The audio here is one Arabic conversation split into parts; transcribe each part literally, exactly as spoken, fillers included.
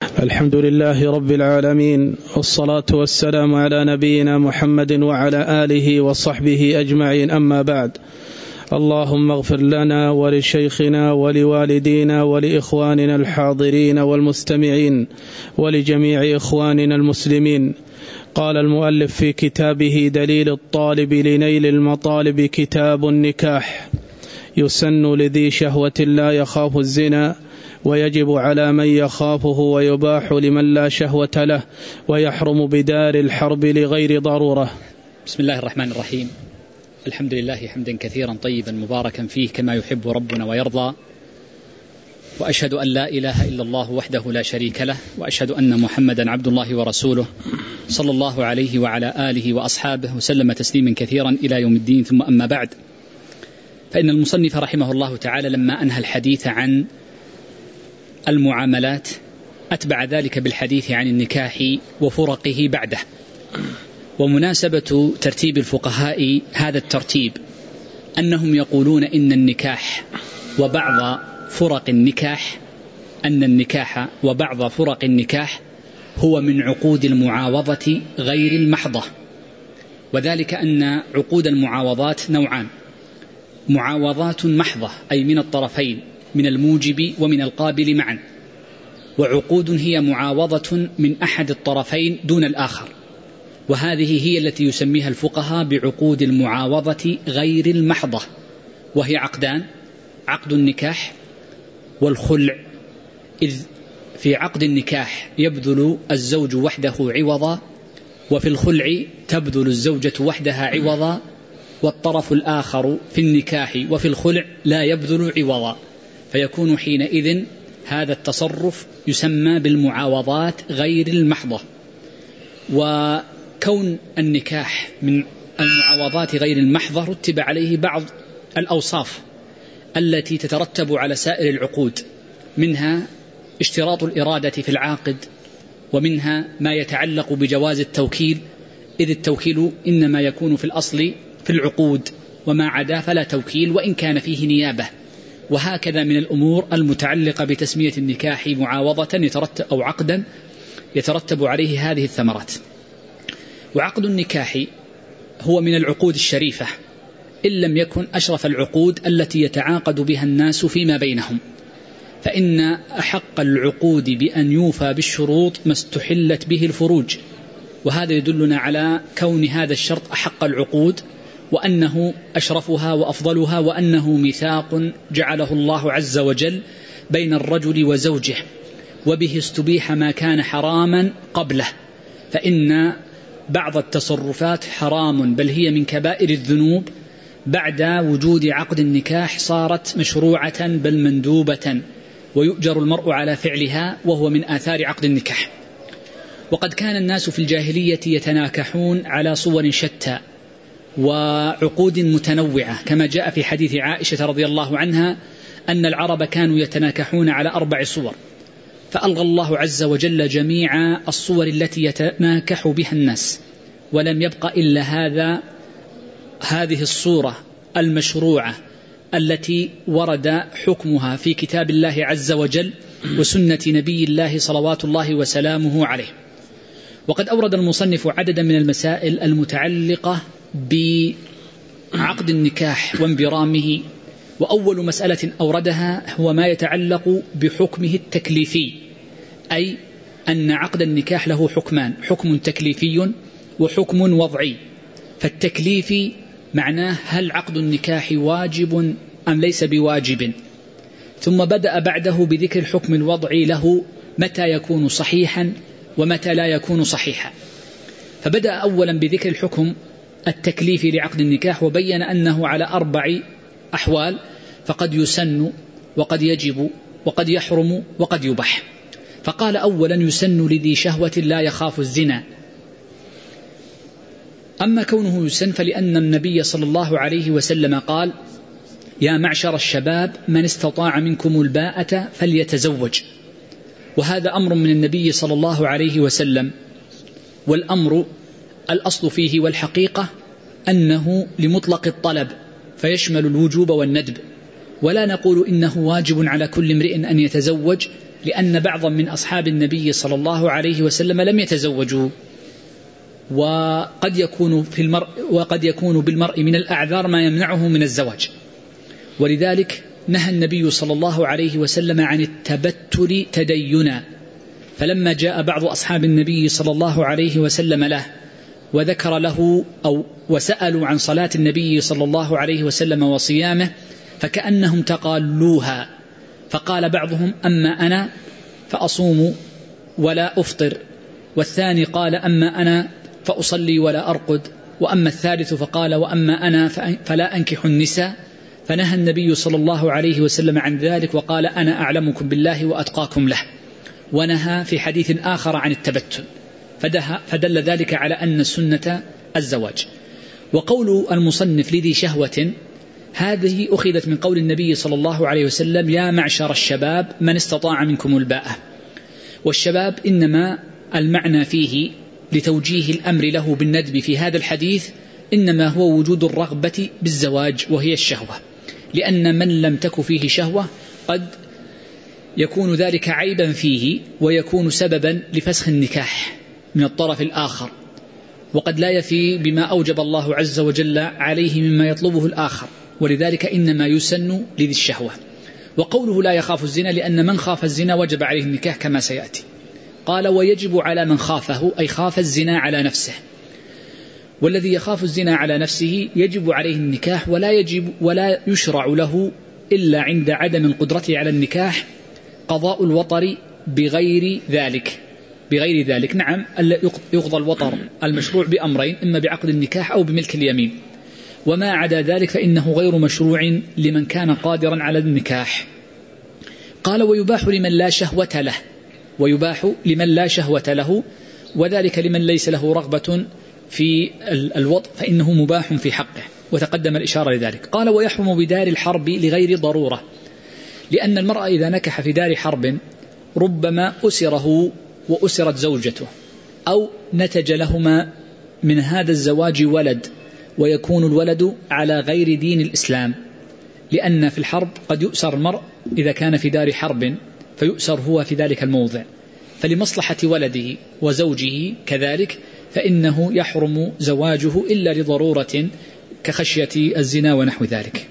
الحمد لله رب العالمين، والصلاة والسلام على نبينا محمد وعلى آله وصحبه أجمعين، أما بعد. اللهم اغفر لنا ولشيخنا ولوالدينا ولإخواننا الحاضرين والمستمعين ولجميع إخواننا المسلمين. قال المؤلف في كتابه دليل الطالب لنيل المطالب كتاب النكاح: يسن لذي شهوة لا يخاف الزنا، ويجب على من يخافه، ويباح لمن لا شهوة له، ويحرم بدار الحرب لغير ضرورة. بسم الله الرحمن الرحيم. الحمد لله حمدا كثيرا طيبا مباركا فيه كما يحب ربنا ويرضى، وأشهد أن لا إله إلا الله وحده لا شريك له، وأشهد أن محمدا عبد الله ورسوله صلى الله عليه وعلى آله وأصحابه وسلم تسليما كثيرا إلى يوم الدين. ثم أما بعد، فإن المصنف رحمه الله تعالى لما أنهى الحديث عن المعاملات أتبع ذلك بالحديث عن النكاح وفرقه بعده. ومناسبة ترتيب الفقهاء هذا الترتيب أنهم يقولون إن النكاح وبعض فرق النكاح أن النكاح وبعض فرق النكاح هو من عقود المعاوضة غير المحضة، وذلك أن عقود المعاوضات نوعان: معاوضات محضة أي من الطرفين من الموجب ومن القابل معا، وعقود هي معاوضة من أحد الطرفين دون الآخر، وهذه هي التي يسميها الفقهاء بعقود المعاوضة غير المحضة، وهي عقدان: عقد النكاح والخلع. إذ في عقد النكاح يبذل الزوج وحده عوضا، وفي الخلع تبذل الزوجة وحدها عوضا، والطرف الآخر في النكاح وفي الخلع لا يبذل عوضا، فيكون حينئذ هذا التصرف يسمى بالمعاوضات غير المحضة. وكون النكاح من المعاوضات غير المحضة رتب عليه بعض الأوصاف التي تترتب على سائر العقود، منها اشتراط الإرادة في العاقد، ومنها ما يتعلق بجواز التوكيل، إذ التوكيل إنما يكون في الأصل في العقود، وما عدا فلا توكيل وإن كان فيه نيابة، وهكذا من الأمور المتعلقة بتسمية النكاح معاوضة يترتب أو عقدا يترتب عليه هذه الثمرات. وعقد النكاح هو من العقود الشريفة إن لم يكن أشرف العقود التي يتعاقد بها الناس فيما بينهم، فإن أحق العقود بأن يوفى بالشروط ما استحلت به الفروج، وهذا يدلنا على كون هذا الشرط أحق العقود، وأنه أشرفها وأفضلها، وأنه ميثاق جعله الله عز وجل بين الرجل وزوجه، وبه استبيح ما كان حراما قبله، فإن بعض التصرفات حرام بل هي من كبائر الذنوب بعد وجود عقد النكاح صارت مشروعة بل مندوبة، ويؤجر المرء على فعلها، وهو من آثار عقد النكاح. وقد كان الناس في الجاهلية يتناكحون على صور شتى وعقود متنوعة، كما جاء في حديث عائشة رضي الله عنها أن العرب كانوا يتناكحون على أربع صور، فألغى الله عز وجل جميع الصور التي يتناكح بها الناس، ولم يبق إلا هذا هذه الصورة المشروعة التي ورد حكمها في كتاب الله عز وجل وسنة نبي الله صلوات الله وسلامه عليه. وقد أورد المصنف عددا من المسائل المتعلقة بعقد النكاح وانبرامه، وأول مسألة أوردها هو ما يتعلق بحكمه التكليفي، أي أن عقد النكاح له حكمان: حكم تكليفي وحكم وضعي. فالتكليفي معناه هل عقد النكاح واجب أم ليس بواجب، ثم بدأ بعده بذكر الحكم الوضعي له متى يكون صحيحا ومتى لا يكون صحيحا. فبدأ أولا بذكر الحكم التكليفي لعقد النكاح، وبين أنه على أربع أحوال: فقد يسن وقد يجب وقد يحرم وقد يباح. فقال أولا: يسن لذي شهوة لا يخاف الزنا. أما كونه يسن فلأن النبي صلى الله عليه وسلم قال: يا معشر الشباب من استطاع منكم الباءة فليتزوج، وهذا أمر من النبي صلى الله عليه وسلم، والأمر الأصل فيه والحقيقة أنه لمطلق الطلب فيشمل الوجوب والندب، ولا نقول إنه واجب على كل امرئ أن يتزوج، لأن بعضا من أصحاب النبي صلى الله عليه وسلم لم يتزوجوا، وقد يكون في المرء وقد يكون بالمرء من الأعذار ما يمنعه من الزواج. ولذلك نهى النبي صلى الله عليه وسلم عن التبتل تدينا، فلما جاء بعض أصحاب النبي صلى الله عليه وسلم له وذكر له أو وسألوا عن صلاة النبي صلى الله عليه وسلم وصيامه فكأنهم تقالوها، فقال بعضهم: أما أنا فأصوم ولا أفطر، والثاني قال: أما أنا فأصلي ولا أرقد، وأما الثالث فقال: وأما أنا فلا أنكح النساء. فنهى النبي صلى الله عليه وسلم عن ذلك وقال: أنا أعلمكم بالله وأتقاكم له. ونهى في حديث آخر عن التبتل، فدل ذلك على أن السنة الزواج. وقول المصنف لذي شهوة هذه أخذت من قول النبي صلى الله عليه وسلم: يا معشر الشباب من استطاع منكم الباءة. والشباب إنما المعنى فيه لتوجيه الأمر له بالندب في هذا الحديث إنما هو وجود الرغبة بالزواج وهي الشهوة، لأن من لم تك فيه شهوة قد يكون ذلك عيبا فيه ويكون سببا لفسخ النكاح من الطرف الآخر، وقد لا يفي بما أوجب الله عز وجل عليه مما يطلبه الآخر، ولذلك إنما يسن لذي الشهوة. وقوله لا يخاف الزنا لأن من خاف الزنا وجب عليه النكاح كما سيأتي. قال: ويجب على من خافه، أي خاف الزنا على نفسه، والذي يخاف الزنا على نفسه يجب عليه النكاح، ولا يجب ولا يشرع له إلا عند عدم القدرة على النكاح قضاء الوطر بغير ذلك بغير ذلك نعم يقضى الوطر المشروع بأمرين: إما بعقد النكاح أو بملك اليمين، وما عدا ذلك فإنه غير مشروع لمن كان قادرا على النكاح. قال: ويباح لمن لا شهوة له ويباح لمن لا شهوة له وذلك لمن ليس له رغبة في الوطء فإنه مباح في حقه، وتقدم الإشارة لذلك. قال: ويحرم بدار الحرب لغير ضرورة، لأن المرأة إذا نكح في دار حرب ربما أسره وأسرت زوجته، أو نتج لهما من هذا الزواج ولد، ويكون الولد على غير دين الإسلام، لأن في الحرب قد يؤسر المرء إذا كان في دار حرب فيؤسر هو في ذلك الموضع، فلمصلحة ولده وزوجه كذلك فإنه يحرم زواجه إلا لضرورة كخشية الزنا ونحو ذلك.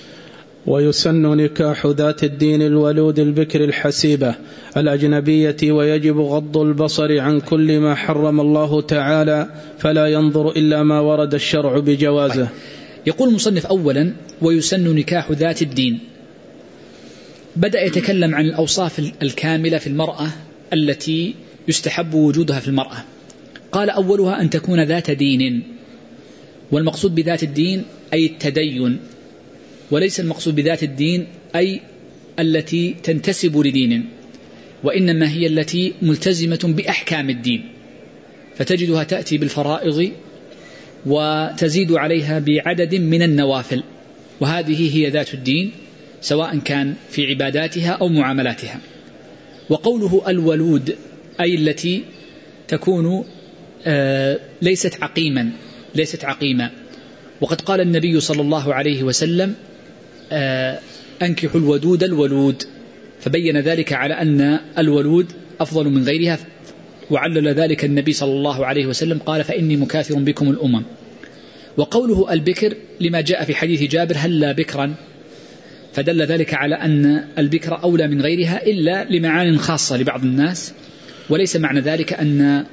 ويسن نكاح ذات الدين الولود البكر الحسيبة الأجنبية، ويجب غض البصر عن كل ما حرم الله تعالى، فلا ينظر إلا ما ورد الشرع بجوازه. يقول المصنف: أولا ويسن نكاح ذات الدين. بدأ يتكلم عن الأوصاف الكاملة في المرأة التي يستحب وجودها في المرأة. قال: أولها أن تكون ذات دين، والمقصود بذات الدين أي التدين، وليس المقصود بذات الدين أي التي تنتسب لدين، وإنما هي التي ملتزمة بأحكام الدين، فتجدها تأتي بالفرائض وتزيد عليها بعدد من النوافل، وهذه هي ذات الدين سواء كان في عباداتها أو معاملاتها. وقوله الولود أي التي تكون آه ليست عقيما ليست عقيمة وقد قال النبي صلى الله عليه وسلم: آه أنكحوا الودود الولود، فبين ذلك على أن الولود أفضل من غيرها، وعلل ذلك النبي صلى الله عليه وسلم قال: فإني مكاثر بكم الأمم. وقوله البكر لما جاء في حديث جابر: هلا بكرا، فدل ذلك على أن البكر أولى من غيرها إلا لمعان خاصة لبعض الناس، وليس معنى ذلك أن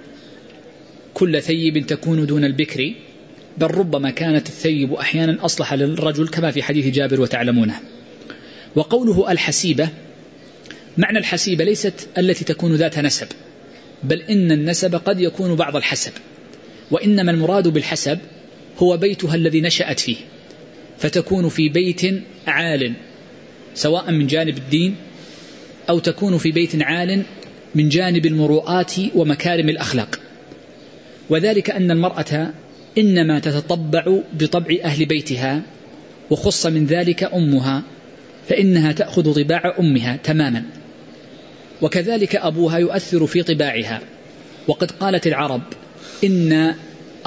كل ثيب تكون دون البكر، بل ربما كانت الثيب أحيانا أصلح للرجل كما في حديث جابر وتعلمونه. وقوله الحسيبة، معنى الحسيبة ليست التي تكون ذات نسب، بل إن النسب قد يكون بعض الحسب، وإنما المراد بالحسب هو بيتها الذي نشأت فيه، فتكون في بيت عال سواء من جانب الدين أو تكون في بيت عال من جانب المروءات ومكارم الأخلاق. وذلك أن المرأة إنما تتطبع بطبع أهل بيتها، وخص من ذلك أمها، فإنها تأخذ طباع أمها تماما، وكذلك أبوها يؤثر في طباعها. وقد قالت العرب: إن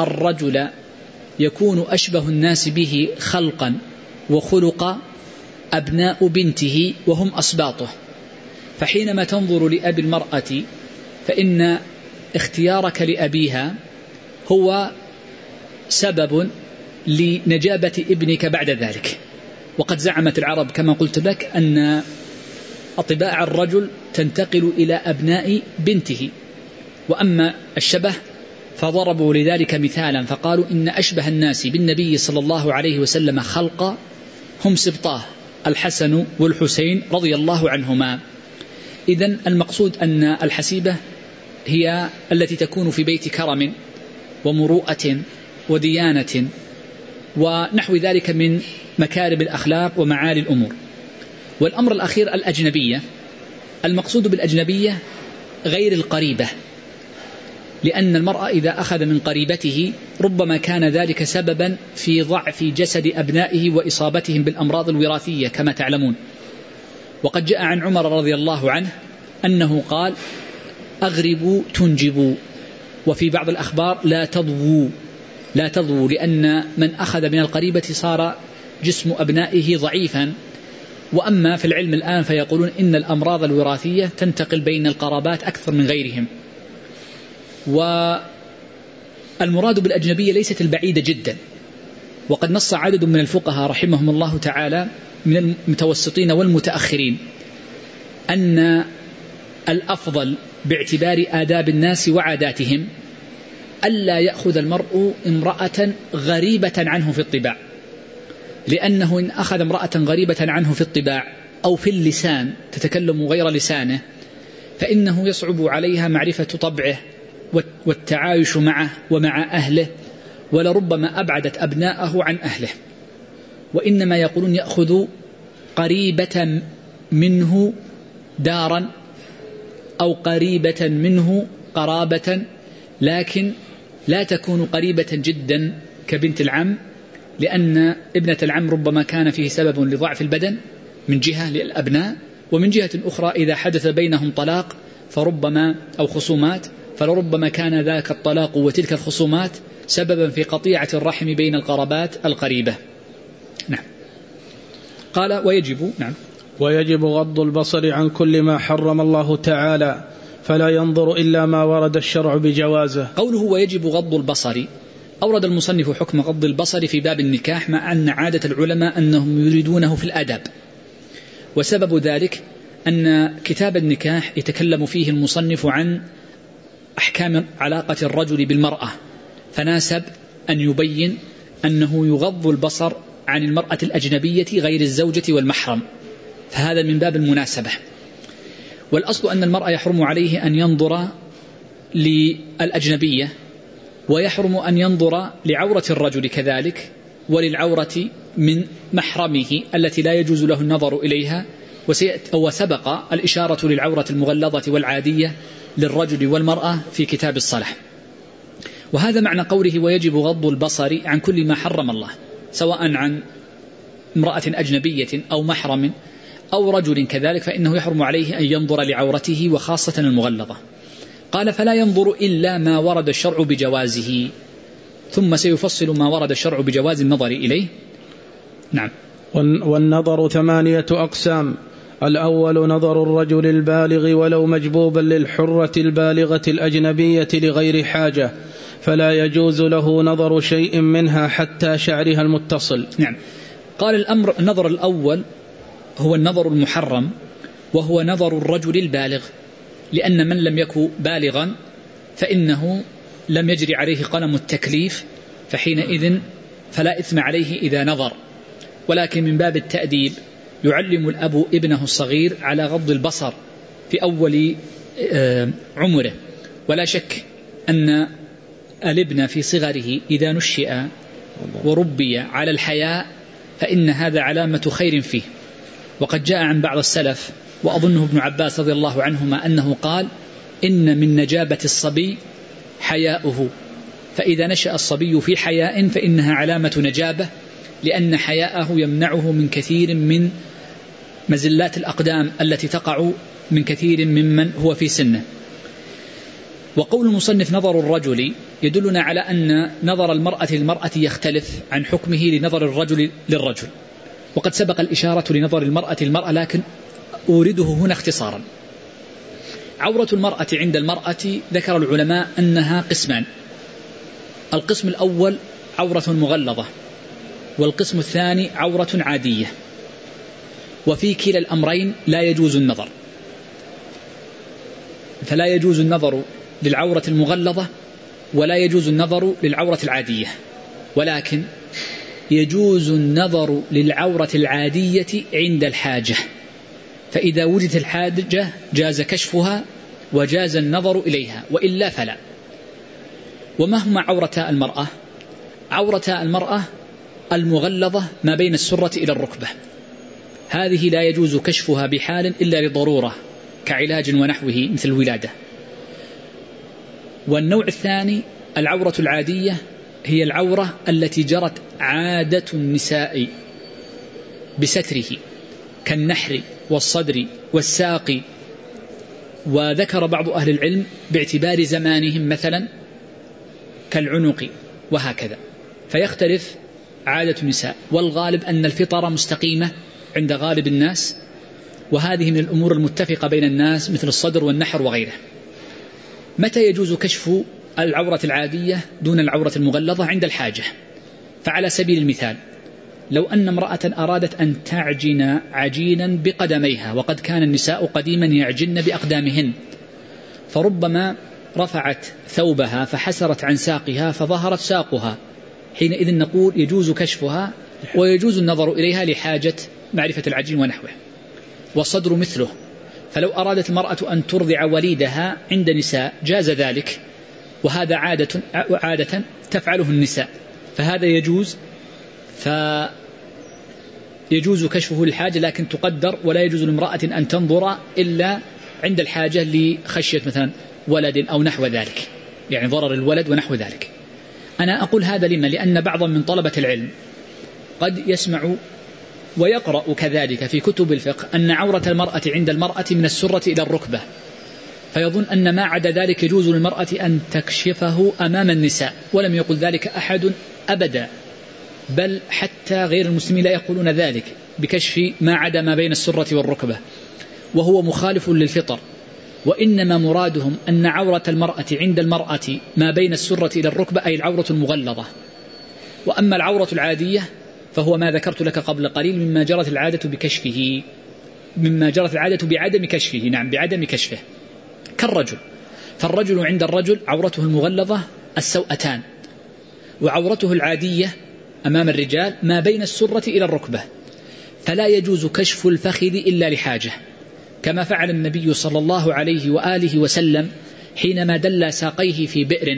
الرجل يكون أشبه الناس به خلقا وخلقا أبناء بنته وهم أصباطه. فحينما تنظر لأبي المرأة فإن اختيارك لأبيها هو سبب لنجابة ابنك بعد ذلك. وقد زعمت العرب كما قلت لك أن طباع الرجل تنتقل إلى أبناء بنته. وأما الشبه فضربوا لذلك مثالا فقالوا إن أشبه الناس بالنبي صلى الله عليه وسلم خلقا هم سبطاه الحسن والحسين رضي الله عنهما. إذن المقصود أن الحسيبة هي التي تكون في بيت كرم ومروءة وديانة ونحو ذلك من مكارم الأخلاق ومعالي الأمور. والأمر الأخير الأجنبية. المقصود بالأجنبية غير القريبة، لأن المرأة إذا أخذ من قريبته ربما كان ذلك سببا في ضعف جسد أبنائه وإصابتهم بالأمراض الوراثية كما تعلمون. وقد جاء عن عمر رضي الله عنه أنه قال أغربوا تنجبوا، وفي بعض الأخبار لا تضووا لا تضووا لأن من أخذ من القريبة صار جسم أبنائه ضعيفا. وأما في العلم الآن فيقولون إن الأمراض الوراثية تنتقل بين القرابات أكثر من غيرهم. والمراد بالأجنبية ليست البعيدة جدا. وقد نص عدد من الفقهاء رحمهم الله تعالى من المتوسطين والمتأخرين أن الأفضل باعتبار آداب الناس وعاداتهم ألا يأخذ المرء امرأة غريبة عنه في الطباع، لأنه إن أخذ امرأة غريبة عنه في الطباع أو في اللسان تتكلم غير لسانه فإنه يصعب عليها معرفة طبعه والتعايش معه ومع أهله، ولربما أبعدت أبناءه عن أهله. وإنما يقولون يأخذ قريبة منه دارا أو قريبة منه قرابة، لكن لا تكون قريبة جدا كبنت العم، لأن ابنة العم ربما كان فيه سبب لضعف البدن من جهة للأبناء، ومن جهة أخرى إذا حدث بينهم طلاق فربما أو خصومات فلربما كان ذاك الطلاق وتلك الخصومات سببا في قطيعة الرحم بين القرابات القريبة. نعم. قال ويجب نعم ويجب غض البصر عن كل ما حرم الله تعالى، فلا ينظر إلا ما ورد الشرع بجوازه. قوله ويجب غض البصر، أورد المصنف حكم غض البصر في باب النكاح، مع أن عادة العلماء أنهم يريدونه في الآداب. وسبب ذلك أن كتاب النكاح يتكلم فيه المصنف عن أحكام علاقة الرجل بالمرأة، فناسب أن يبين أنه يغض البصر عن المرأة الأجنبية غير الزوجة والمحرم، فهذا من باب المناسبة. والأصل أن المرأة يحرم عليه أن ينظر للأجنبية، ويحرم أن ينظر لعورة الرجل كذلك، وللعورة من محرمه التي لا يجوز له النظر إليها. وسبق الإشارة للعورة المغلظة والعادية للرجل والمرأة في كتاب الصلاة. وهذا معنى قوله ويجب غض البصر عن كل ما حرم الله، سواء عن امرأة أجنبية أو محرم أو رجل كذلك، فإنه يحرم عليه أن ينظر لعورته وخاصة المغلظة. قال فلا ينظر إلا ما ورد الشرع بجوازه، ثم سيفصل ما ورد الشرع بجواز النظر إليه. نعم. والنظر ثمانية أقسام: الأول نظر الرجل البالغ ولو مجبوبا للحرة البالغة الأجنبية لغير حاجة، فلا يجوز له نظر شيء منها حتى شعرها المتصل. نعم. قال الأمر النظر الأول هو النظر المحرم، وهو نظر الرجل البالغ، لأن من لم يكن بالغا فإنه لم يجري عليه قلم التكليف، فحينئذ فلا إثم عليه إذا نظر. ولكن من باب التأديب يعلم الأب ابنه الصغير على غض البصر في أول عمره. ولا شك أن الابن في صغره إذا نشئ وربي على الحياء فإن هذا علامة خير فيه. وقد جاء عن بعض السلف وأظنه ابن عباس رضي الله عنهما أنه قال إن من نجابة الصبي حياؤه، فإذا نشأ الصبي في حياء فإنها علامة نجابة، لأن حياءه يمنعه من كثير من مزلات الأقدام التي تقع من كثير ممن هو في سنه. وقول المصنف نظر الرجل يدلنا على أن نظر المرأة للمرأة يختلف عن حكمه لنظر الرجل للرجل، وقد سبق الإشارة لنظر المرأة المرأة، لكن أورده هنا اختصارا. عورة المرأة عند المرأة ذكر العلماء أنها قسمان: القسم الأول عورة مغلظة، والقسم الثاني عورة عادية، وفي كلا الأمرين لا يجوز النظر. فلا يجوز النظر للعورة المغلظة ولا يجوز النظر للعورة العادية، ولكن يجوز النظر للعورة العادية عند الحاجة، فإذا وجدت الحاجة جاز كشفها وجاز النظر إليها، وإلا فلا. وما هما عورتا المرأة؟ عورتا المرأة المغلظة ما بين السرة إلى الركبة، هذه لا يجوز كشفها بحال إلا لضرورة كعلاج ونحوه مثل الولادة. والنوع الثاني العورة العادية، هي العورة التي جرت عادة النساء بستره كالنحر والصدر والساق. وذكر بعض أهل العلم باعتبار زمانهم مثلا كالعنق وهكذا، فيختلف عادة النساء. والغالب أن الفطرة مستقيمة عند غالب الناس، وهذه من الأمور المتفقة بين الناس مثل الصدر والنحر وغيره. متى يجوز كشف العورة العادية دون العورة المغلظة؟ عند الحاجة. فعلى سبيل المثال، لو أن امرأة أرادت أن تعجن عجينا بقدميها، وقد كان النساء قديما يعجن بأقدامهن، فربما رفعت ثوبها فحسرت عن ساقها فظهرت ساقها، حينئذ نقول يجوز كشفها ويجوز النظر إليها لحاجة معرفة العجين ونحوه. والصدر مثله، فلو أرادت المرأة أن ترضع وليدها عند نساء جاز ذلك، وهذا عادة, عادة تفعله النساء، فهذا يجوز، فيجوز كشفه للحاجة لكن تقدر، ولا يجوز لامرأة أن تنظر إلا عند الحاجة لخشية مثلا ولد أو نحو ذلك، يعني ضرر الولد ونحو ذلك. أنا أقول هذا لما؟ لأن بعضا من طلبة العلم قد يسمع ويقرأ كذلك في كتب الفقه أن عورة المرأة عند المرأة من السرة إلى الركبة، فيظن أن ما عدا ذلك يجوز للمرأة أن تكشفه أمام النساء، ولم يقل ذلك أحد أبدا، بل حتى غير المسلمين لا يقولون ذلك بكشف ما عدا ما بين السرة والركبة، وهو مخالف للفطر. وإنما مرادهم أن عورة المرأة عند المرأة ما بين السرة إلى الركبة، أي العورة المغلظة. وأما العورة العادية فهو ما ذكرت لك قبل قليل مما جرت العادة بكشفه، مما جرت العادة بعدم كشفه، نعم بعدم كشفه، كالرجل. فالرجل عند الرجل عورته المغلظة السوأتان، وعورته العادية أمام الرجال ما بين السرة إلى الركبة، فلا يجوز كشف الفخذ إلا لحاجة، كما فعل النبي صلى الله عليه وآله وسلم حينما دل ساقيه في بئر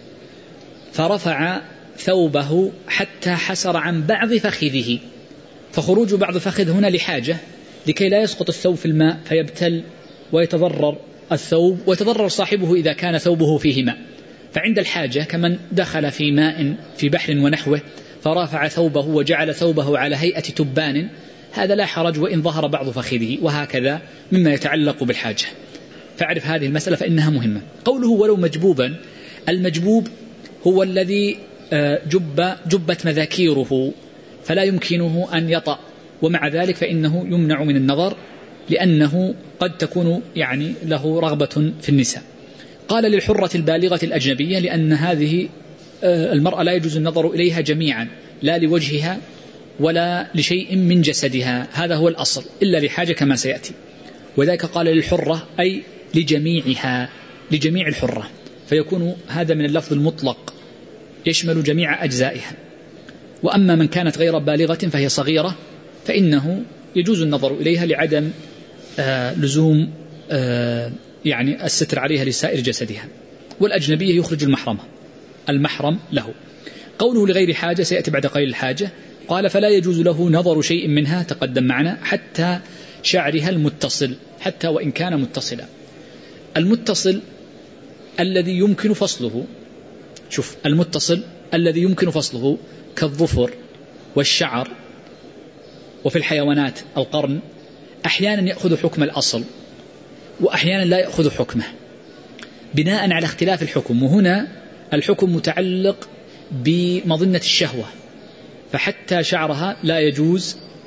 فرفع ثوبه حتى حسر عن بعض فخذه، فخروج بعض فخذ هنا لحاجة لكي لا يسقط الثوب في الماء فيبتل ويتضرر الثوب ويتضرر صاحبه إذا كان ثوبه فيه ماء. فعند الحاجة كمن دخل في ماء في بحر ونحوه فرافع ثوبه وجعل ثوبه على هيئة تبان، هذا لا حرج وإن ظهر بعض فخذه، وهكذا مما يتعلق بالحاجة. فاعرف هذه المسألة فإنها مهمة. قوله ولو مجبوبا، المجبوب هو الذي جب جبت مذاكيره فلا يمكنه أن يطأ، ومع ذلك فإنه يمنع من النظر لأنه قد تكون يعني له رغبة في النساء. قال للحرة البالغة الأجنبية، لأن هذه المرأة لا يجوز النظر إليها جميعا، لا لوجهها ولا لشيء من جسدها، هذا هو الأصل، إلا لحاجة كما سيأتي. وذلك قال للحرة أي لجميعها، لجميع الحرة، فيكون هذا من اللفظ المطلق يشمل جميع أجزائها. وأما من كانت غير بالغة فهي صغيرة فإنه يجوز النظر إليها لعدم آه لزوم آه يعني الستر عليها لسائر جسدها. والأجنبية يخرج المحرم المحرم له. قوله لغير حاجة سيأتي بعد قليل الحاجة. قال فلا يجوز له نظر شيء منها، تقدم معنا، حتى شعرها المتصل، حتى وإن كان متصلا. المتصل الذي يمكن فصله، شوف المتصل الذي يمكن فصله كالظفر والشعر، وفي الحيوانات القرن، أحيانا يأخذ حكم الأصل وأحيانا لا يأخذ حكمه بناء على اختلاف الحكم. وهنا الحكم متعلق بمظنة الشهوة، فحتى شعرها لا يجوز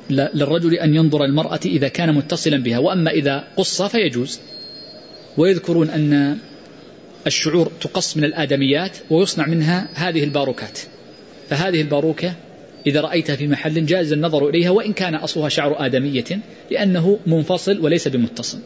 للرجل أن ينظر المرأة إذا كان متصلا بها، وأما إذا قص فيجوز. ويذكرون أن الشعور تقص من الآدميات ويصنع منها هذه الباروكات، فهذه الباروكة إذا رأيتها في محل جاز النظر إليها وإن كان أصلها شعر آدمية، لأنه منفصل وليس بمتصل.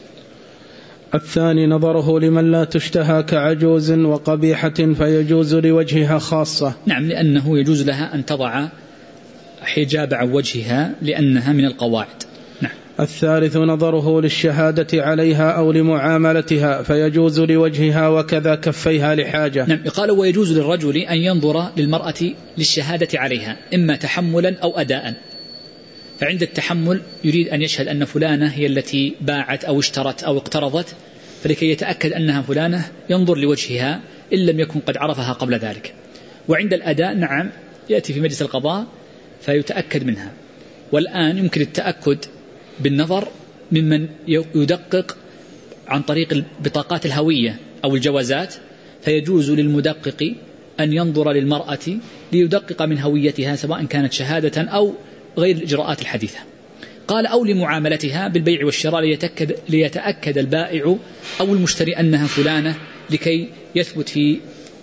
الثاني نظره لمن لا تشتهى كعجوز وقبيحة فيجوز لوجهها خاصة. نعم، لأنه يجوز لها أن تضع حجاب عن وجهها لأنها من القواعد. نعم. الثالث نظره للشهادة عليها أو لمعاملتها فيجوز لوجهها وكذا كفيها لحاجة. نعم، قال ويجوز للرجل أن ينظر للمرأة للشهادة عليها إما تحملا أو أداء. فعند التحمل يريد أن يشهد أن فلانة هي التي باعت أو اشترت أو اقترضت، فلكي يتأكد أنها فلانة ينظر لوجهها إن لم يكن قد عرفها قبل ذلك. وعند الأداء نعم يأتي في مجلس القضاء فيتأكد منها. والآن يمكن التأكد بالنظر ممن يدقق عن طريق البطاقات الهوية أو الجوازات، فيجوز للمدقق أن ينظر للمرأة ليدقق من هويتها سواء كانت شهادة أو غير الإجراءات الحديثة. قال أو لمعاملتها بالبيع والشراء ليتأكد, ليتأكد البائع أو المشتري أنها فلانة لكي يثبت في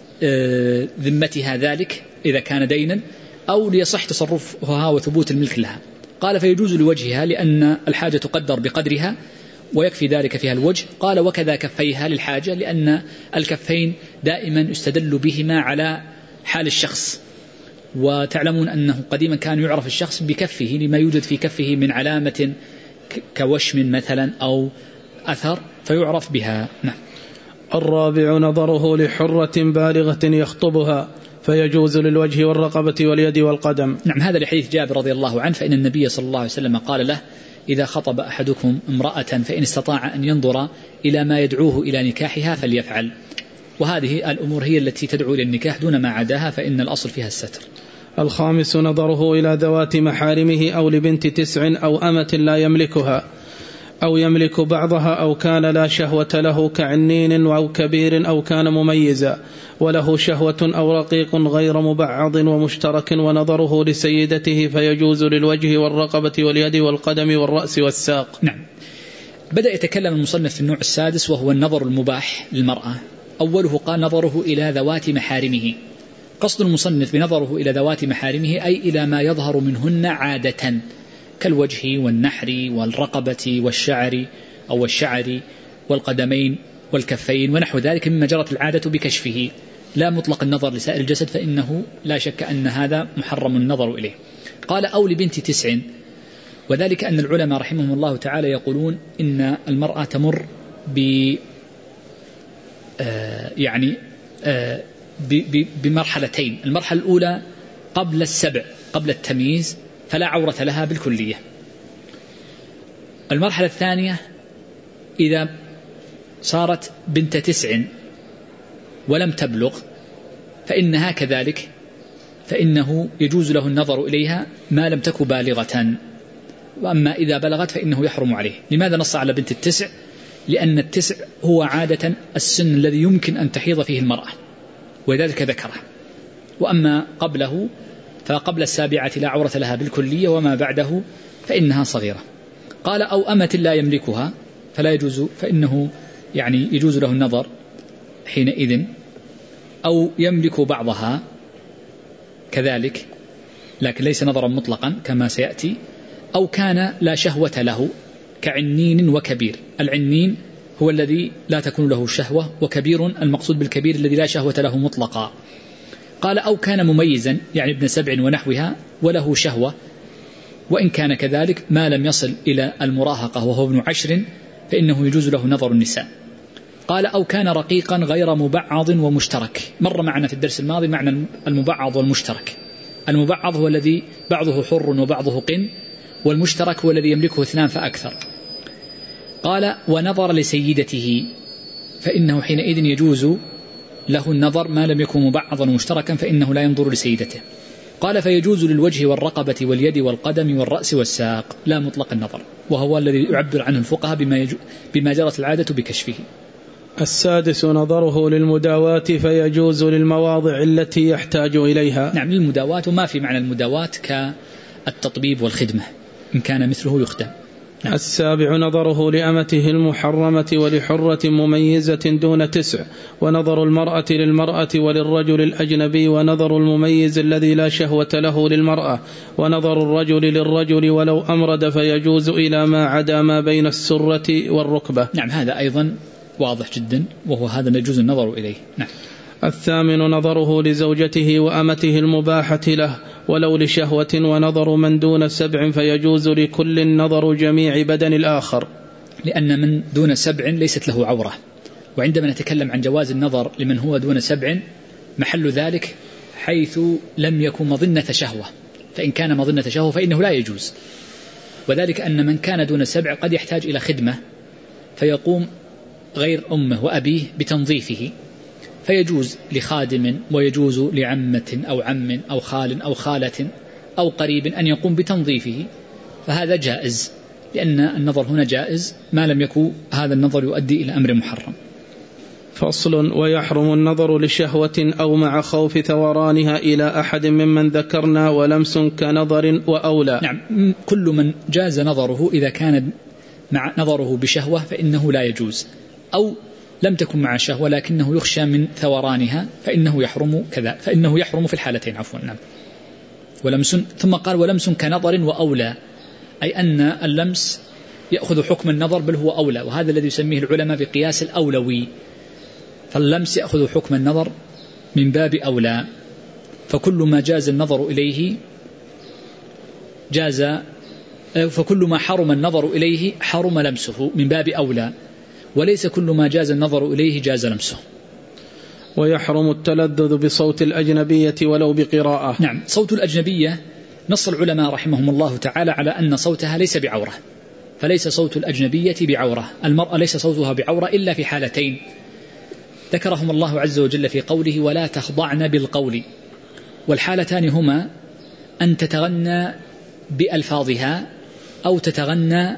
ذمتها ذلك إذا كان دينا، أو ليصح تصرفها وثبوت الملك لها. قال فيجوز لوجهها لأن الحاجة تقدر بقدرها ويكفي ذلك فيها الوجه. قال وكذا كفيها للحاجة، لأن الكفين دائما يستدل بهما على حال الشخص، وتعلمون أنه قديما كان يعرف الشخص بكفه لما يوجد في كفه من علامة كوشم مثلا أو أثر فيعرف بها. نعم. الرابع نظره لحرة بالغة يخطبها فيجوز للوجه والرقبة واليد والقدم. نعم، هذا لحديث جابر رضي الله عنه، فإن النبي صلى الله عليه وسلم قال له إذا خطب أحدكم امرأة فإن استطاع أن ينظر إلى ما يدعوه إلى نكاحها فليفعل. وهذه الأمور هي التي تدعو إلى النكاح، دون ما عداها فإن الأصل فيها الستر. الخامس نظره إلى ذوات محارمه أو لبنت تسع أو أمة لا يملكها أو يملك بعضها أو كان لا شهوة له كعنين أو كبير أو كان مميزا وله شهوة أو رقيق غير مبعض ومشترك ونظره لسيدته فيجوز للوجه والرقبة واليد والقدم والرأس والساق. نعم. بدأ يتكلم المصنف في النوع السادس وهو النظر المباح للمرأة. أوله قال نظره إلى ذوات محارمه. قصد المصنف بنظره إلى ذوات محارمه أي إلى ما يظهر منهن عادة كالوجه والنحر والرقبة والشعر أو الشعر والقدمين والكفين ونحو ذلك مما جرت العادة بكشفه، لا مطلق النظر لسائر الجسد، فإنه لا شك أن هذا محرم النظر إليه. قال أو لبنت تسع، وذلك أن العلماء رحمهم الله تعالى يقولون إن المرأة تمر ب آه يعني آه بمرحلتين. المرحلة الأولى قبل السبع، قبل التمييز، فلا عورة لها بالكلية. المرحلة الثانية إذا صارت بنت تسع ولم تبلغ فإنها كذلك، فإنه يجوز له النظر إليها ما لم تكن بالغة، وأما إذا بلغت فإنه يحرم عليه. لماذا نص على بنت التسع؟ لأن التسع هو عادة السن الذي يمكن أن تحيض فيه المرأة، ولذلك ذكره. وأما قبله فقبل السابعة لا عورة لها بالكلية، وما بعده فإنها صغيرة. قال أو أمة لا يملكها فلا يجوز، فإنه يعني يجوز له النظر حينئذ، أو يملك بعضها كذلك لكن ليس نظرا مطلقا كما سيأتي، أو كان لا شهوة له كعنين وكبير. العنين هو الذي لا تكون له شهوة، وكبير المقصود بالكبير الذي لا شهوة له مطلقا. قال أو كان مميزا يعني ابن سبع ونحوها وله شهوة، وإن كان كذلك ما لم يصل إلى المراهقة وهو ابن عشر فإنه يجوز له نظر النساء. قال أو كان رقيقا غير مبعض ومشترك. مر معنا في الدرس الماضي معنى المبعض والمشترك. المبعض هو الذي بعضه حر وبعضه قن، والمشترك هو الذي يملكه اثنان فأكثر. قال ونظر لسيدته فإنه حينئذ يجوز له النظر ما لم يكن مبعضا ومشتركا، فإنه لا ينظر لسيدته. قال فيجوز للوجه والرقبة واليد والقدم والرأس والساق، لا مطلق النظر، وهو الذي يعبر عنه الفقهاء بما, بما جرت العادة بكشفه. السادس نظره للمداواة فيجوز للمواضع التي يحتاج إليها. نعم، للمداواة، وما في معنى المداواة كالتطبيب والخدمة. إن كان مثله يختم. نعم. السابع نظره لأمته المحرمة ولحرة مميزة دون تسع، ونظر المرأة للمرأة وللرجل الأجنبي، ونظر المميز الذي لا شهوة له للمرأة، ونظر الرجل للرجل ولو أمرد فيجوز إلى ما عدا ما بين السرة والركبة. نعم هذا أيضا واضح جدا، وهو هذا يجوز النظر إليه. نعم. الثامن نظره لزوجته وأمته المباحة له ولو لشهوة، ونظر من دون سبع فيجوز لكل نظر جميع بدن الآخر، لأن من دون سبع ليست له عورة، وعندما نتكلم عن جواز النظر لمن هو دون سبع محل ذلك حيث لم يكن مظنة شهوة، فإن كان مظنة شهوة فإنه لا يجوز، وذلك أن من كان دون سبع قد يحتاج إلى خدمة فيقوم غير أمه وأبيه بتنظيفه، فيجوز لخادم ويجوز لعمة أو عم أو خال أو خالة أو قريب أن يقوم بتنظيفه، فهذا جائز، لأن النظر هنا جائز ما لم يكن هذا النظر يؤدي إلى أمر محرم. فصل. ويحرم النظر لشهوة أو مع خوف ثورانها إلى أحد ممن ذكرنا ولمس كنظر وأولى. نعم كل من جاز نظره إذا كان مع نظره بشهوة فإنه لا يجوز، أو لم تكن مع شهوة لكنه يخشى من ثورانها فإنه يحرم كذا، فإنه يحرم في الحالتين عفوا. نعم. ولمس، ثم قال ولمس كنظر وأولى، أي أن اللمس يأخذ حكم النظر بل هو أولى، وهذا الذي يسميه العلماء بقياس الأولوي، فاللمس يأخذ حكم النظر من باب أولى، فكل ما جاز النظر إليه جاز، فكل ما حرم النظر إليه حرم لمسه من باب أولى، وليس كل ما جاز النظر إليه جاز لمسه. ويحرم التلذذ بصوت الأجنبية ولو بقراءة. نعم صوت الأجنبية نص العلماء رحمهم الله تعالى على أن صوتها ليس بعورة، فليس صوت الأجنبية بعورة، المرأة ليس صوتها بعورة إلا في حالتين ذكرهم الله عز وجل في قوله ولا تخضعن بالقول، والحالتان هما أن تتغنى بألفاظها أو تتغنى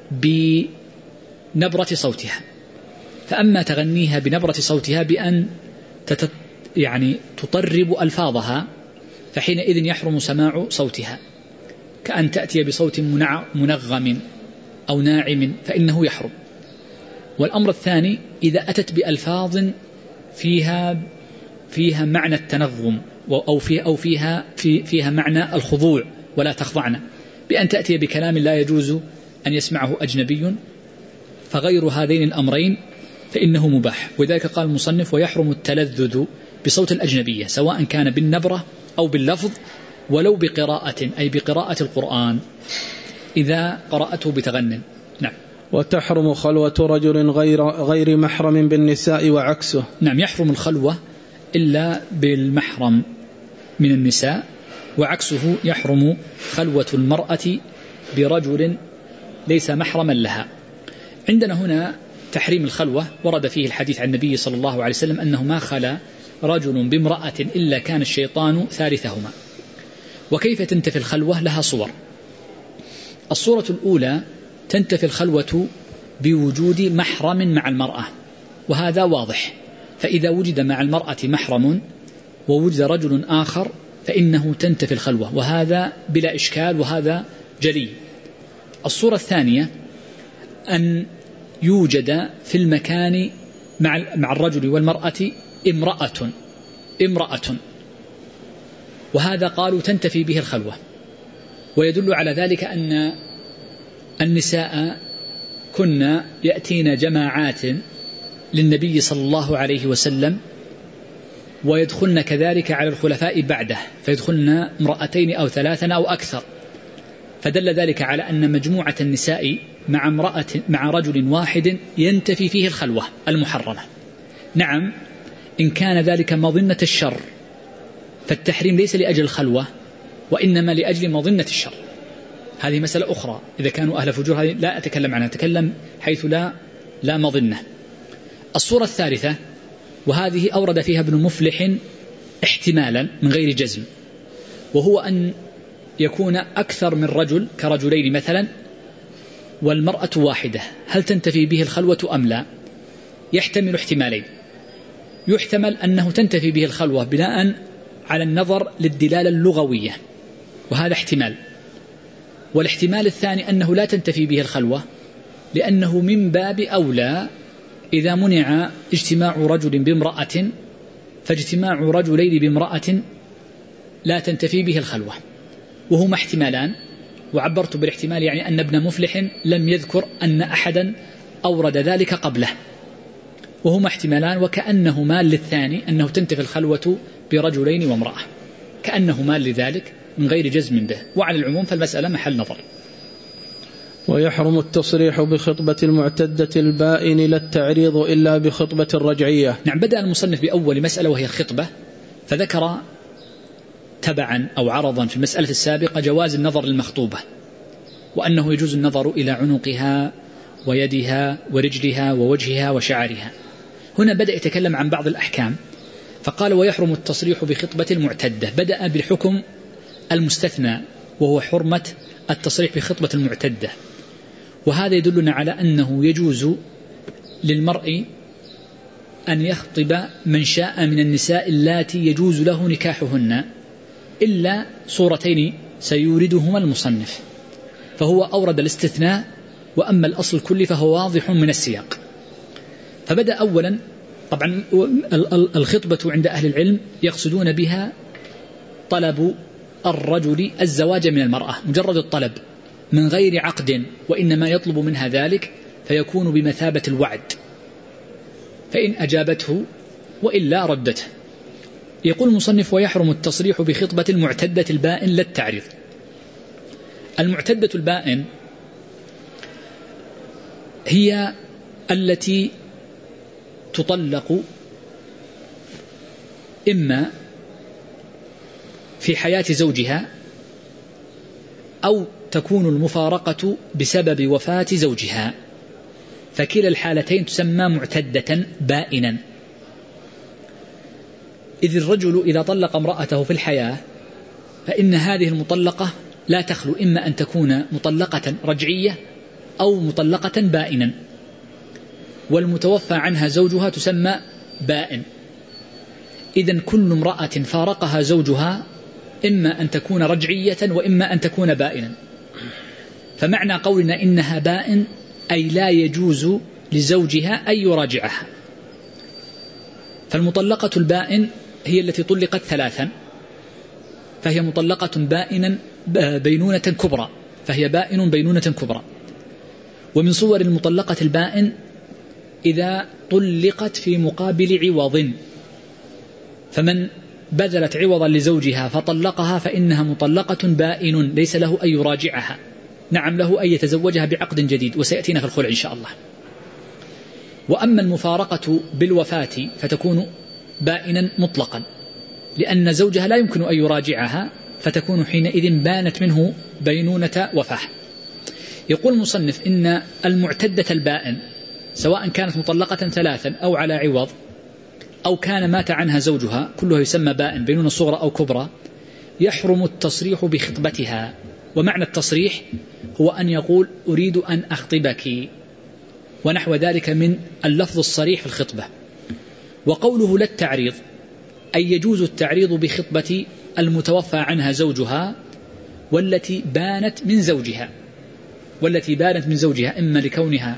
بنبرة صوتها. فأما تغنيها بنبرة صوتها بأن تت يعني تطرب ألفاظها فحينئذ يحرم سماع صوتها، كأن تأتي بصوت منغم أو ناعم فإنه يحرم. والأمر الثاني إذا أتت بألفاظ فيها فيها معنى التنغم أو فيها أو فيها في فيها معنى الخضوع ولا تخضعن، بأن تأتي بكلام لا يجوز أن يسمعه أجنبي، فغير هذين الأمرين فإنه مباح. وذلك قال المصنف ويحرم التلذذ بصوت الأجنبية سواء كان بالنبرة أو باللفظ ولو بقراءة، أي بقراءة القرآن إذا قرأته بتغنن. نعم. وتحرم خلوة رجل غير غير محرم بالنساء وعكسه. نعم يحرم الخلوة إلا بالمحرم من النساء، وعكسه يحرم خلوة المرأة برجل ليس محرما لها. عندنا هنا تحريم الخلوة ورد فيه الحديث عن النبي صلى الله عليه وسلم أنه ما خلا رجل بامرأة إلا كان الشيطان ثالثهما. وكيف تنتفي الخلوة؟ لها صور. الصورة الأولى تنتفي الخلوة بوجود محرم مع المرأة، وهذا واضح، فإذا وجد مع المرأة محرم ووجد رجل آخر فإنه تنتفي الخلوة، وهذا بلا إشكال وهذا جلي. الصورة الثانية أن يوجد في المكان مع مع الرجل والمرأة امرأة امرأة وهذا قالوا تنتفي به الخلوة. ويدل على ذلك أن النساء كنا يأتين جماعات للنبي صلى الله عليه وسلم ويدخلن كذلك على الخلفاء بعده، فيدخلن امرأتين أو ثلاثا أو أكثر، فدل ذلك على أن مجموعة النساء مع امرأة مع رجل واحد ينتفي فيه الخلوة المحرمة. نعم إن كان ذلك مظنة الشر، فالتحريم ليس لأجل الخلوة وإنما لأجل مظنة الشر، هذه مسألة أخرى. إذا كانوا أهل فجور هذه لا أتكلم عنها، أتكلم حيث لا لا مظنة. الصورة الثالثة وهذه أورد فيها ابن مفلح احتمالا من غير جزم، وهو أن يكون أكثر من رجل كرجلين مثلا والمرأة واحدة، هل تنتفي به الخلوة أم لا؟ يحتمل احتمالين. يحتمل أنه تنتفي به الخلوة بناء على النظر للدلالة اللغوية، وهذا احتمال. والاحتمال الثاني أنه لا تنتفي به الخلوة، لأنه من باب أولى إذا منع اجتماع رجل بامرأة فاجتماع رجلين بامرأة لا تنتفي به الخلوة. وهما احتمالان، وعبرت بالاحتمال يعني أن ابن مفلح لم يذكر أن أحدا أورد ذلك قبله، وهما احتمالان، وكأنه مال للثاني أنه تنتفي الخلوة برجلين وامرأة، كأنه مال لذلك من غير جزم به. وعلى العموم فالمسألة محل نظر. ويحرم التصريح بخطبة المعتدة البائن لا التعريض إلا بخطبة الرجعية. نعم، بدأ المصنف بأول مسألة وهي الخطبة، فذكر تبعا أو عرضا في المسألة السابقة جواز النظر للمخطوبة، وأنه يجوز النظر إلى عنقها ويدها ورجلها ووجهها وشعرها. هنا بدأ يتكلم عن بعض الأحكام، فقال ويحرم التصريح بخطبة المعتدة. بدأ بالحكم المستثنى وهو حرمة التصريح بخطبة المعتدة، وهذا يدلنا على أنه يجوز للمرء أن يخطب من شاء من النساء اللاتي يجوز له نكاحهن، إلا صورتين سيوردهما المصنف، فهو أورد الاستثناء، وأما الأصل الكلي فهو واضح من السياق. فبدأ أولا، طبعا الخطبة عند أهل العلم يقصدون بها طلب الرجل الزواج من المرأة، مجرد الطلب من غير عقد، وإنما يطلب منها ذلك فيكون بمثابة الوعد، فإن أجابته وإلا ردته. يقول المصنف ويحرم التصريح بخطبة المعتدة البائن لا التعريض. المعتدة البائن هي التي تطلق إما في حياة زوجها أو تكون المفارقة بسبب وفاة زوجها، فكلا الحالتين تسمى معتدة بائنا. إذ الرجل إذا طلق امرأته في الحياة فإن هذه المطلقة لا تخلو إما أن تكون مطلقة رجعية أو مطلقة بائنا، والمتوفى عنها زوجها تسمى بائن. إذن كل امرأة فارقها زوجها إما أن تكون رجعية وإما أن تكون بائنا. فمعنى قولنا إنها بائن أي لا يجوز لزوجها أن يراجعها. فالمطلقة البائن هي التي طلقت ثلاثا، فهي مطلقة بائنا بينونة كبرى، فهي بائن بينونة كبرى. ومن صور المطلقة البائن إذا طلقت في مقابل عوض، فمن بذلت عوضا لزوجها فطلقها فإنها مطلقة بائن ليس له أن يراجعها، نعم له أن يتزوجها بعقد جديد، وسيأتينا في الخلع إن شاء الله. وأما المفارقة بالوفاة فتكون بائنا مطلقا، لأن زوجها لا يمكن أن يراجعها، فتكون حينئذ بانت منه بينونة وفاة. يقول المصنف إن المعتدة البائن سواء كانت مطلقة ثلاثا أو على عوض أو كان مات عنها زوجها، كلها يسمى بائن بينونة صغرى أو كبرى، يحرم التصريح بخطبتها. ومعنى التصريح هو أن يقول أريد أن أخطبك، ونحو ذلك من اللفظ الصريح في الخطبة. وقوله لا التعريض أي يجوز التعريض بخطبة المتوفى عنها زوجها والتي بانت من زوجها، والتي بانت من زوجها إما لكونها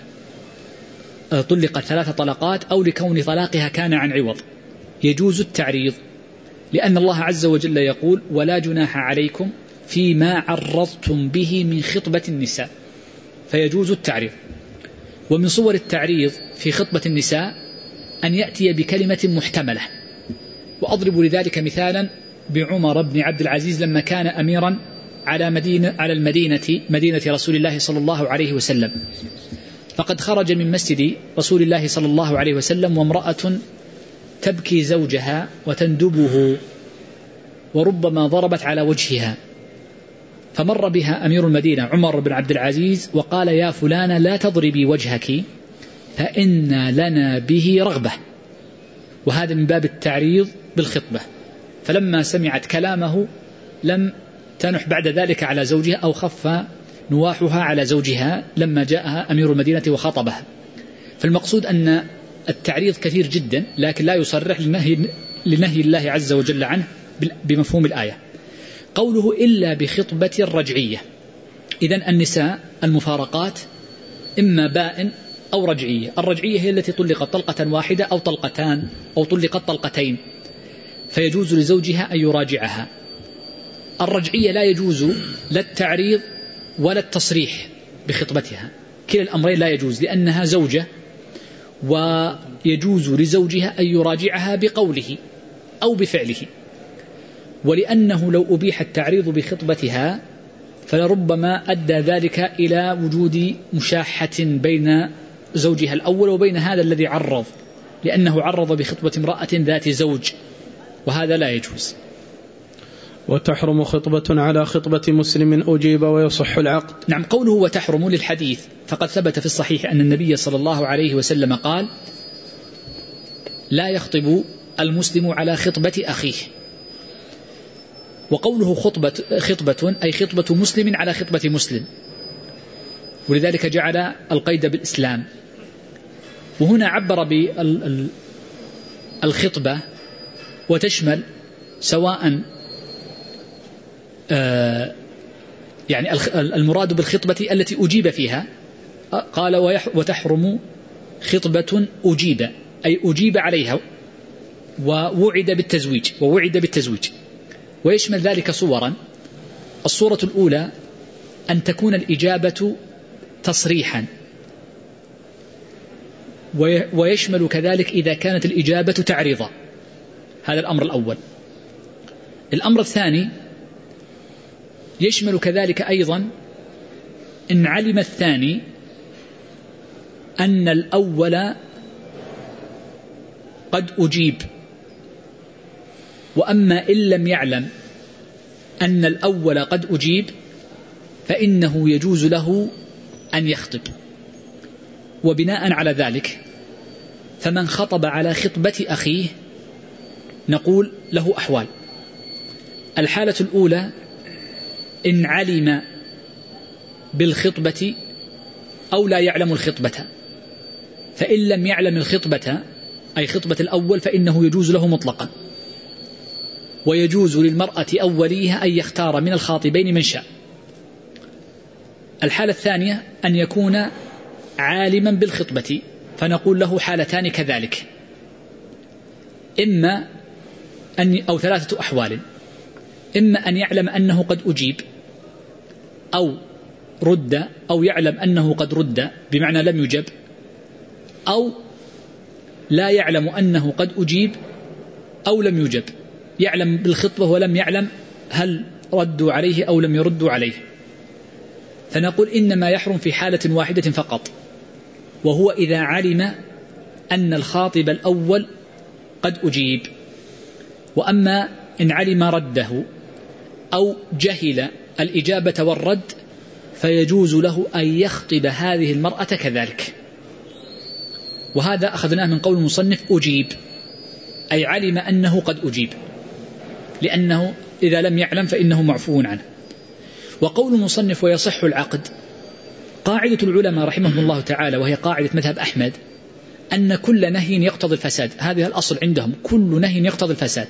طلقت ثلاث طلقات أو لكون طلاقها كان عن عوض، يجوز التعريض، لأن الله عز وجل يقول ولا جناح عليكم فيما عرضتم به من خطبة النساء، فيجوز التعريض. ومن صور التعريض في خطبة النساء أن يأتي بكلمة محتملة، وأضرب لذلك مثالا بعمر بن عبد العزيز لما كان أميرا على مدينة على المدينة مدينة رسول الله صلى الله عليه وسلم، فقد خرج من مسجد رسول الله صلى الله عليه وسلم وامرأة تبكي زوجها وتندبه وربما ضربت على وجهها، فمر بها أمير المدينة عمر بن عبد العزيز وقال يا فلانة لا تضربي وجهك فإن لنا به رغبة، وهذا من باب التعريض بالخطبة. فلما سمعت كلامه لم تنح بعد ذلك على زوجها أو خف نواحها على زوجها لما جاءها أمير المدينة وخطبها. فالمقصود أن التعريض كثير جدا، لكن لا يصرح لنهي, لنهي الله عز وجل عنه بمفهوم الآية. قوله إلا بخطبة الرجعية، إذن النساء المفارقات إما بائن أو رجعية. الرجعية هي التي طلقت طلقة واحدة أو طلقتان أو طلقت طلقتين فيجوز لزوجها أن يراجعها. الرجعية لا يجوز لا التعريض ولا التصريح بخطبتها، كلا الأمرين لا يجوز، لأنها زوجة ويجوز لزوجها أن يراجعها بقوله أو بفعله، ولأنه لو أبيح التعريض بخطبتها فلربما أدى ذلك إلى وجود مشاحة بين زوجها الأول وبين هذا الذي عرض، لأنه عرض بخطبة امرأة ذات زوج، وهذا لا يجوز. وتحرم خطبة على خطبة مسلم أجيب ويصح العقد. نعم، قوله وتحرم للحديث، فقد ثبت في الصحيح أن النبي صلى الله عليه وسلم قال: لا يخطب المسلم على خطبة أخيه. وقوله خطبة, خطبة أي خطبة مسلم على خطبة مسلم، ولذلك جعل القيد بالإسلام. وهنا عبر بالخطبة وتشمل سواء آه يعني المراد بالخطبة التي أجيب فيها، قال وتحرم خطبة أجيب أي أجيب عليها ووعد بالتزويج ووعد بالتزويج ويشمل ذلك صورا. الصورة الأولى أن تكون الإجابة تصريحا، ويشمل كذلك إذا كانت الإجابة تعريضا. هذا الأمر الأول. الأمر الثاني يشمل كذلك أيضا إن علم الثاني أن الأول قد أجيب، وأما إن لم يعلم أن الأول قد أجيب فإنه يجوز له أن يخطب. وبناء على ذلك فمن خطب على خطبة أخيه نقول له أحوال. الحالة الأولى إن علم بالخطبة أو لا يعلم الخطبة، فإن لم يعلم الخطبة أي خطبة الأول فإنه يجوز له مطلقا، ويجوز للمرأة أوليها أن يختار من الخاطبين من شاء. الحالة الثانية أن يكون عالما بالخطبة، فنقول له حالتان كذلك، إما أن أو ثلاثة أحوال: إما أن يعلم أنه قد أجيب أو رد، أو يعلم أنه قد رد بمعنى لم يجب، أو لا يعلم أنه قد أجيب أو لم يجب، يعلم بالخطبة ولم يعلم هل ردوا عليه أو لم يردوا عليه. فنقول إنما يحرم في حالة واحدة فقط، وهو إذا علم أن الخاطب الأول قد أجيب. وأما إن علم رده أو جهل الإجابة والرد فيجوز له أن يخطب هذه المرأة كذلك. وهذا أخذناه من قول المصنف أجيب، أي علم أنه قد أجيب، لأنه إذا لم يعلم فإنه معفو عنه. وقول المصنف ويصح العقد، قاعدة العلماء رحمهم الله تعالى وهي قاعدة مذهب أحمد أن كل نهي يقتضي الفساد. هذا الأصل عندهم، كل نهي يقتضي الفساد،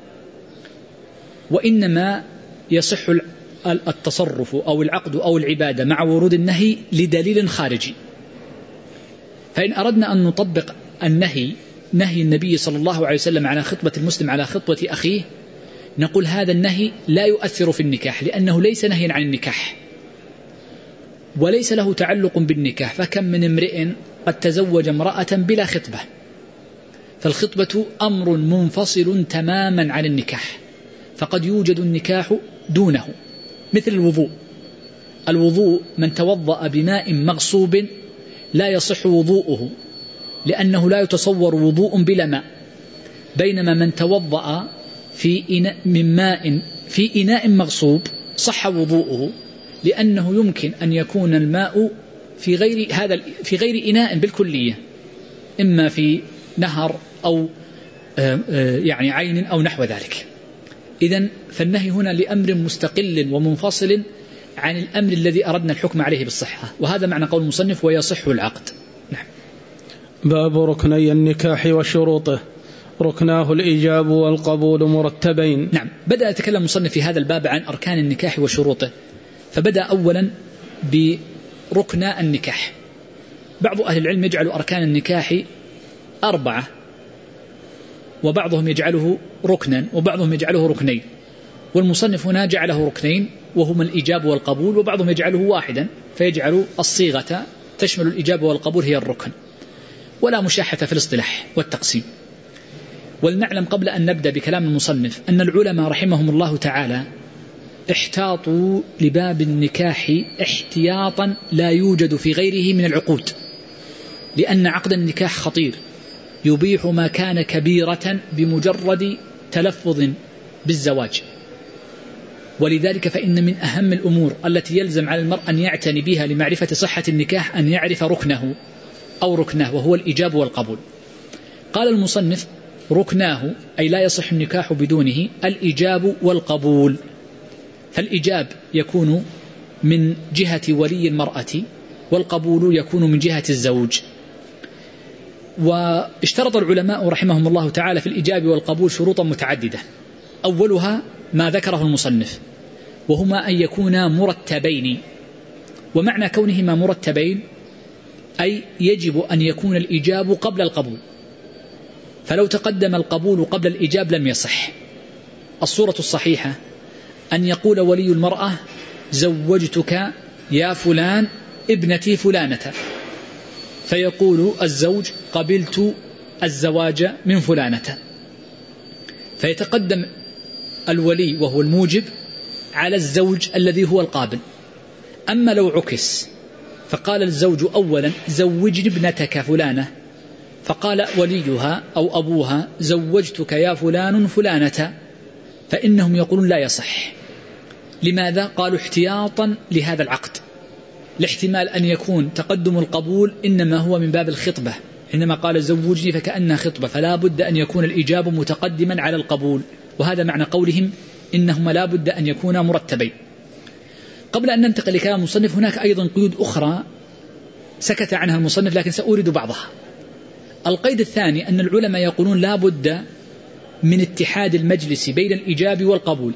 وإنما يصح التصرف أو العقد أو العبادة مع ورود النهي لدليل خارجي. فإن أردنا أن نطبق النهي نهي النبي صلى الله عليه وسلم على خطبة المسلم على خطبة أخيه، نقول هذا النهي لا يؤثر في النكاح، لأنه ليس نهيا عن النكاح وليس له تعلق بالنكاح. فكم من امرئ قد تزوج امرأة بلا خطبة، فالخطبة أمر منفصل تماما عن النكاح، فقد يوجد النكاح دونه. مثل الوضوء، الوضوء من توضأ بماء مغصوب لا يصح وضوءه، لأنه لا يتصور وضوء بلا ماء، بينما من توضأ في إناء من ماء في إناء مغصوب صح وضوءه، لأنه يمكن أن يكون الماء في غير هذا في غير إناء بالكلية، إما في نهر أو يعني عين أو نحو ذلك. إذن فالنهي هنا لأمر مستقل ومنفصل عن الأمر الذي أردنا الحكم عليه بالصحة، وهذا معنى قول المصنف ويصح العقد. نعم. باب ركني النكاح وشروطه. ركناه الإيجاب والقبول مرتبين. نعم، بدأ يتكلم المصنف في هذا الباب عن أركان النكاح وشروطه، فبدأ أولا بركن النكاح. بعض أهل العلم يجعل أركان النكاح أربعة، وبعضهم يجعله ركنا، وبعضهم يجعله ركنين، والمصنف هنا جعله ركنين وهما الإجابة والقبول، وبعضهم يجعله واحدا فيجعل الصيغة تشمل الإجابة والقبول هي الركن، ولا مشاحة في الاصطلاح والتقسيم. ولنعلم قبل أن نبدأ بكلام المصنف أن العلماء رحمهم الله تعالى احتاطوا لباب النكاح احتياطا لا يوجد في غيره من العقود، لأن عقد النكاح خطير يبيح ما كان كبيرة بمجرد تلفظ بالزواج. ولذلك فإن من أهم الأمور التي يلزم على المرء أن يعتني بها لمعرفة صحة النكاح أن يعرف ركنه أو ركنه، وهو الإجابة والقبول. قال المصنف ركناه أي لا يصح النكاح بدونه الإجاب والقبول. فالإجاب يكون من جهة ولي المرأة، والقبول يكون من جهة الزوج. واشترط العلماء رحمهم الله تعالى في الإجاب والقبول شروطا متعددة، أولها ما ذكره المصنف، وهما أن يكونا مرتبين. ومعنى كونهما مرتبين أي يجب أن يكون الإجاب قبل القبول، فلو تقدم القبول قبل الإجاب لم يصح. الصورة الصحيحة أن يقول ولي المرأة زوجتك يا فلان ابنتي فلانة، فيقول الزوج قبلت الزواج من فلانة، فيتقدم الولي وهو الموجب على الزوج الذي هو القابل. أما لو عكس فقال الزوج أولا زوجني ابنتك فلانة، فقال وليها أو أبوها زوجتك يا فلان فلانة، فإنهم يقولون لا يصح. لماذا؟ قالوا احتياطا لهذا العقد، لاحتمال أن يكون تقدم القبول إنما هو من باب الخطبة، حينما قال زوجني فكأنها خطبة، فلا بد أن يكون الإجابة متقدما على القبول، وهذا معنى قولهم إنهما لا بد أن يكونا مرتبين. قبل أن ننتقل لكلام المصنف هناك أيضا قيود أخرى سكت عنها المصنف لكن سأورد بعضها. القيد الثاني أن العلماء يقولون لا بد من اتحاد المجلس بين الإجاب والقبول.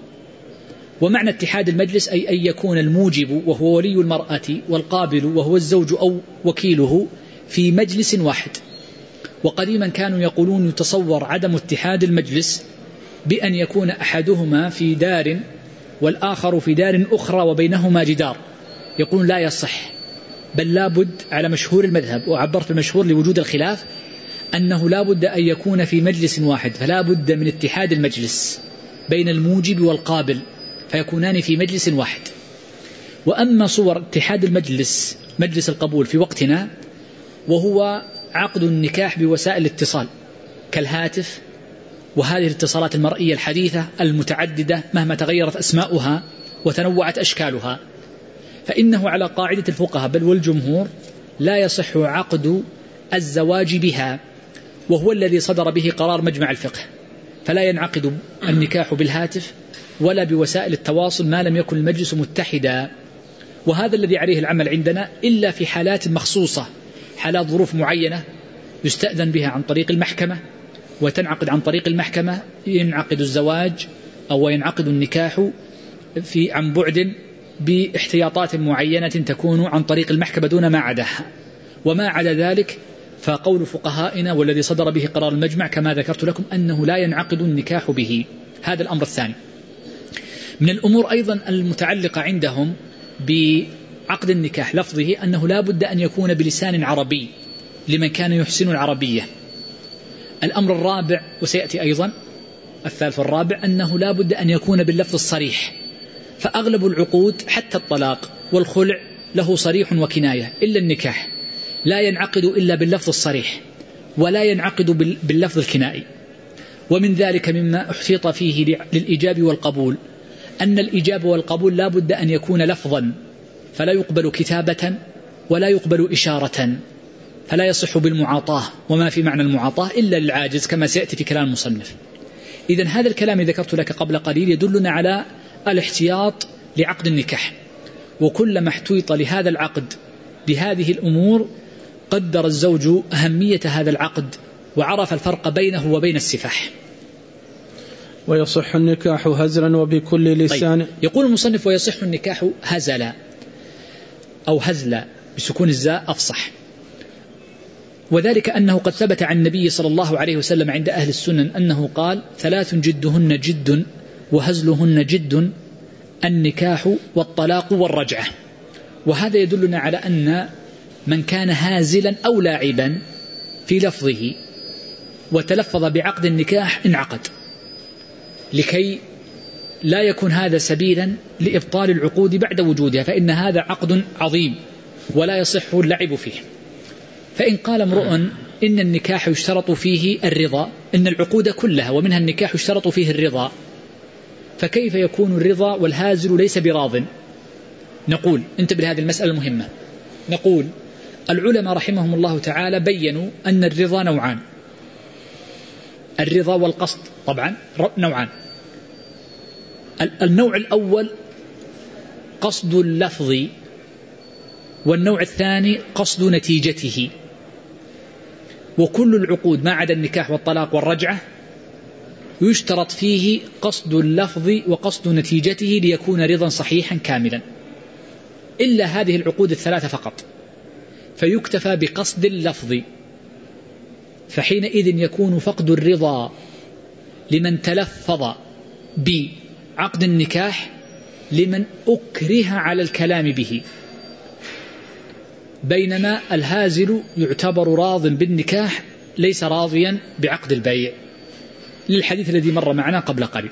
ومعنى اتحاد المجلس أي أن يكون الموجب وهو ولي المرأة والقابل وهو الزوج أو وكيله في مجلس واحد. وقديما كانوا يقولون يتصور عدم اتحاد المجلس بأن يكون أحدهما في دار والآخر في دار أخرى وبينهما جدار، يقولون لا يصح، بل لا بد على مشهور المذهب، وعبرت المشهور لوجود الخلاف، أنه لا بد أن يكون في مجلس واحد، فلا بد من اتحاد المجلس بين الموجب والقابل فيكونان في مجلس واحد. وأما صور اتحاد المجلس مجلس القبول في وقتنا وهو عقد النكاح بوسائل الاتصال كالهاتف، وهذه الاتصالات المرئية الحديثة المتعددة مهما تغيرت أسماؤها وتنوعت أشكالها، فإنه على قاعدة الفقهاء بل والجمهور لا يصح عقد الزواج بها، وهو الذي صدر به قرار مجمع الفقه، فلا ينعقد النكاح بالهاتف ولا بوسائل التواصل ما لم يكن المجلس متحدا. وهذا الذي عليه العمل عندنا إلا في حالات مخصوصة، حالات ظروف معينة يستأذن بها عن طريق المحكمة وتنعقد عن طريق المحكمة، ينعقد الزواج أو ينعقد النكاح في عن بعد باحتياطات معينة تكون عن طريق المحكمة دون ما عداها. وما عدا ذلك فقول فقهائنا والذي صدر به قرار المجمع كما ذكرت لكم أنه لا ينعقد النكاح به. هذا الأمر الثاني. من الأمور أيضا المتعلقة عندهم بعقد النكاح لفظه أنه لا بد أن يكون بلسان عربي لمن كان يحسن العربية. الأمر الرابع وسيأتي أيضا الثالث والرابع أنه لا بد أن يكون باللفظ الصريح، فأغلب العقود حتى الطلاق والخلع له صريح وكناية، إلا النكاح لا ينعقد إلا باللفظ الصريح ولا ينعقد باللفظ الكنائي. ومن ذلك مما احتيط فيه للإجاب والقبول أن الإجاب والقبول لا بد أن يكون لفظا، فلا يقبل كتابة ولا يقبل إشارة، فلا يصح بالمعاطاة، وما في معنى المعاطاة إلا للعاجز كما سيأتي في كلام المصنف. إذن هذا الكلام ذكرت لك قبل قليل يدلنا على الاحتياط لعقد النكاح، وكلما احتيط لهذا العقد بهذه الأمور قدر الزوج أهمية هذا العقد وعرف الفرق بينه وبين السفاح. ويصح النكاح هزلا وبكل لسان. طيب. يقول المصنف ويصح النكاح هزلا. أو هزل بسكون الزاء أفصح. وذلك أنه قد ثبت عن النبي صلى الله عليه وسلم عند أهل السنن أنه قال: ثلاث جدهن جد وهزلهن جد، النكاح والطلاق والرجعة. وهذا يدلنا على أن من كان هازلا أو لاعبا في لفظه وتلفظ بعقد النكاح انعقد، لكي لا يكون هذا سبيلا لإبطال العقود بعد وجودها، فإن هذا عقد عظيم ولا يصح اللعب فيه. فإن قال امرؤ إن النكاح يشترط فيه الرضا، إن العقود كلها ومنها النكاح يشترط فيه الرضا، فكيف يكون الرضا والهازل ليس براض؟ نقول انتبه لهذه المسألة المهمة. نقول العلماء رحمهم الله تعالى بينوا أن الرضا نوعان، الرضا والقصد طبعا نوعان. النوع الأول قصد اللفظ، والنوع الثاني قصد نتيجته. وكل العقود ما عدا النكاح والطلاق والرجعة يشترط فيه قصد اللفظ وقصد نتيجته ليكون رضا صحيحا كاملا، إلا هذه العقود الثلاثة فقط، فيكتفى بقصد اللفظ، فحينئذ يكون فقد الرضا لمن تلفظ بعقد النكاح لمن أكره على الكلام به، بينما الهازل يعتبر راض بالنكاح ليس راضيا بعقد البيع، للحديث الذي مر معنا قبل قليل.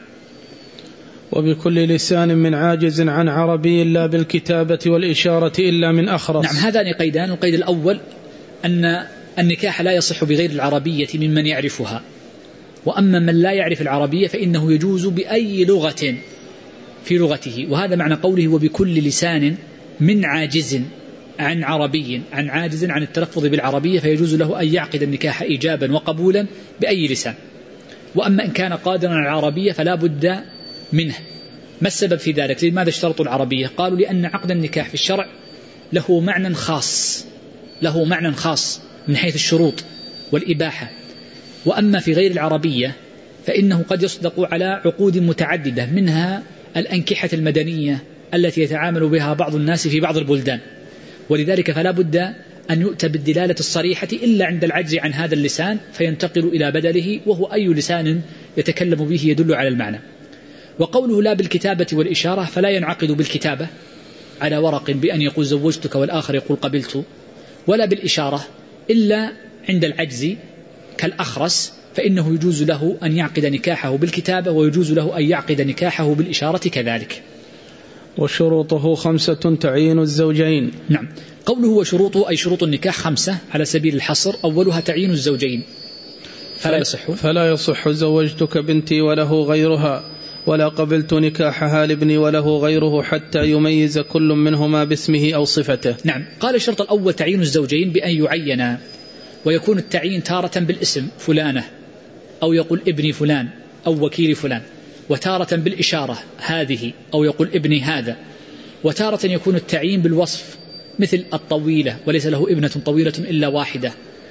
وبكل لسان من عاجز عن عربي لا بالكتابة والإشارة إلا من أخرس. نعم، هذان قيدان. القيد الأول أن النكاح لا يصح بغير العربية ممن يعرفها، وأما من لا يعرف العربية فإنه يجوز بأي لغة في لغته، وهذا معنى قوله وبكل لسان من عاجز عن عربي، عن عاجز عن التلفظ بالعربية، فيجوز له أن يعقد النكاح إيجابا وقبولا بأي لسان. وأما إن كان قادرا على العربية فلا بد منه. ما السبب في ذلك؟ لماذا اشترطوا العربية؟ قالوا لأن عقد النكاح في الشرع له معنى خاص، له معنى خاص من حيث الشروط والإباحة. وأما في غير العربية فإنه قد يصدق على عقود متعددة، منها الأنكحة المدنية التي يتعامل بها بعض الناس في بعض البلدان، ولذلك فلا بد أن يؤتى بالدلالة الصريحة إلا عند العجز عن هذا اللسان، فينتقل إلى بدله وهو أي لسان يتكلم به يدل على المعنى. وقوله لا بالكتابة والإشارة فلا ينعقد بالكتابة على ورق بأن يقول زوجتك والآخر يقول قبلت، ولا بالإشارة إلا عند العجز كالأخرس، فإنه يجوز له أن يعقد نكاحه بالكتابة ويجوز له أن يعقد نكاحه بالإشارة كذلك. وشروطه خمسة تعيين الزوجين. نعم، قوله وشروطه أي شروط النكاح خمسة على سبيل الحصر، أولها تعيين الزوجين، فلا يصح فلا يصح زوجتك بنتي وله غيرها، ولا قبلت نكاحها لابني وله غيره، حتى يميز كل منهما باسمه أو صفته. نعم، قال الشرط الأول تعيين الزوجين بأن يعينا، ويكون التعيين تارة بالاسم فلانة، أو يقول ابني فلان أو وكيل فلان، وتارة بالإشارة هذه، أو يقول ابني هذا، وتارة يكون التعيين بالوصف مثل الطويلة وليس له ابنة طويلة إلا واحدة،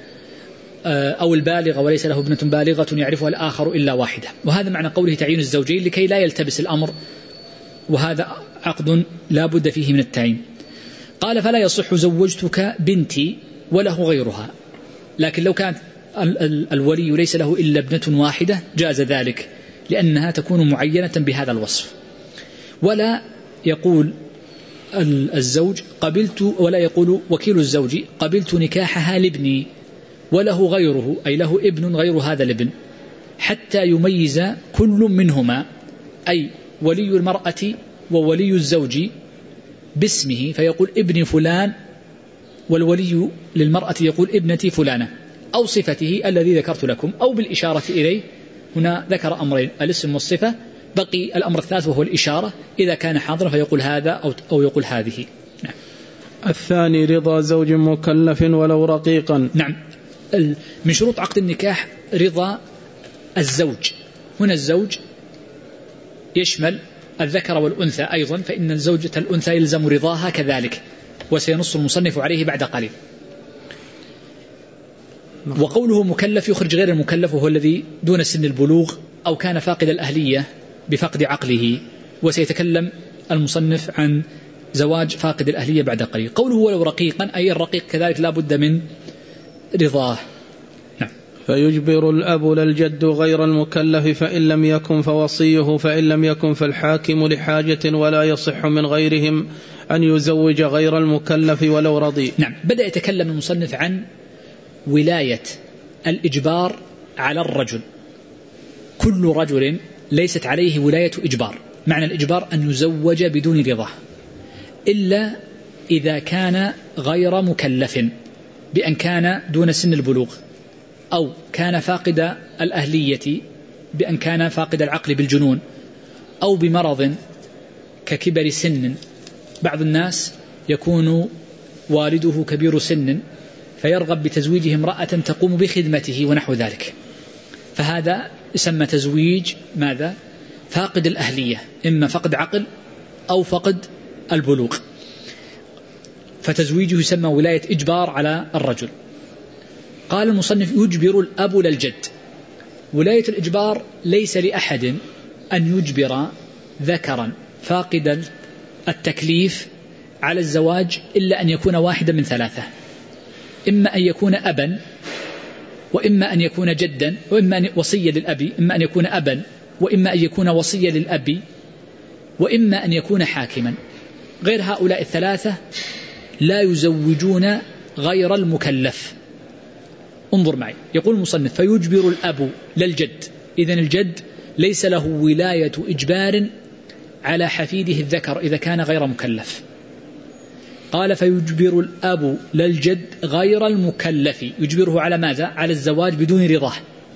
أو البالغة وليس له ابنة بالغة يعرفها الآخر إلا واحدة. وهذا معنى قوله تعيين الزوجين لكي لا يلتبس الأمر، وهذا عقد لا بد فيه من التعيين. قال فلا يصح زوجتك بنتي وله غيرها، لكن لو كان الولي ليس له إلا ابنة واحدة جاز ذلك، لأنها تكون معينة بهذا الوصف. ولا يقول الزوج قبلت، ولا يقول وكيل الزوج قبلت نكاحها لابني وله غيره، أي له ابن غير هذا الابن، حتى يميز كل منهما، أي ولي المرأة وولي الزوج باسمه، فيقول ابن فلان، والولي للمرأة يقول ابنتي فلانة، أو صفته الذي ذكرت لكم، أو بالإشارة إليه. هنا ذكر أمرين، الاسم والصفة، بقي الأمر الثالث وهو الإشارة، إذا كان حاضرا فيقول هذا أو, أو يقول هذه. نعم. الثاني رضا زوج مكلف ولو رقيقا. نعم، من شروط عقد النكاح رضا الزوج. هنا الزوج يشمل الذكر والأنثى أيضا، فإن الزوجة الأنثى يلزم رضاها كذلك، وسينص المصنف عليه بعد قليل. وقوله مكلف يخرج غير المكلف، وهو الذي دون سن البلوغ أو كان فاقد الأهلية بفقد عقله، وسيتكلم المصنف عن زواج فاقد الأهلية بعد قليل. قوله ولو رقيقا أي الرقيق كذلك لا بد من رضاه. نعم. فيجبر الأب للجد غير المكلف فإن لم يكن فوصيه فإن لم يكن فالحاكم لحاجة ولا يصح من غيرهم أن يزوج غير المكلف ولو رضي. نعم. بدأ يتكلم المصنف عن ولاية الإجبار على الرجل. كل رجل ليست عليه ولاية إجبار. معنى الإجبار أن يزوج بدون رضاه إلا إذا كان غير مكلف بأن كان دون سن البلوغ أو كان فاقد الأهلية بأن كان فاقد العقل بالجنون أو بمرض ككبر سن. بعض الناس يكون والده كبير سن فيرغب بتزويجه امرأة تقوم بخدمته ونحو ذلك، فهذا يسمى تزويج ماذا؟ فاقد الأهلية، إما فقد عقل أو فقد البلوغ، فتزويجه يسمى ولاية إجبار على الرجل. قال المصنف يجبر الأب للجد. ولاية الإجبار ليس لأحد أن يجبر ذكرا فاقدا التكليف على الزواج إلا أن يكون واحدا من ثلاثة: إما أن يكون أبا، وإما أن يكون جدا، وإما أن وصيا للأب، إما أن يكون أبا وإما أن يكون وصيا للأب، وإما أن يكون حاكما. غير هؤلاء الثلاثة لا يزوجون غير المكلف. انظر معي، يقول المصنف فيجبر الأب للجد. إذن الجد ليس له ولاية إجبار على حفيده الذكر إذا كان غير مكلف. قال فيجبر الأب للجد غير المكلف، يجبره على ماذا؟ على الزواج بدون رضاه.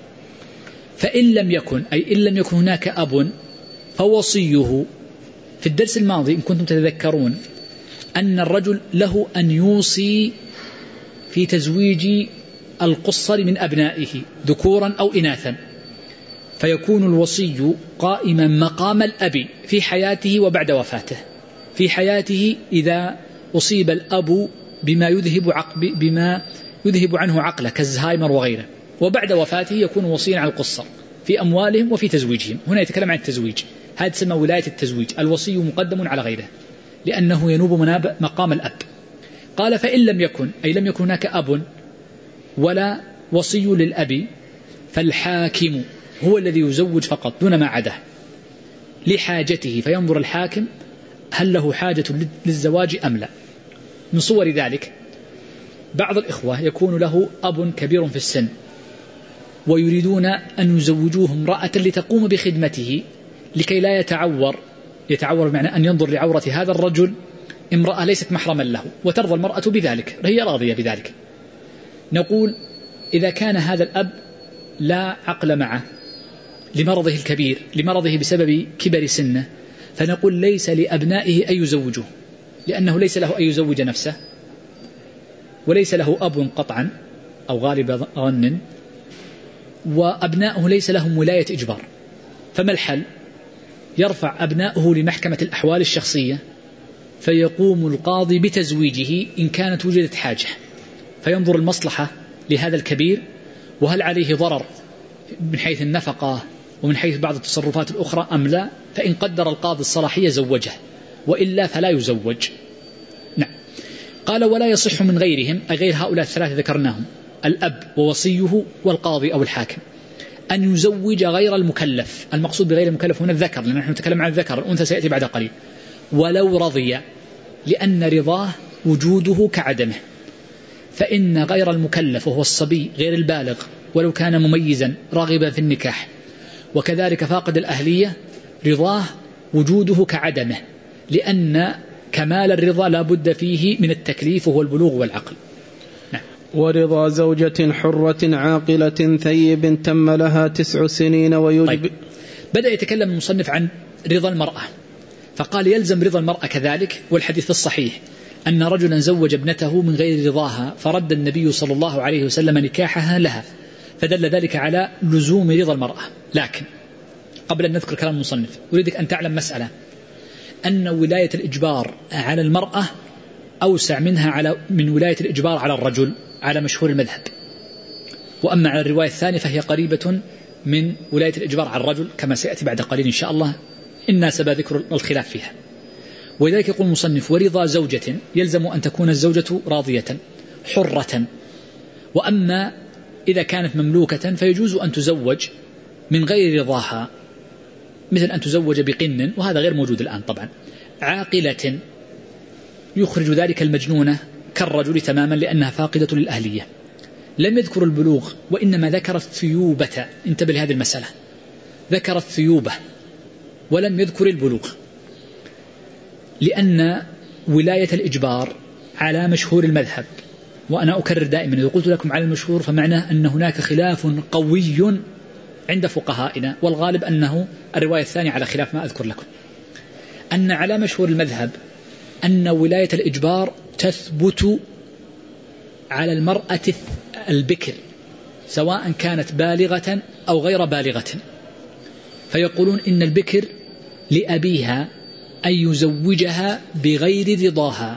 فإن لم يكن، أي إن لم يكن هناك أب فوصيه. في الدرس الماضي إن كنتم تتذكرون أن الرجل له أن يوصي في تزويج القصر من أبنائه ذكورا أو إناثا، فيكون الوصي قائما مقام الأب في حياته وبعد وفاته. في حياته إذا أصيب الأب بما يذهب عقب بما يذهب عنه عقله كالزهايمر وغيره، وبعد وفاته يكون وصيا على القصر في أموالهم وفي تزويجهم. هنا يتكلم عن التزويج، هذا تسمى ولاية التزويج. الوصي مقدم على غيره لأنه ينوب مناب مقام الأب. قال فإن لم يكن، أي لم يكن هناك أب ولا وصي للأب، فالحاكم هو الذي يزوج فقط دون ما عداه لحاجته، فينظر الحاكم هل له حاجة للزواج أم لا. من صور ذلك بعض الإخوة يكون له أب كبير في السن ويريدون أن يزوجوه امرأة لتقوم بخدمته لكي لا يتعور يتعور بمعنى أن ينظر لعورة هذا الرجل امرأة ليست محرما له، وترضى المرأة بذلك، هي راضية بذلك. نقول إذا كان هذا الأب لا عقل معه لمرضه الكبير، لمرضه بسبب كبر سنه، فنقول ليس لأبنائه أن يزوجوه، لأنه ليس له أن يزوج نفسه، وليس له أب قطعا أو غالب ظن، وأبنائه ليس لهم ولاية إجبار. فما الحل؟ يرفع أبنائه لمحكمة الأحوال الشخصية، فيقوم القاضي بتزويجه إن كانت وجدت حاجة، فينظر المصلحة لهذا الكبير وهل عليه ضرر من حيث النفقة ومن حيث بعض التصرفات الأخرى أم لا. فإن قدر القاضي الصلاحية زوجه، وإلا فلا يزوج. نعم. قال ولا يصح من غيرهم، أي غير هؤلاء الثلاثة ذكرناهم، الأب ووصيه والقاضي أو الحاكم، أن يزوج غير المكلف. المقصود بغير المكلف هنا الذكر، لأن نحن نتكلم عن الذكر، الأنثى سيأتي بعد قليل. ولو رضي، لأن رضاه وجوده كعدمه. فإن غير المكلف وهو الصبي غير البالغ ولو كان مميزا راغبا في النكاح، وكذلك فاقد الأهلية، رضاه وجوده كعدمه، لأن كمال الرضا لا بد فيه من التكليف وهو البلوغ والعقل. نعم. ورضا زوجة حرة عاقلة ثيب تم لها تسع سنين ويجب. طيب. بدأ يتكلم المصنف عن رضا المرأة، فقال يلزم رضا المرأة كذلك. والحديث الصحيح أن رجلا زوج ابنته من غير رضاها فرد النبي صلى الله عليه وسلم نكاحها لها، فدل ذلك على لزوم رضا المرأة. لكن قبل أن نذكر كلام المصنف أريدك أن تعلم مسألة، أن ولاية الإجبار على المرأة أوسع منها على من ولاية الإجبار على الرجل على مشهور المذهب. وأما على الرواية الثانية فهي قريبة من ولاية الإجبار على الرجل كما سيأتي بعد قليل إن شاء الله، إن ناسب ذكر الخلاف فيها. ولذلك يقول المصنف ورضا زوجة يلزم أن تكون الزوجة راضية حرة، وأما إذا كانت مملوكة فيجوز أن تزوج من غير رضاها، مثل أن تزوج بقن، وهذا غير موجود الآن طبعا. عاقلة يخرج ذلك المجنونة كالرجل تماما لأنها فاقدة للأهلية. لم يذكر البلوغ وإنما ذكر الثيوبة، انتبه لهذه المسألة، ذكر الثيوبة ولم يذكر البلوغ، لأن ولاية الإجبار على مشهور المذهب، وأنا أكرر دائما إذا قلت لكم على المشهور فمعناه أن هناك خلاف قوي عند فقهائنا، والغالب أنه الرواية الثانية على خلاف ما أذكر لكم، أن على مشهور المذهب أن ولاية الإجبار تثبت على المرأة البكر سواء كانت بالغة أو غير بالغة، فيقولون إن البكر لأبيها أن يزوجها بغير رضاها،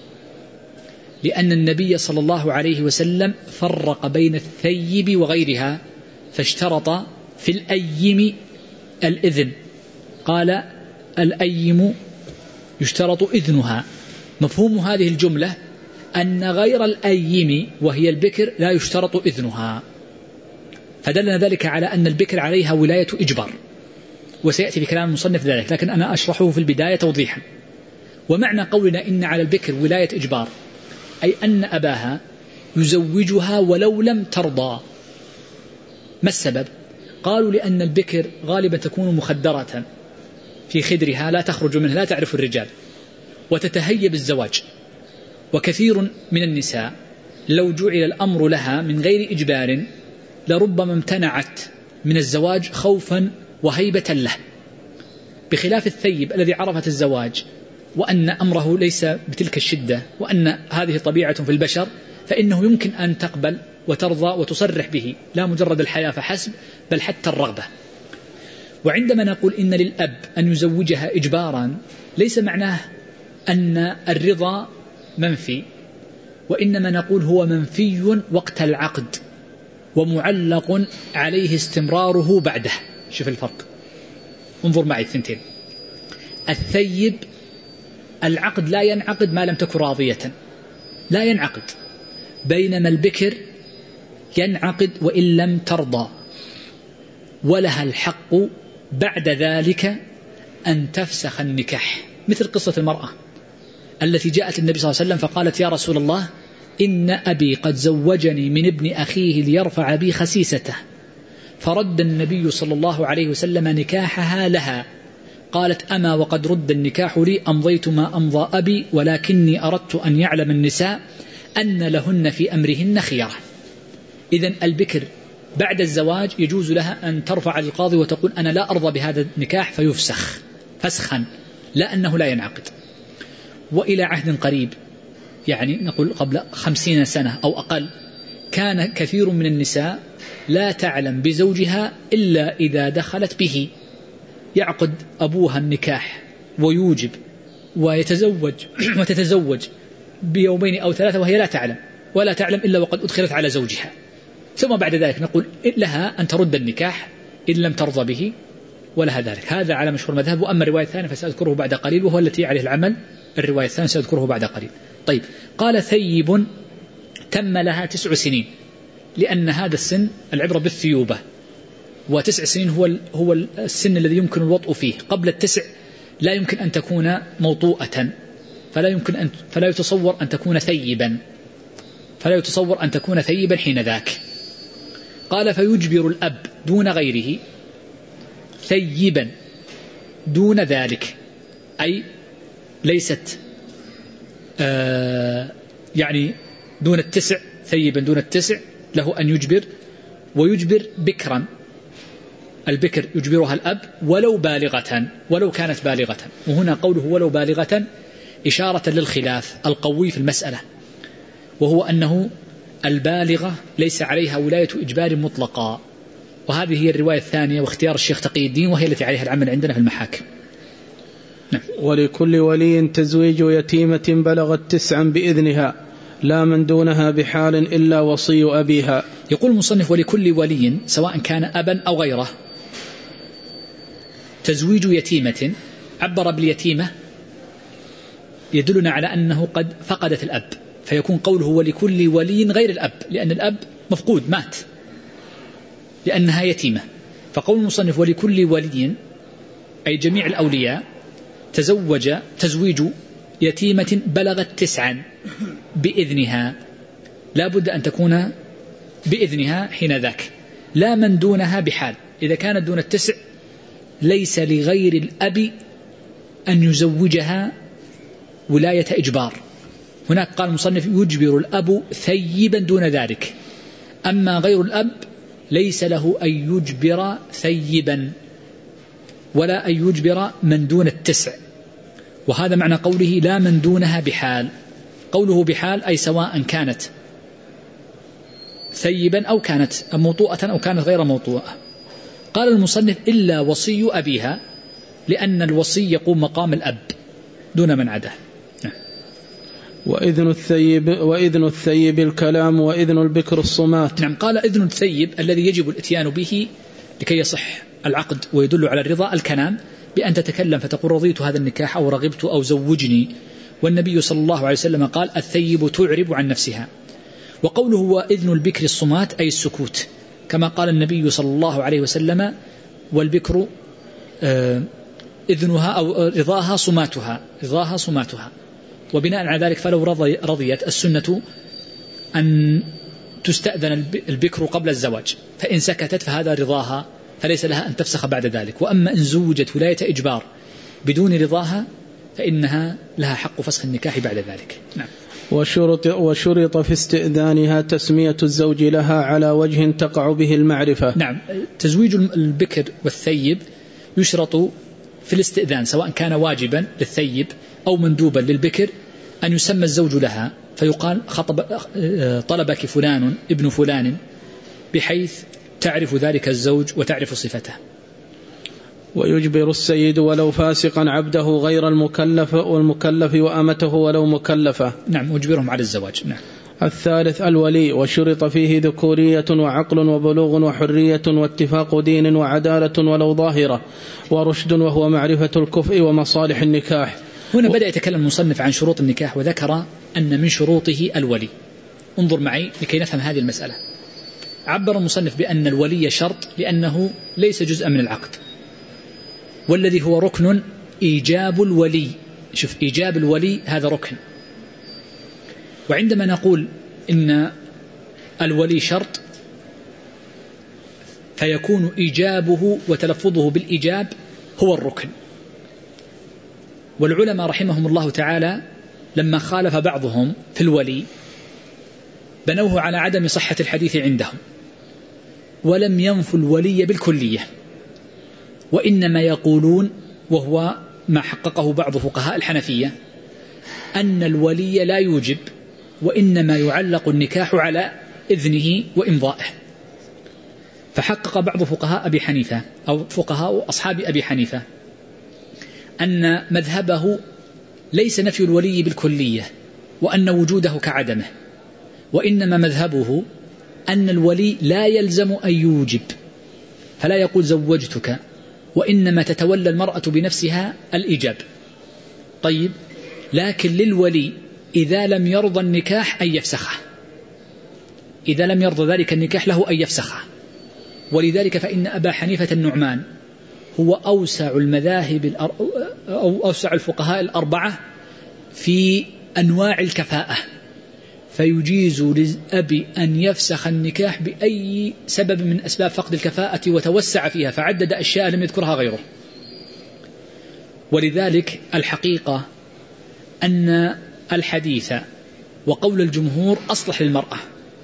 لأن النبي صلى الله عليه وسلم فرق بين الثيب وغيرها، فاشترط في الأيم الإذن، قال الأيم يشترط إذنها. مفهوم هذه الجملة أن غير الأيم وهي البكر لا يشترط إذنها، فدلنا ذلك على أن البكر عليها ولاية إجبار، وسيأتي في كلام المصنف ذلك، لكن أنا أشرحه في البداية توضيحا. ومعنى قولنا إن على البكر ولاية إجبار أي أن أباها يزوجها ولو لم ترضى. ما السبب؟ قالوا لأن البكر غالبا تكون مخدرة في خدرها لا تخرج منها، لا تعرف الرجال وتتهيب الزواج، وكثير من النساء لو جعل الأمر لها من غير إجبار لربما امتنعت من الزواج خوفا وهيبة له، بخلاف الثيب الذي عرفت الزواج وأن أمره ليس بتلك الشدة وأن هذه طبيعة في البشر، فإنه يمكن أن تقبل وترضى وتصرح به، لا مجرد الحياة فحسب بل حتى الرغبة. وعندما نقول إن للأب أن يزوجها إجبارا ليس معناه أن الرضا منفي، وإنما نقول هو منفي وقت العقد ومعلق عليه استمراره بعده. شوف الفرق، انظر معي الثنتين. الثيب العقد لا ينعقد ما لم تكن راضية، لا ينعقد، بينما البكر ينعقد وإن لم ترضى، ولها الحق بعد ذلك أن تفسخ النكاح، مثل قصة المرأة التي جاءت النبي صلى الله عليه وسلم فقالت يا رسول الله إن أبي قد زوجني من ابن أخيه ليرفع بي خسيسته، فرد النبي صلى الله عليه وسلم نكاحها لها، قالت أما وقد رد النكاح لي أمضيت ما أمضى أبي، ولكني أردت أن يعلم النساء أن لهن في أمرهن خيرة. إذن البكر بعد الزواج يجوز لها أن ترفع للقاضي وتقول أنا لا أرضى بهذا النكاح فيفسخ فسخا، لا أنه لا ينعقد. وإلى عهد قريب، يعني نقول قبل خمسين سنة أو أقل، كان كثير من النساء لا تعلم بزوجها إلا إذا دخلت به، يعقد أبوها النكاح ويوجب ويتزوج وتتزوج بيومين أو ثلاثة وهي لا تعلم، ولا تعلم إلا وقد أدخلت على زوجها، ثم بعد ذلك نقول لها أن ترد النكاح إن لم ترضى به، ولها ذلك. هذا على مشهور مذهب. وأما الرواية الثانية فسأذكره بعد قليل، وهو التي عليه العمل، الرواية الثانية سأذكره بعد قليل. طيب، قال ثيب تم لها تسع سنين، لأن هذا السن العبرة بالثيوبة، وتسع سنين هو هو السن الذي يمكن الوطء فيه. قبل التسع لا يمكن أن تكون موطوءة، فلا يمكن أن فلا يتصور أن تكون ثيبا، فلا يتصور أن تكون ثيبا حين ذاك. قال فيجبر الأب دون غيره ثيبا دون ذلك، أي ليست آه يعني دون التسع، ثيبا دون التسع له أن يجبر، ويجبر بكرا، البكر يجبرها الأب ولو بالغة، ولو كانت بالغة. وهنا قوله ولو بالغة إشارة للخلاف القوي في المسألة، وهو أنه البالغة ليس عليها ولاية إجبار مطلقا، وهذه هي الرواية الثانية واختيار الشيخ تقي الدين، وهي التي عليها العمل عندنا في المحاكم. نعم. ولكل ولي تزويج يتيمة بلغت تسعا بإذنها لا من دونها بحال إلا وصي أبيها. يقول المصنف ولكل ولي سواء كان أبا أو غيره تزويج يتيمة، عبر باليتيمة يدلنا على أنه قد فقدت الأب، فيكون قوله ولكل ولي غير الأب، لأن الأب مفقود مات لأنها يتيمة. فقول المصنف ولكل ولي أي جميع الأولياء تزوج تزويج يتيمة بلغت تسعا بإذنها، لا بد أن تكون بإذنها حين ذاك، لا من دونها بحال. إذا كانت دون التسع ليس لغير الأب أن يزوجها ولاية إجبار. هناك قال المصنف يجبر الأب ثيبا دون ذلك، أما غير الأب ليس له أن يجبر ثيبا ولا أن يجبر من دون التسع. وهذا معنى قوله لا من دونها بحال. قوله بحال أي سواء كانت ثيبا أو كانت موطوءة أو كانت غير موطوءة. قال المصنف إلا وصي أبيها، لأن الوصي يقوم مقام الأب دون من عداه. وإذن الثيب وإذن الثيب الكلام وإذن البكر الصمات. نعم، قال إذن الثيب الذي يجب الاتيان به لكي يصح العقد ويدل على الرضا الكلام، بأن تتكلم فتقول رضيت هذا النكاح أو رغبت أو زوجني. والنبي صلى الله عليه وسلم قال الثيب تعرب عن نفسها. وقوله وإذن البكر الصمات أي السكوت، كما قال النبي صلى الله عليه وسلم والبكر إذنها أو رضاها صماتها رضاها صماتها. وبناء على ذلك فلو رضي رضيت السنة أن تستأذن البكر قبل الزواج، فإن سكتت فهذا رضاها، فليس لها أن تفسخ بعد ذلك. وأما إن زوجت ولاية إجبار بدون رضاها فإنها لها حق فسخ النكاح بعد ذلك. نعم. وشرط, وشرط في استئذانها تسمية الزوج لها على وجه تقع به المعرفة. نعم، تزويج البكر والثيب يشرط في الاستئذان، سواء كان واجبا للثيب أو مندوبا للبكر، أن يسمى الزوج لها، فيقال خطب طلبك فلان ابن فلان، بحيث تعرف ذلك الزوج وتعرف صفته. ويجبر السيد ولو فاسقا عبده غير المكلف والمكلف وأمته ولو مكلفة. نعم، يجبرهم على الزواج. نعم. الثالث الولي، وشرط فيه ذكورية وعقل وبلوغ وحرية واتفاق دين وعدالة ولو ظاهرة ورشد، وهو معرفة الكفء ومصالح النكاح. هنا بدأ يتكلم المصنف عن شروط النكاح، وذكر أن من شروطه الولي. انظر معي لكي نفهم هذه المسألة. عبر المصنف بأن الولي شرط لأنه ليس جزءا من العقد، والذي هو ركن إيجاب الولي. شوف، إيجاب الولي هذا ركن. وعندما نقول إن الولي شرط فيكون إيجابه وتلفظه بالإيجاب هو الركن. والعلماء رحمهم الله تعالى لما خالف بعضهم في الولي بنوه على عدم صحة الحديث عندهم، ولم ينفوا الولي بالكلية، وإنما يقولون، وهو ما حققه بعض فقهاء الحنفية، أن الولي لا يوجب، وإنما يعلق النكاح على إذنه وإمضائه. فحقق بعض فقهاء أبي حنيفة أو فقهاء أصحاب أبي حنيفة أن مذهبه ليس نفي الولي بالكلية وأن وجوده كعدمه، وإنما مذهبه أن الولي لا يلزم أن يوجب، فلا يقول زوجتك، وإنما تتولى المرأة بنفسها الإيجاب. طيب، لكن للولي إذا لم يرضى النكاح أن يفسخه، إذا لم يرضى ذلك النكاح له أن يفسخه. ولذلك فإن أبا حنيفة النعمان هو أوسع المذاهب أو أوسع الفقهاء الأربعة في أنواع الكفاءة، فيجيز للأب أن يفسخ النكاح بأي سبب من أسباب فقد الكفاءة، وتوسع فيها فعدد أشياء لم يذكرها غيره. ولذلك الحقيقة أن الحديث وقول الجمهور أصلح للمرأة،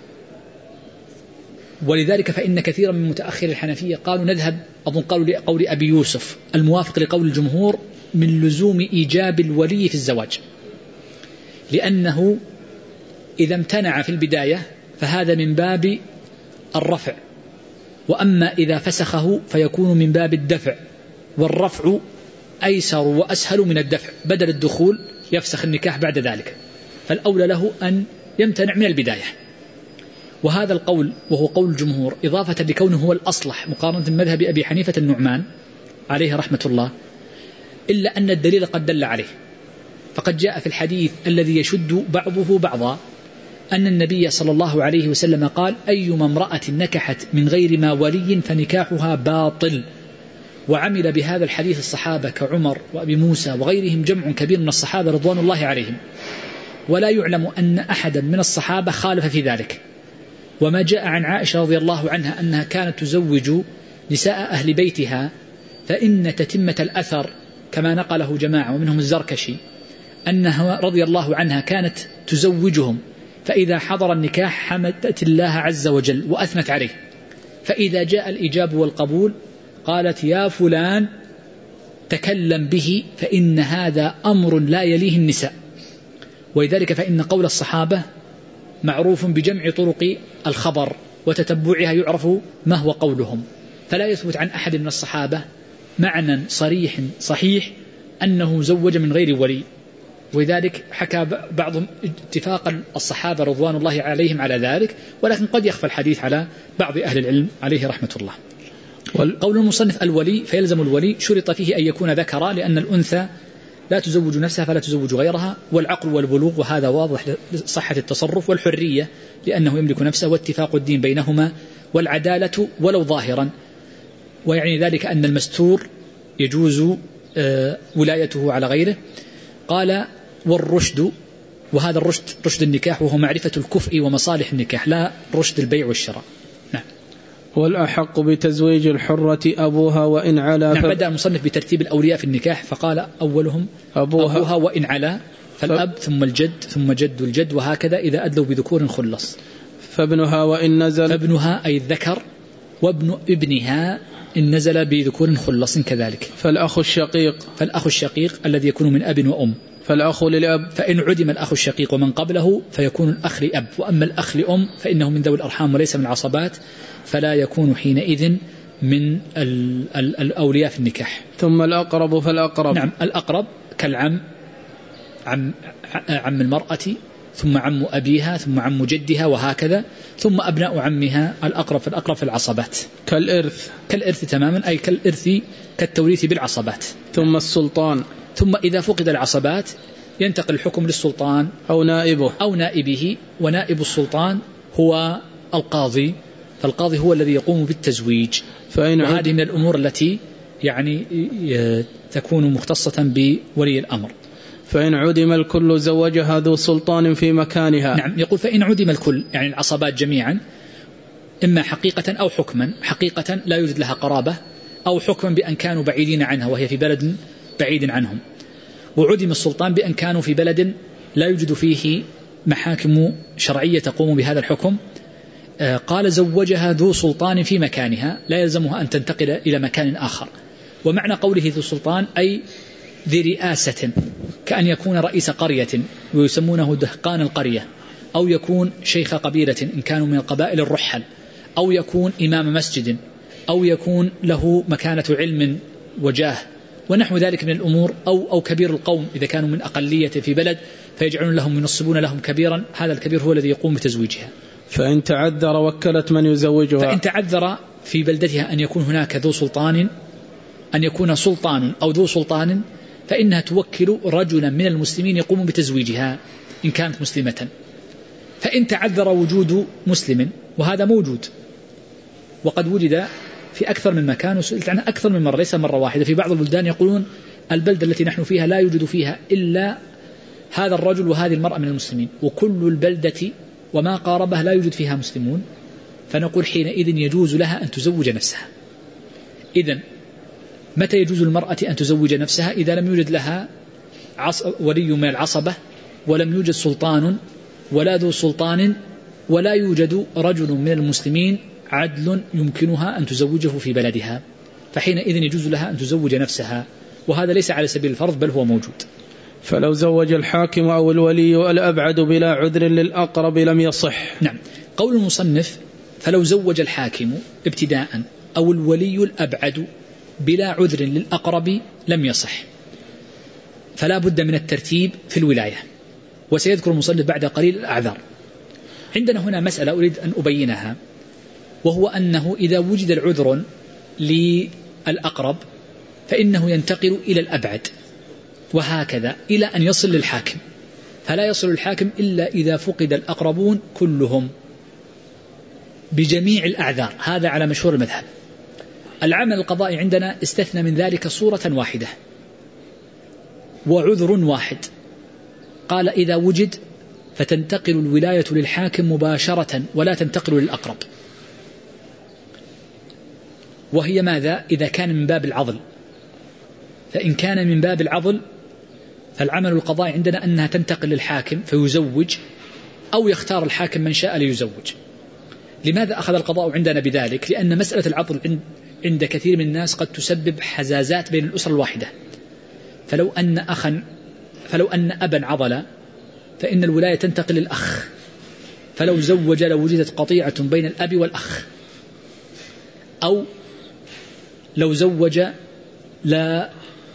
ولذلك فإن كثيرا من متأخر الحنفية قالوا نذهب، أظن قالوا لقول أبي يوسف الموافق لقول الجمهور، من لزوم إيجاب الولي في الزواج، لأنه إذا امتنع في البداية فهذا من باب الرفع، وأما إذا فسخه فيكون من باب الدفع، والرفع أيسر وأسهل من الدفع، بدل الدخول يفسخ النكاح بعد ذلك، فالأولى له أن يمتنع من البداية. وهذا القول وهو قول الجمهور إضافة لكونه هو الأصلح مقارنة بمذهب أبي حنيفة النعمان عليه رحمة الله، إلا أن الدليل قد دل عليه. فقد جاء في الحديث الذي يشد بعضه بعضا أن النبي صلى الله عليه وسلم قال: أيما امرأة نكحت من غير ما ولي فنكاحها باطل. وعمل بهذا الحديث الصحابة كعمر وأبي موسى وغيرهم جمع كبير من الصحابة رضوان الله عليهم، ولا يعلم أن أحدا من الصحابة خالف في ذلك. وما جاء عن عائشة رضي الله عنها أنها كانت تزوج نساء أهل بيتها، فإن تتمة الأثر كما نقله جماعة ومنهم الزركشي أنها رضي الله عنها كانت تزوجهم، فإذا حضر النكاح حمدت الله عز وجل وأثنت عليه، فإذا جاء الإجاب والقبول قالت: يا فلان تكلم به فإن هذا أمر لا يليه النساء. ولذلك فإن قول الصحابة معروف بجمع طرق الخبر وتتبعها يعرف ما هو قولهم، فلا يثبت عن أحد من الصحابة معنى صريح صحيح أنه زوج من غير ولي. ولذلك حكى بعضهم اتفاق الصحابة رضوان الله عليهم على ذلك، ولكن قد يخفى الحديث على بعض أهل العلم عليه رحمة الله. قول المصنف الولي، فيلزم الولي شرط فيه أن يكون ذكرا، لأن الأنثى لا تزوج نفسها فلا تزوج غيرها، والعقل والبلوغ وهذا واضح لصحة التصرف، والحرية لأنه يملك نفسه، واتفاق الدين بينهما، والعدالة ولو ظاهرا. ويعني ذلك أن المستور يجوز ولايته على غيره. قال: والرشد، وهذا الرشد رشد النكاح، وهو معرفة الكفء ومصالح النكاح، لا رشد البيع والشراء. نعم. والأحق بتزويج الحرة أبوها وإن علا. نعم. بدأ المصنف بترتيب الأولياء في النكاح، فقال: أولهم أبوها, أبوها وإن علا، فالأب ثم الجد ثم جد الجد، وهكذا إذا أدلوا بذكور خلص. فابنها وإن نزل. فابنها أي الذكر، وابن ابنها إن نزل بذكور خلص كذلك. فالأخ الشقيق. فالأخ الشقيق الذي يكون من أب وأم. فالأخ للأب. فإن عدم الأخ الشقيق ومن قبله فيكون الأخ لأب، وأما الأخ لأم فإنه من ذوي الأرحام وليس من العصبات، فلا يكون حينئذ من ال ال الأولياء في النكاح. ثم الأقرب فالأقرب. نعم. الأقرب كالعم، عم, عم المرأة، ثم عم أبيها، ثم عم جدها، وهكذا، ثم أبناء عمها الأقرب فالأقرب في العصبات. كالإرث. كالإرث تماما، أي كالإرث كالتوريث بالعصبات. ثم السلطان. ثم إذا فقد العصبات ينتقل الحكم للسلطان أو نائبه أو نائبه، ونائب السلطان هو القاضي، فالقاضي هو الذي يقوم بالتزويج. وهذه من الأمور التي يعني تكون مختصة بولي الأمر. فإن عدم الكل زوجها ذو سلطان في مكانها. نعم. يقول: فإن عدم الكل، يعني العصبات جميعا، إما حقيقة أو حكما. حقيقة لا يوجد لها قرابة، أو حكما بأن كانوا بعيدين عنها وهي في بلد بعيد عنهم. وعدم السلطان بأن كانوا في بلد لا يوجد فيه محاكم شرعية تقوم بهذا الحكم. آه قال: زوجها ذو سلطان في مكانها، لا يلزمها أن تنتقل إلى مكان آخر. ومعنى قوله ذو سلطان أي ذي رئاسة، كأن يكون رئيس قرية ويسمونه دهقان القرية، أو يكون شيخ قبيلة إن كانوا من القبائل الرحل، أو يكون إمام مسجد، أو يكون له مكانة علم وجاه ونحو ذلك من الأمور، أو, أو كبير القوم إذا كانوا من أقلية في بلد فيجعلون لهم ينصبون لهم كبيرا، هذا الكبير هو الذي يقوم بتزويجها. فإن تعذر وكلت من يزوجها. فإن تعذر في بلدتها أن يكون هناك ذو سلطان، أن يكون سلطان أو ذو سلطان، فإنها توكل رجلا من المسلمين يقوم بتزويجها إن كانت مسلمة. فإن تعذر وجود مسلم، وهذا موجود وقد وجد في أكثر من مكان، وسئلت عنه أكثر من مرة ليس مرة واحدة. في بعض البلدان يقولون البلدة التي نحن فيها لا يوجد فيها إلا هذا الرجل وهذه المرأة من المسلمين، وكل البلدة وما قاربها لا يوجد فيها مسلمون، فنقول حينئذ يجوز لها أن تزوج نفسها. إذن متى يجوز المرأة أن تزوج نفسها؟ إذا لم يوجد لها ولي من العصبة، ولم يوجد سلطان ولا ذو سلطان، ولا يوجد رجل من المسلمين عدل يمكنها أن تزوجه في بلدها، فحينئذ يجوز لها أن تزوج نفسها، وهذا ليس على سبيل الفرض بل هو موجود. فلو زوج الحاكم أو الولي الأبعد بلا عذر للأقرب لم يصح. نعم. قول المصنف: فلو زوج الحاكم ابتداء أو الولي الأبعد بلا عذر للأقرب لم يصح، فلا بد من الترتيب في الولاية، وسيذكر المصنف بعد قليل الأعذار. عندنا هنا مسألة أريد أن أبينها، وهو أنه إذا وجد العذر للأقرب فإنه ينتقل إلى الأبعد، وهكذا إلى أن يصل للحاكم، فلا يصل الحاكم إلا إذا فقد الأقربون كلهم بجميع الأعذار. هذا على مشهور المذهب. العمل القضائي عندنا استثنى من ذلك صورة واحدة وعذر واحد، قال إذا وجد فتنتقل الولاية للحاكم مباشرة ولا تنتقل للأقرب، وهي ماذا؟ إذا كان من باب العضل. فإن كان من باب العضل فالعمل القضائي عندنا أنها تنتقل للحاكم فيزوج، أو يختار الحاكم من شاء ليزوج. لماذا أخذ القضاء عندنا بذلك؟ لأن مسألة العضل عند كثير من الناس قد تسبب حزازات بين الأسرة الواحدة. فلو أن أخا فلو أن أبا عضل فإن الولاية تنتقل للأخ، فلو زوج لوجدت قطيعة بين الأب والأخ، أو لو زوج لا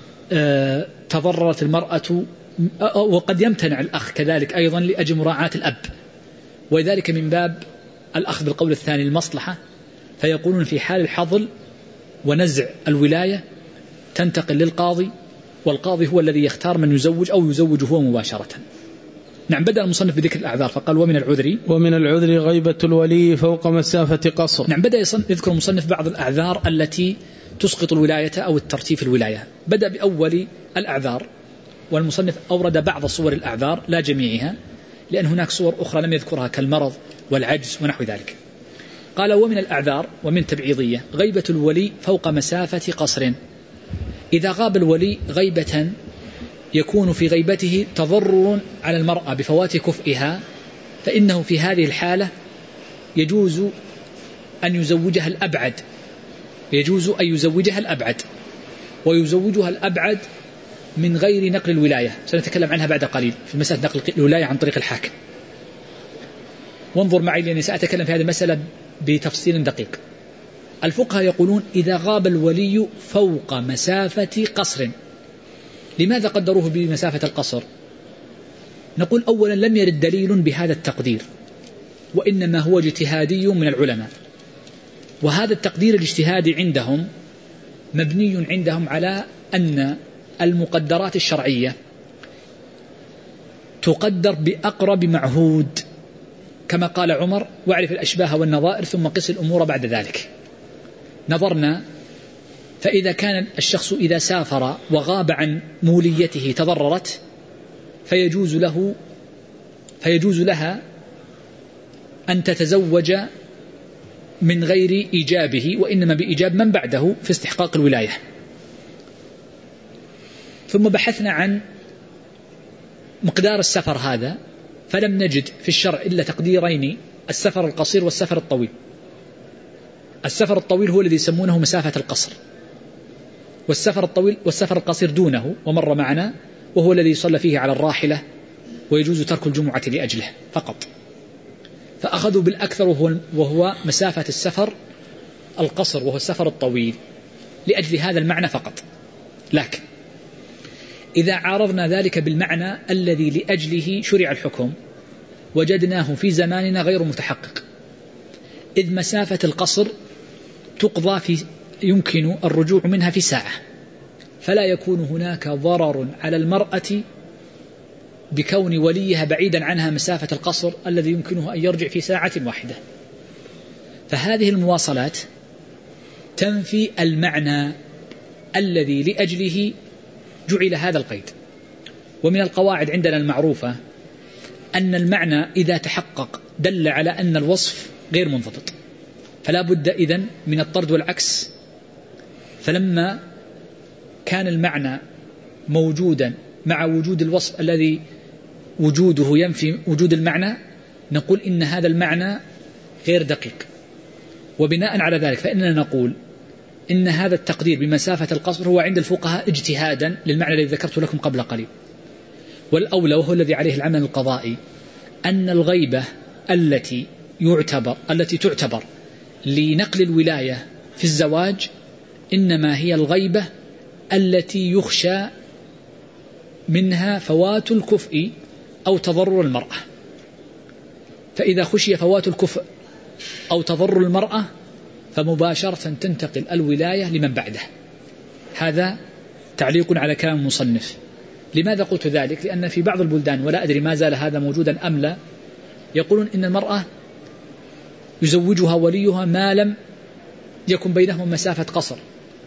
تضررت المرأة، وقد يمتنع الأخ كذلك أيضا لأجل مراعاة الأب، وذلك من باب الأخذ بالقول الثاني المصلحة. فيقولون في حال الحظل ونزع الولاية تنتقل للقاضي، والقاضي هو الذي يختار من يزوج أو يزوج هو مباشرة. نعم. بدأ المصنف بذكر الأعذار فقال ومن العذر ومن العذر غيبة الولي فوق مسافة قصر. نعم. بدأ يذكر المصنف بعض الأعذار التي تسقط الولاية أو الترتيب في الولاية. بدأ بأول الأعذار، والمصنف أورد بعض صور الأعذار لا جميعها، لأن هناك صور أخرى لم يذكرها كالمرض والعجز ونحو ذلك. قال ومن الأعذار ومن تبعيضية غيبة الولي فوق مسافة قصر. إذا غاب الولي غيبة يكون في غيبته تضرر على المرأة بفوات كفئها، فإنه في هذه الحالة يجوز أن يزوجها الأبعد يجوز أن يزوجها الأبعد ويزوجها الأبعد من غير نقل الولاية. سنتكلم عنها بعد قليل في مسألة نقل الولاية عن طريق الحاكم. وانظر معي لأني سأتكلم في هذه المسألة بتفصيل دقيق. الفقهاء يقولون إذا غاب الولي فوق مسافة قصر. لماذا قدروه بمسافة القصر؟ نقول أولا لم يرد دليل بهذا التقدير، وإنما هو اجتهادي من العلماء، وهذا التقدير الاجتهادي عندهم مبني عندهم على أن المقدرات الشرعية تقدر بأقرب معهود، كما قال عمر واعرف الأشباه والنظائر ثم قس الأمور بعد ذلك. نظرنا فإذا كان الشخص إذا سافر وغاب عن موليته تضررت فيجوز له فيجوز لها أن تتزوج من غير إيجابه، وإنما بإيجاب من بعده في استحقاق الولاية. ثم بحثنا عن مقدار السفر هذا فلم نجد في الشرع إلا تقديرين: السفر القصير والسفر الطويل. السفر الطويل هو الذي يسمونه مسافة القصر، والسفر الطويل والسفر القصير دونه ومر معنا، وهو الذي يصلى فيه على الراحلة ويجوز ترك الجمعة لأجله فقط. فأخذوا بالأكثر وهو, وهو مسافة السفر القصر وهو السفر الطويل لأجل هذا المعنى فقط. لكن إذا عارضنا ذلك بالمعنى الذي لأجله شرع الحكم وجدناه في زماننا غير متحقق، إذ مسافة القصر تقضى في يمكن الرجوع منها في ساعة، فلا يكون هناك ضرر على المرأة بكون وليها بعيدا عنها مسافة القصر الذي يمكنه أن يرجع في ساعة واحدة. فهذه المواصلات تنفي المعنى الذي لأجله جعل هذا القيد. ومن القواعد عندنا المعروفة أن المعنى إذا تحقق دل على أن الوصف غير منضبط، فلا بد إذن من الطرد والعكس. فلما كان المعنى موجودا مع وجود الوصف الذي وجوده ينفي وجود المعنى، نقول إن هذا المعنى غير دقيق. وبناء على ذلك فإننا نقول إن هذا التقدير بمسافة القصر هو عند الفقهاء اجتهادا للمعنى الذي ذكرت لكم قبل قليل. والأولى وهو الذي عليه العمل القضائي أن الغيبة التي يعتبر التي تعتبر لنقل الولاية في الزواج إنما هي الغيبة التي يخشى منها فوات الكفء أو تضرر المرأة. فإذا خشي فوات الكفء أو تضرر المرأة فمباشرة تنتقل الولاية لمن بعده. هذا تعليق على كلام المصنف. لماذا قلت ذلك؟ لأن في بعض البلدان، ولا أدري ما زال هذا موجودا أم لا، يقولون إن المرأة يزوجها وليها ما لم يكن بينهم مسافة قصر،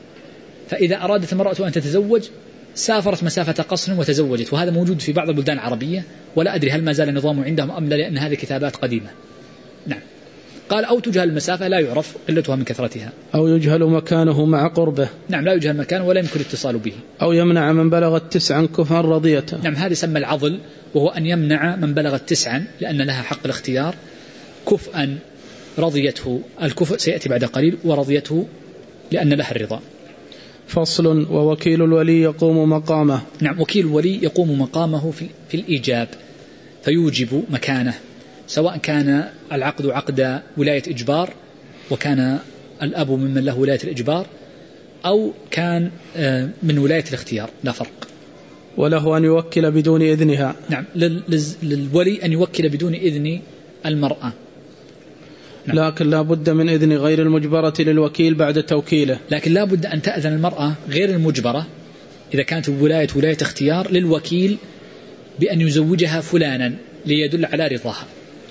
فإذا أرادت المرأة أن تتزوج سافرت مسافة قصر وتزوجت، وهذا موجود في بعض البلدان العربية، ولا أدري هل ما زال النظام عندهم أم لا، لأن هذه كتابات قديمة. نعم. قال أو تجهل المسافة لا يعرف قلتها من كثرتها، أو يجهل مكانه مع قربه. نعم، لا يجهل مكانه ولا يمكن الاتصال به. أو يمنع من بلغت تسعا كفءا رضيته. نعم، هذا يسمى العضل، وهو أن يمنع من بلغت تسعا لأن لها حق الاختيار كفءا رضيته، الكفء سيأتي بعد قليل، ورضيته لأن لها الرضا. فصل. ووكيل الولي يقوم مقامه. نعم، وكيل الولي يقوم مقامه في, في الإيجاب، فيوجب مكانه، سواء كان العقد عقد ولاية إجبار وكان الأب ممن له ولاية الإجبار، أو كان من ولاية الاختيار، لا فرق. وله أن يوكل بدون إذنها. نعم، للولي أن يوكل بدون إذن المرأة. نعم. لكن لا بد من إذن غير المجبرة للوكيل بعد توكيله. لكن لا بد أن تأذن المرأة غير المجبرة إذا كانت الولاية ولاية اختيار للوكيل بأن يزوجها فلانا ليدل على رضاها.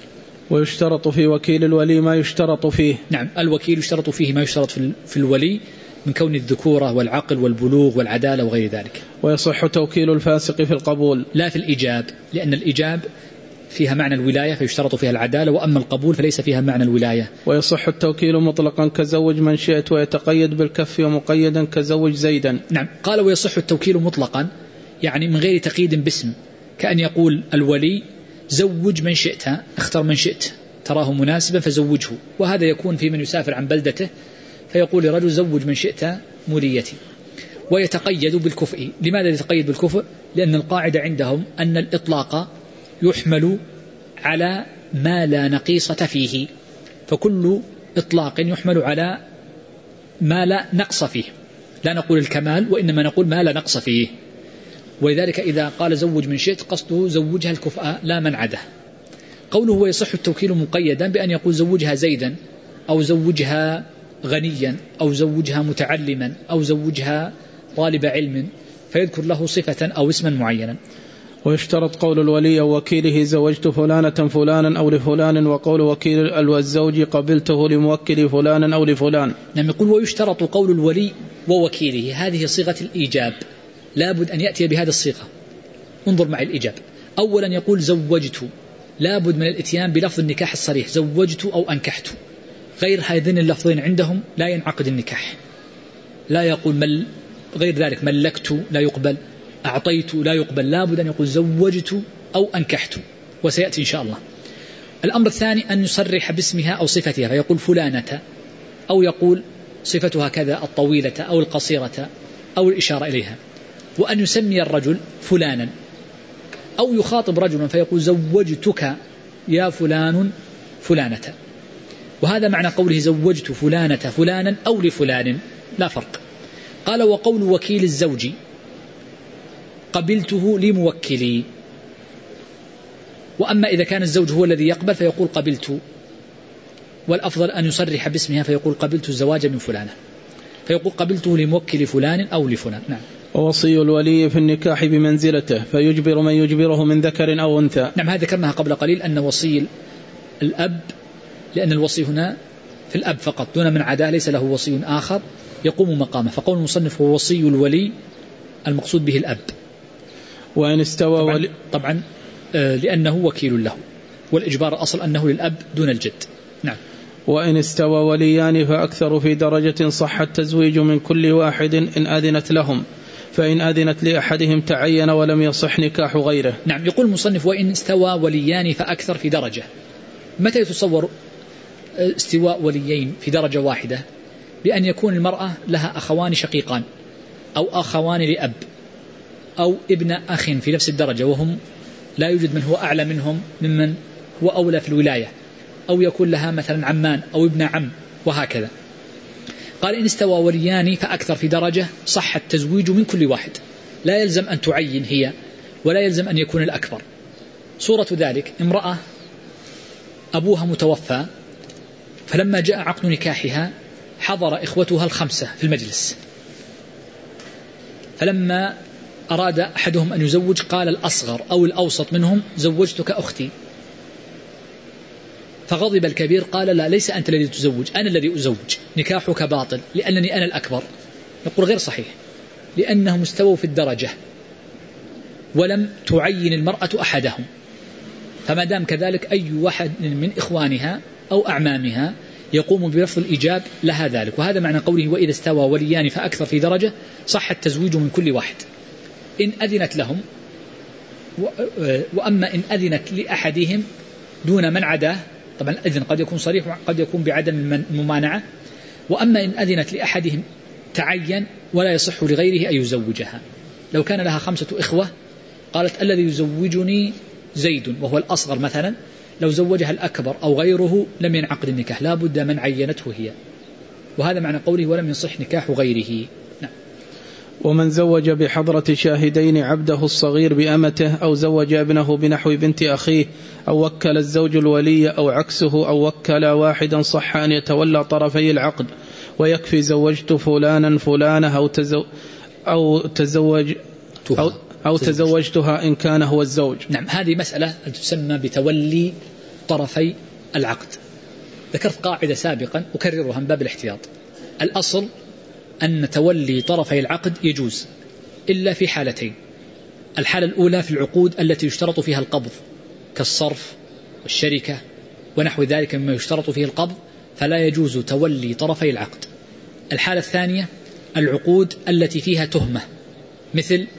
ويشترط في وكيل الولي ما يشترط فيه. نعم، الوكيل يشترط فيه ما يشترط في الولي من كون الذكورة والعقل والبلوغ والعدالة وغير ذلك. ويصح توكيل الفاسق في القبول، لا في الإيجاب، لأن الإيجاب فيها معنى الولاية فيشترط فيها العدالة، وأما القبول فليس فيها معنى الولاية. ويصح التوكيل مطلقا كزوج من شئت، ويتقيد بالكف، ومقيدا كزوج زيدا. نعم، قال ويصح التوكيل مطلقا، يعني من غير تقييد باسم، كأن يقول الولي زوج من شئت، اختر من شئت تراه مناسبا فزوجه، وهذا يكون في من يسافر عن بلدته فيقول لرجل زوج من شئت موليتي. ويتقيد بالكفء. لماذا يتقيد بالكفء؟ لأن القاعدة عندهم أن الإطلاق يحمل على ما لا نقيصة فيه، فكل إطلاق يحمل على ما لا نقص فيه، لا نقول الكمال وإنما نقول ما لا نقص فيه. ولذلك إذا قال زوج من شئت قصده زوجها الكفء لا من عده. قوله ويصح التوكيل مقيدا بأن يقول زوجها زيدا، أو زوجها غنيا، أو زوجها متعلما، أو زوجها طالب علم، فيذكر له صفة أو اسما معينا. ويشترط قول الولي أو وكيله زوجت فلانة فلانا أو لفلان، وقول وكيل الزوج قبلته لموكل فلانا أو لفلان. نعم، يقول ويشترط قول الولي ووكيله، هذه صيغة الإيجاب، لابد أن يأتي بهذه الصيغة. انظر مع الإيجاب. أولا يقول زوجت، لابد من الاتيان بلفظ النكاح الصريح، زوجت أو أنكحت، غير هذين اللفظين عندهم لا ينعقد النكاح. لا يقول مل غير ذلك، ملكت لا يقبل، أعطيت لا يقبل، لابد أن يقول زوجت أو أنكحت، وسيأتي إن شاء الله. الأمر الثاني أن يصرح باسمها أو صفتها، فيقول فلانة، أو يقول صفتها كذا الطويلة أو القصيرة أو الإشارة إليها. وأن يسمي الرجل فلانا، أو يخاطب رجلا فيقول زوجتك يا فلان فلانة. وهذا معنى قوله زوجت فلانة فلانا أو لفلان، لا فرق. قال وقول وكيل الزوج قبلته لموكلي. وأما إذا كان الزوج هو الذي يقبل فيقول قبلت، والأفضل أن يصرح باسمها فيقول قبلت الزواج من فلانة، فيقول قبلته لموكل فلان أو لفلان. نعم. ووصي الولي في النكاح بمنزلته، فيجبر من يجبره من ذكر أو أنثى. نعم، هذا ذكرناها قبل قليل أن وصي الأب، لأن الوصي هنا في الأب فقط دون من عداه، ليس له وصي آخر يقوم مقامه، فقول المصنف هو وصي الولي المقصود به الأب. وإن استوى طبعا, ولي طبعا آه لأنه وكيل له، والإجبار الأصل أنه للأب دون الجد. نعم. وإن استوى وليان فأكثر في درجة صح التزويج من كل واحد إن أذنت لهم، فإن أذنت لأحدهم تعين ولم يصح نكاح غيره. نعم، يقول المصنف وإن استوى وليان فأكثر في درجة. متى يتصور استواء وليين في درجة واحدة؟ بأن يكون المرأة لها أخوان شقيقان، أو أخوان لأب، أو ابن أخ في نفس الدرجة، وهم لا يوجد من هو أعلى منهم ممن هو أولى في الولاية، أو يكون لها مثلا عمان أو ابن عم وهكذا. قال إن استوى وليان فأكثر في درجة صح التزويج من كل واحد، لا يلزم أن تعين هي، ولا يلزم أن يكون الأكبر. صورة ذلك امرأة أبوها متوفى، فلما جاء عقد نكاحها حضر إخوتها الخمسة في المجلس، فلما أراد أحدهم أن يزوج قال الأصغر أو الأوسط منهم زوجتك أختي، فغضب الكبير قال لا، ليس أنت الذي تزوج، أنا الذي أزوج، نكاحك باطل لأنني أنا الأكبر. نقول غير صحيح، لأنهم استووا في الدرجة ولم تعين المرأة أحدهم، فما دام كذلك أي واحد من إخوانها أو أعمامها يقوم بلفظ الإيجاب لها ذلك. وهذا معنى قوله وإذا استوى وليان فأكثر في درجة صح التزويج من كل واحد إن أذنت لهم، وأما إن أذنت لأحدهم دون من عداه، طبعا الأذن قد يكون صريح وقد يكون بعدم الممانعة، وأما إن أذنت لأحدهم تعين ولا يصح لغيره أن يزوجها. لو كان لها خمسة إخوة قالت الذي يزوجني زيد وهو الأصغر مثلا، لو زوجها الأكبر أو غيره لم ينعقد النكاح، لا بد من عينته هي، وهذا معنى قوله ولم يصح نكاح غيره. نعم. ومن زوج بحضرة شاهدين عبده الصغير بأمته أو زوج ابنه بنحو بنت أخيه أو وكل الزوج الولي أو عكسه أو وكل واحدا صح أن يتولى طرفي العقد، ويكفي زوجت فلانا فلانة أو, تزو أو تزوج أو, أو تزوجتها إن كان هو الزوج. نعم، هذه مسألة تسمى بتولي طرفي العقد. ذكرت قاعدة سابقا أكررها من باب الاحتياط. الأصل أن تولي طرفي العقد يجوز إلا في حالتين. الحالة الأولى في العقود التي يشترط فيها القبض كالصرف والشركة ونحو ذلك مما يشترط فيه القبض، فلا يجوز تولي طرفي العقد. الحالة الثانية العقود التي فيها تهمة مثل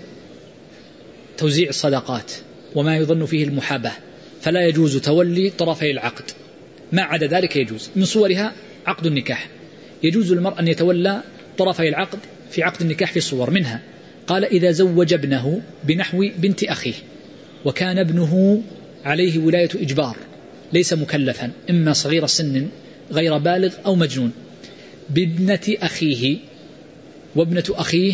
توزيع الصداقات وما يظن فيه المحاباة، فلا يجوز تولي طرفي العقد. ما عدا ذلك يجوز. من صورها عقد النكاح، يجوز للمرء أن يتولى طرفي العقد في عقد النكاح في صور، منها قال إذا زوج ابنه بنحو بنت أخيه وكان ابنه عليه ولاية إجبار ليس مكلفا، إما صغير سن غير بالغ أو مجنون، بابنة أخيه، وابنة أخيه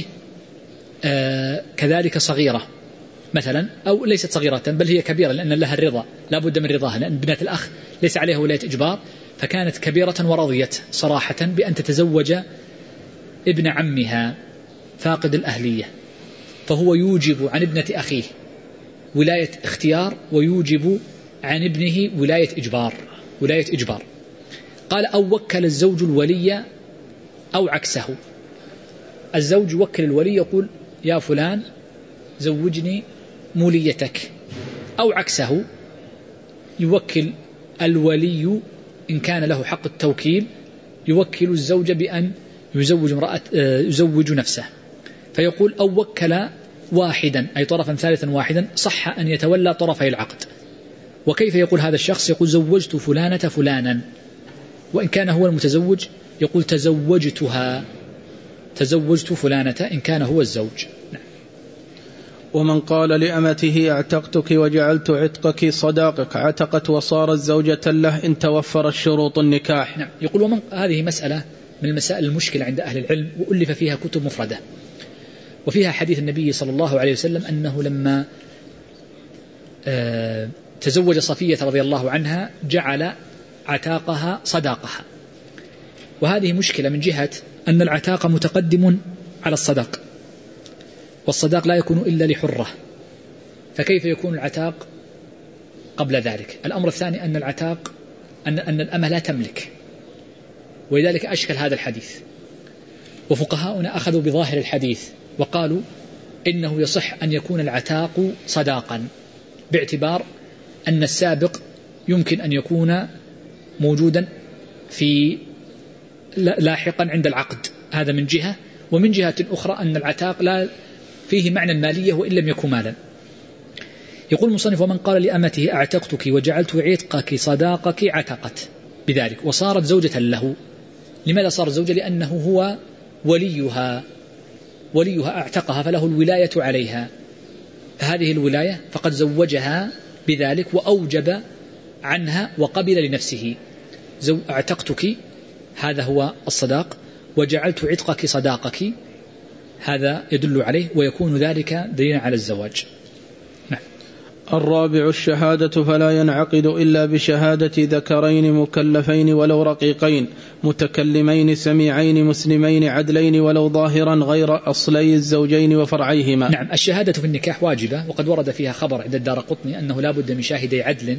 آه كذلك صغيرة مثلا، أو ليست صغيرة بل هي كبيرة لأن لها الرضا، لا بد من رضاها، لأن ابنة الأخ ليس عليها ولاية إجبار، فكانت كبيرة ورضيت صراحة بأن تتزوج ابن عمها فاقد الأهلية، فهو يوجب عن ابنة أخيه ولاية اختيار ويوجب عن ابنه ولاية إجبار ولاية إجبار. قال أو وكل الزوج الولي أو عكسه. الزوج يوكل الولي يقول يا فلان زوجني موليتك، أو عكسه يوكل الولي إن كان له حق التوكيل يوكل الزوج بأن يزوج امرأة يزوج نفسه، فيقول أو وكل واحدا أي طرفا ثالثا واحدا صح أن يتولى طرفي العقد. وكيف يقول هذا الشخص؟ يقول زوجت فلانة فلانا، وإن كان هو المتزوج يقول تزوجتها تزوجت فلانة إن كان هو الزوج. نعم. ومن قال لأمته اعتقتك وجعلت عتقك صداقك عتقت وصارت زوجة له إن توفر الشروط النكاح. نعم. يقول ومن هذه مسألة من المسائل المشكلة عند أهل العلم، وألف فيها كتب مفردة، وفيها حديث النبي صلى الله عليه وسلم أنه لما آه تزوج صفية رضي الله عنها جعل عتاقها صداقها، وهذه مشكلة من جهة أن العتاق متقدم على الصداق، والصداق لا يكون إلا لحرة، فكيف يكون العتاق قبل ذلك؟ الأمر الثاني أن العتاق أن, أن الأمة لا تملك، ولذلك أشكل هذا الحديث. وفقهاؤنا أخذوا بظاهر الحديث وقالوا إنه يصح أن يكون العتاق صداقا، باعتبار أن السابق يمكن أن يكون موجودا في لاحقا عند العقد، هذا من جهة. ومن جهة أخرى أن العتاق لا فيه معنى المالية وإن لم يكن مالا. يقول المصنف ومن قال لأمته أعتقتك وجعلت عتقك صداقك عتقت بذلك وصارت زوجة له. لماذا صارت زوجة؟ لأنه هو وليها وليها أعتقها فله الولاية عليها، فهذه الولاية فقد زوجها بذلك وأوجب عنها وقبل لنفسه. زو أعتقتك هذا هو الصداق، وجعلت عتقك صداقك هذا يدل عليه ويكون ذلك دليلا على الزواج. نعم. الرابع الشهادة فلا ينعقد إلا بشهادة ذكرين مكلفين ولو رقيقين متكلمين سميعين مسلمين عدلين ولو ظاهرا غير أصلي الزوجين وفرعيهما. نعم، الشهادة في النكاح واجبة، وقد ورد فيها خبر عند الدارقطني أنه لا بد من شاهدي عدل،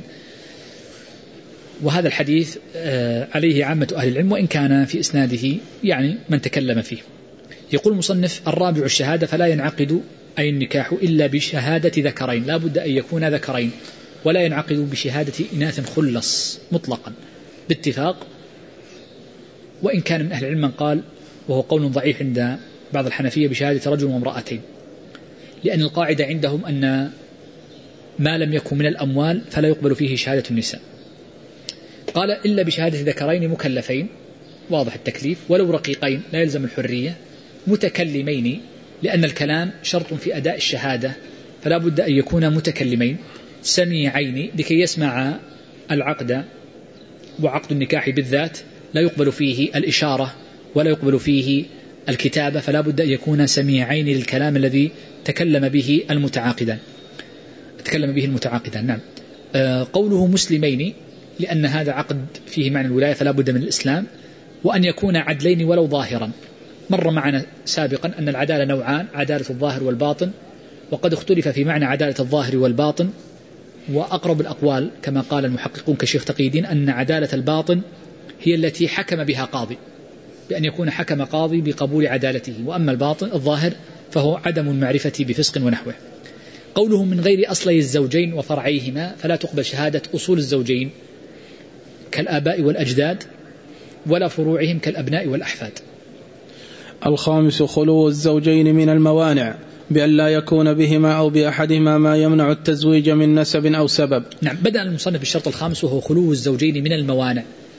وهذا الحديث عليه عامة أهل العلم، وإن كان في إسناده يعني من تكلم فيه. يقول المصنف: الرابع الشهادة فلا ينعقد أي النكاح إلا بشهادة ذكرين، لا بد أن يكون ذكرين، ولا ينعقد بشهادة إناث خلص مطلقا باتفاق، وإن كان من أهل العلم من قال، وهو قول ضعيف عند بعض الحنفية، بشهادة رجل وامرأتين، لأن القاعدة عندهم أن ما لم يكن من الأموال فلا يقبل فيه شهادة النساء. قال: إلا بشهادة ذكرين مكلفين، واضح التكليف، ولو رقيقين لا يلزم الحرية، متكلمين، لأن الكلام شرط في أداء الشهادة، فلا بد أن يكون متكلمين، سميعين لكي يسمع العقد، وعقد النكاح بالذات لا يقبل فيه الإشارة ولا يقبل فيه الكتابة، فلا بد أن يكون سميعين للكلام الذي تكلم به المتعاقدان تكلم به المتعاقدان. نعم. آه قوله مسلمين لأن هذا عقد فيه معنى الولاية، فلا بد من الإسلام، وأن يكون عدلين ولو ظاهرا. مر معنا سابقا أن العدالة نوعان: عدالة الظاهر والباطن، وقد اختلف في معنى عدالة الظاهر والباطن، وأقرب الأقوال كما قال المحققون كشيخ تقي الدين أن عدالة الباطن هي التي حكم بها قاضي، بأن يكون حكم قاضي بقبول عدالته، وأما الباطن الظاهر فهو عدم المعرفة بفسق ونحوه. قوله من غير أصلي الزوجين وفرعيهما، فلا تقبل شهادة أصول الزوجين كالآباء والأجداد، ولا فروعهم كالأبناء والأحفاد. الخامس خلو الزوجين من الموانع، بأن لا يكون بهما أو بأحدهما ما يمنع التزويج من نسب أو سبب. نعم، بدأ المصنف بالشرط الخامس وهو خلو الزوجين من الموانع.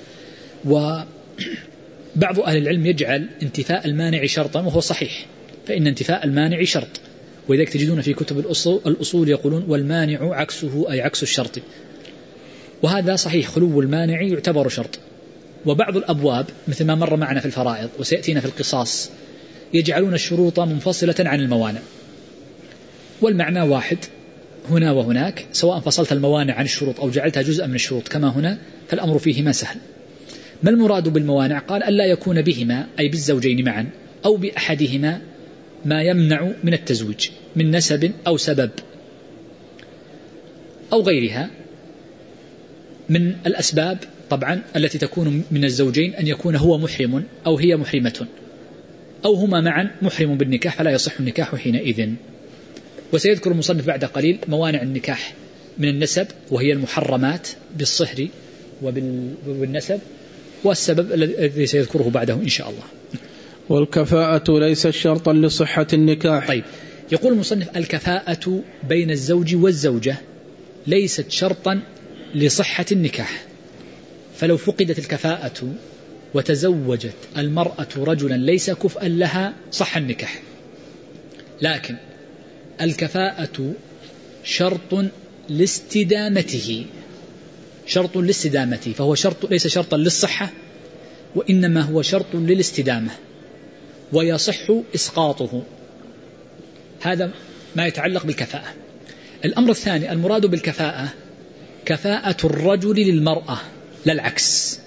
وبعض أهل العلم يجعل انتفاء المانع شرطا، وهو صحيح، فإن انتفاء المانع شرط، ولذلك تجدون في كتب الأصول, الأصول يقولون والمانع عكسه، أي عكس الشرط، وهذا صحيح، خلو المانع يعتبر شرط. وبعض الأبواب مثل ما مر معنا في الفرائض وسيأتينا في القصاص يجعلون الشروط منفصلة عن الموانع، والمعنى واحد هنا وهناك، سواء فصلت الموانع عن الشروط أو جعلتها جزءا من الشروط كما هنا، فالأمر فيهما سهل. ما المراد بالموانع؟ قال: ألا يكون بهما أي بالزوجين معا أو بأحدهما ما يمنع من التزويج من نسب أو سبب أو غيرها من الأسباب، طبعا التي تكون من الزوجين، أن يكون هو محرم أو هي محرمة أو هما معا محرم بالنكاح، فلا يصح النكاح حينئذ. وسيذكر المصنف بعد قليل موانع النكاح من النسب، وهي المحرمات بالصهر وبالنسب، والسبب الذي سيذكره بعده إن شاء الله. والكفاءة ليست شرطا لصحة النكاح. طيب، يقول المصنف: الكفاءة بين الزوج والزوجة ليست شرطا لصحة النكاح، فلو فقدت الكفاءة وتزوجت المرأة رجلا ليس كفءا لها صح النكاح، لكن الكفاءة شرط لاستدامته، شرط لاستدامته، فهو شرط ليس شرطا للصحة، وإنما هو شرط للاستدامة، ويصح إسقاطه. هذا ما يتعلق بالكفاءة. الأمر الثاني، المراد بالكفاءة كفاءة الرجل للمرأة لا العكس،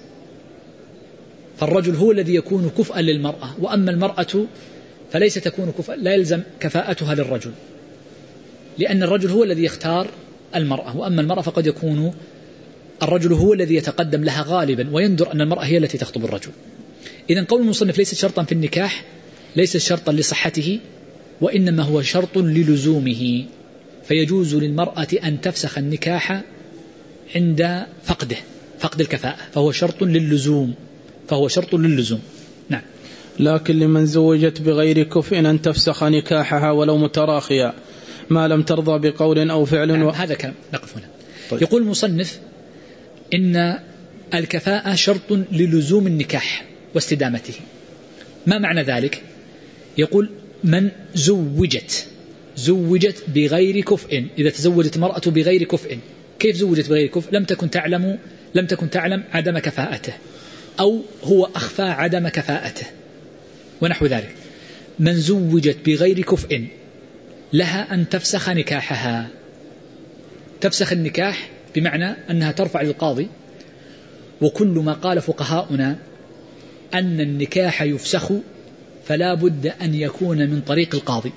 فالرجل هو الذي يكون كفءا للمرأة، وأما المرأة فليس تكون كفءا، لا يلزم كفاءتها للرجل، لأن الرجل هو الذي يختار المرأة، وأما المرأة فقد يكون الرجل هو الذي يتقدم لها غالبا، ويندر أن المرأة هي التي تخطب الرجل. إذن قول المصنف ليس شرطا في النكاح ليس شرطا لصحته، وإنما هو شرط للزومه، فيجوز للمرأة أن تفسخ النكاح عند فقده، فقد الكفاءة، فهو شرط للزوم، فهو شرط للزوم. نعم. لكن لمن زوجت بغير كفء أن تفسخ نكاحها ولو متراخيا ما لم ترضى بقول أو فعل. نعم، و... هذا كلام نقف هنا. طيب. يقول المصنف إن الكفاءة شرط للزوم النكاح واستدامته. ما معنى ذلك؟ يقول: من زوجت زوجت بغير كفء، إذا تزوجت المرأة بغير كفء، كيف زوجت بغير كفء؟ لم تكن تعلم لم تكن تعلم عدم كفاءته، أو هو أخفى عدم كفاءته ونحو ذلك. من زوجت بغير كفء لها أن تفسخ نكاحها، تفسخ النكاح بمعنى أنها ترفع للقاضي. وكل ما قال فقهاؤنا أن النكاح يفسخ فلا بد أن يكون من طريق القاضي،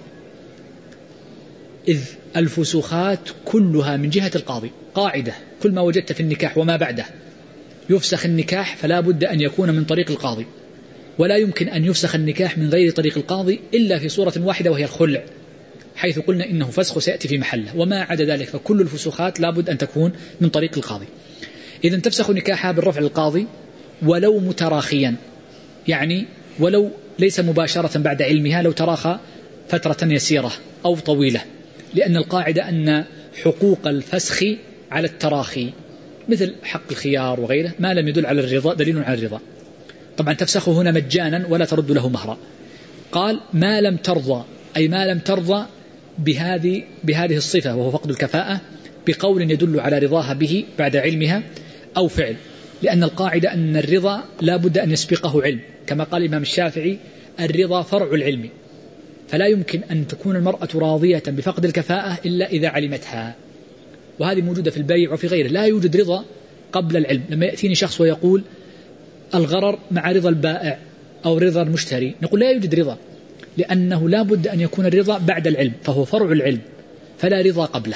إذ الفسوخات كلها من جهة القاضي. قاعدة: كل ما وجدت في النكاح وما بعده يفسخ النكاح فلا بد أن يكون من طريق القاضي، ولا يمكن أن يفسخ النكاح من غير طريق القاضي إلا في صورة واحدة وهي الخلع، حيث قلنا إنه فسخ سيأتي في محله. وما عدا ذلك فكل الفسوخات لا بد أن تكون من طريق القاضي. إذن تفسخ نكاحها بالرفع القاضي ولو متراخيا، يعني ولو ليس مباشرة بعد علمها، لو تراخى فترة يسيرة أو طويلة، لأن القاعدة أن حقوق الفسخ على التراخي، مثل حق الخيار وغيره، ما لم يدل على الرضا دليل على الرضا. طبعا تفسخه هنا مجانا ولا ترد له مهرا. قال: ما لم ترضى، أي ما لم ترضى بهذه بهذه الصفة وهو فقد الكفاءة، بقول يدل على رضاها به بعد علمها أو فعل، لأن القاعدة أن الرضا لا بد أن يسبقه علم، كما قال الإمام الشافعي: الرضا فرع العلم، فلا يمكن أن تكون المرأة راضية بفقد الكفاءة إلا إذا علمتها. وهذه موجودة في البيع وفي غيره، لا يوجد رضا قبل العلم. لما يأتيني شخص ويقول الغرر مع رضا البائع أو رضا المشتري، نقول لا يوجد رضا، لأنه لا بد أن يكون الرضا بعد العلم، فهو فرع العلم، فلا رضا قبله.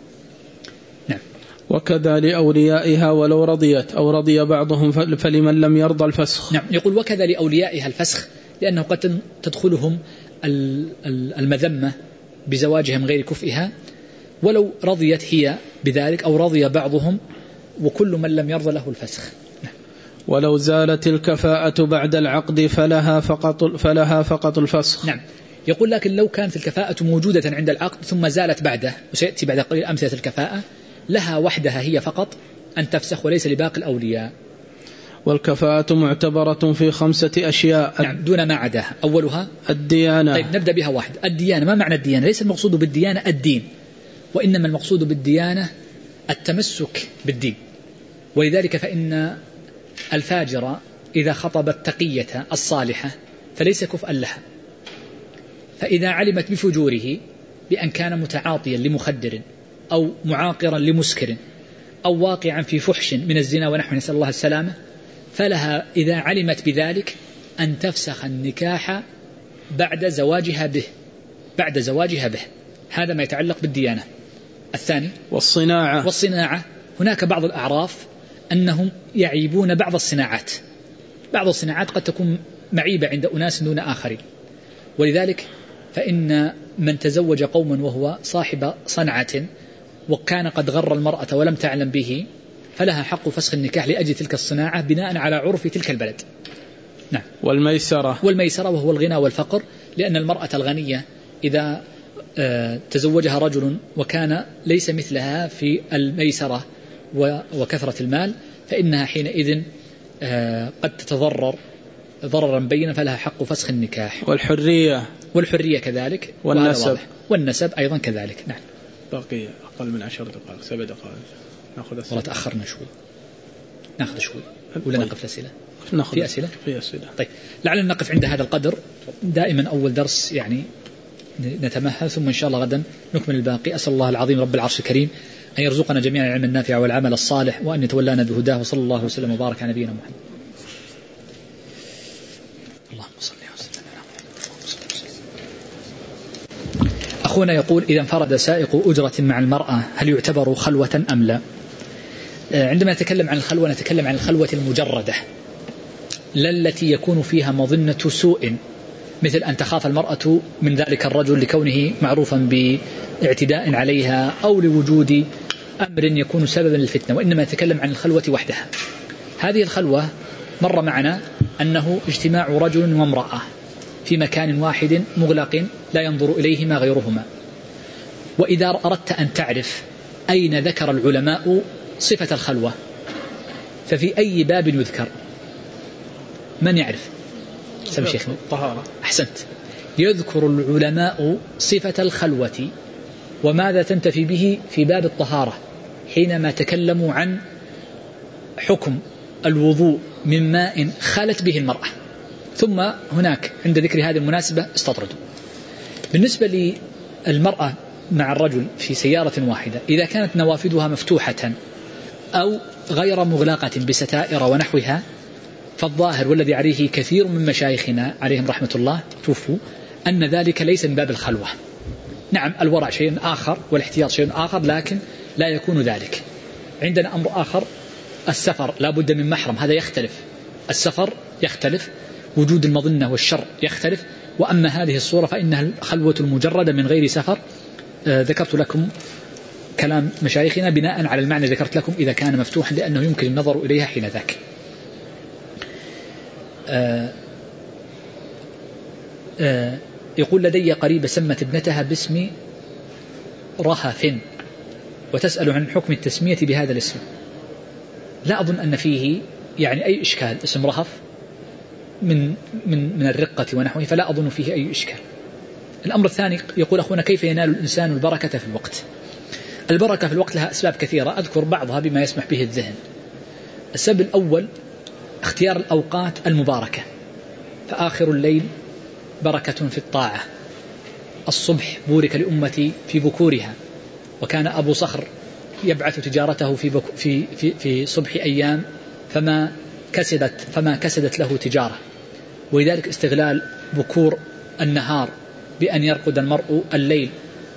نعم. وكذا لأوليائها ولو رضيت أو رضي بعضهم فلمن لم يرضى الفسخ. نعم. يقول: وكذا لأوليائها الفسخ، لأنه قد تدخلهم المذمة بزواجها من غير كفئها، ولو رضيت هي بذلك أو رضي بعضهم، وكل من لم يرضى له الفسخ. نعم. ولو زالت الكفاءة بعد العقد فلها فقط فلها فقط الفسخ. نعم. يقول: لكن لو كانت الكفاءة موجودة عند العقد ثم زالت بعده، وسيأتي بعد قليل أمثلة الكفاءة، لها وحدها هي فقط أن تفسخ وليس لباقي الأولياء. والكفاءة معتبرة في خمسة أشياء. نعم، دون ما عداها. أولها الديانة. طيب نبدأ بها واحد. الديانة. ما معنى الديانة؟ ليس المقصود بالديانة الدين، وإنما المقصود بالديانة التمسك بالدين. ولذلك فإن الفاجرة إذا خطب التقية الصالحة فليس كفءا لها، فإذا علمت بفجوره بأن كان متعاطيا لمخدر أو معاقرا لمسكر أو واقعا في فحش من الزنا ونحو، نسأل الله السلامة، فلها إذا علمت بذلك أن تفسخ النكاح بعد زواجها به بعد زواجها به هذا ما يتعلق بالديانة. الثاني والصناعة. والصناعة هناك بعض الأعراف أنهم يعيبون بعض الصناعات. بعض الصناعات قد تكون معيبة عند أناس دون آخرين، ولذلك فإن من تزوج قوما وهو صاحب صنعة وكان قد غر المرأة ولم تعلم به فلها حق فسخ النكاح لأجل تلك الصناعة بناء على عرف تلك البلد. نعم. والميسرة. والميسرة وهو الغنى والفقر، لأن المرأة الغنية إذا تزوجها رجل وكان ليس مثلها في الميسرة وكثرة المال فإنها حينئذ قد تتضرر ضررا بينا، فلها حق فسخ النكاح. والحرية. والحرية كذلك. والنسب. والنسب أيضا كذلك. نعم. باقي أقل من عشر دقائق، سبع دقائق. نأخذ أسئلة. والله تأخرنا شوي، نأخذ شوي ولا طيب. نقف أسئلة؟ نأخذ في أسئلة؟ في أسئلة. طيب لعلنا نقف عند هذا القدر. دائما أول درس يعني نتمهل، ثم إن شاء الله غدا نكمل الباقي. أسأل الله العظيم رب العرش الكريم أن يرزقنا جميعا العلم النافع والعمل الصالح، وأن يتولانا بهداه، وصلى الله وسلم وبارك على نبينا محمد. اللهم صل وسلم على محمد. أخونا يقول: إذا انفرد سائق أجرة مع المرأة هل يعتبر خلوة أم لا؟ عندما نتكلم عن الخلوة نتكلم عن الخلوة المجردة، لا التي يكون فيها مظنة سوء، مثل أن تخاف المرأة من ذلك الرجل لكونه معروفا باعتداء عليها أو لوجود أمر يكون سببا للفتنة، وإنما نتكلم عن الخلوة وحدها. هذه الخلوة مر معنا أنه اجتماع رجل وامرأة في مكان واحد مغلق لا ينظر إليهما غيرهما. وإذا أردت أن تعرف أين ذكر العلماء صفة الخلوة ففي أي باب يذكر؟ من يعرف؟ سم شيخنا. الطهارة. أحسنت. يذكر العلماء صفة الخلوة وماذا تنتفي به في باب الطهارة، حينما تكلموا عن حكم الوضوء من ماء خالت به المرأة. ثم هناك عند ذكر هذه المناسبة استطردوا. بالنسبة للمرأة مع الرجل في سيارة واحدة إذا كانت نوافذها مفتوحة أو غير مغلقة بستائر ونحوها، فالظاهر والذي عليه كثير من مشايخنا عليهم رحمة الله توفوا أن ذلك ليس من باب الخلوة. نعم الورع شيء آخر والاحتياط شيء آخر، لكن لا يكون ذلك. عندنا أمر آخر، السفر لا بد من محرم، هذا يختلف. السفر يختلف، وجود المظنة والشر يختلف. وأما هذه الصورة فإنها الخلوة المجردة من غير سفر. آه ذكرت لكم كلام مشايخنا بناء على المعنى ذكرت لكم إذا كان مفتوحا، لأنه يمكن النظر إليها حين ذاك. آه آه يقول لدي قريبة سمت ابنتها باسم رهف وتسأل عن حكم التسمية بهذا الاسم. لا أظن أن فيه يعني أي إشكال، اسم رهف من من من الرقة ونحوه، فلا أظن فيه أي إشكال. الأمر الثاني يقول أخونا كيف ينال الإنسان البركة في الوقت؟ البركة في الوقت لها أسباب كثيرة أذكر بعضها بما يسمح به الذهن. السبب الأول اختيار الأوقات المباركة، فآخر الليل بركة في الطاعة، الصبح بورك لأمتي في بكورها، وكان أبو صخر يبعث تجارته في بك في في في صبح أيام فما كسدت فما كسدت له تجارة. ولذلك استغلال بكور النهار بأن يرقد المرء الليل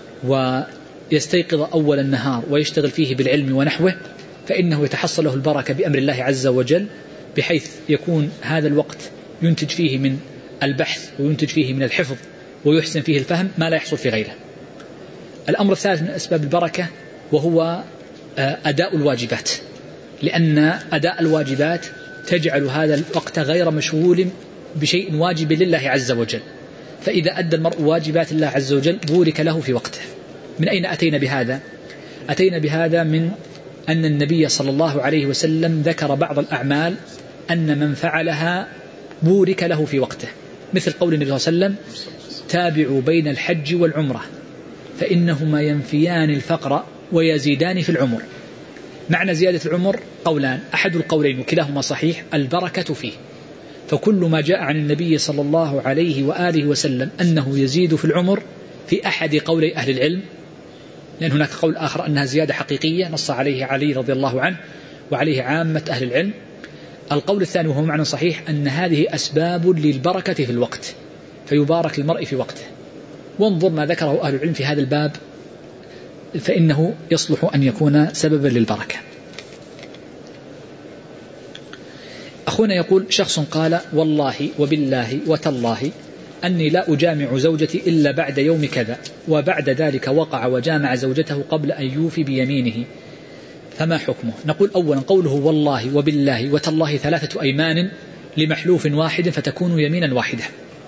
ويستيقظ أول النهار ويشتغل فيه بالعلم ونحوه، فإنه يتحصل له البركة بأمر الله عز وجل، بحيث يكون هذا الوقت ينتج فيه من البحث وينتج فيه من الحفظ ويحسن فيه الفهم ما لا يحصل في غيره. الأمر الثالث من أسباب البركة وهو أداء الواجبات، لأن أداء الواجبات تجعل هذا الوقت غير مشغول بشيء واجب لله عز وجل. فإذا أدى المرء واجبات الله عز وجل بورك له في وقته. من أين أتينا بهذا؟ أتينا بهذا من أن النبي صلى الله عليه وسلم ذكر بعض الأعمال أن من فعلها بورك له في وقته، مثل قول النبي صلى الله عليه وسلم تابعوا بين الحج والعمرة فإنهما ينفيان الفقر ويزيدان في العمر. معنى زيادة العمر قولان، أحد القولين وكلاهما صحيح، البركة فيه. فكل ما جاء عن النبي صلى الله عليه وآله وسلم أنه يزيد في العمر في أحد قولي أهل العلم، لأن هناك قول آخر أنها زيادة حقيقية نص عليه علي رضي الله عنه وعليه عامة أهل العلم. القول الثاني وهو معنى صحيح أن هذه أسباب للبركة في الوقت، فيبارك المرء في وقته. وانظر ما ذكره أهل العلم في هذا الباب فإنه يصلح أن يكون سببا للبركة. أخونا يقول شخص قال والله وبالله وتالله أني لا أجامع زوجتي إلا بعد يوم كذا، وبعد ذلك وقع وجامع زوجته قبل أن يوفي بيمينه، فما حكمه؟ نقول أولا قوله والله وبالله وتالله ثلاثة أيمان لمحلوف واحد فتكون يمينا واحدة،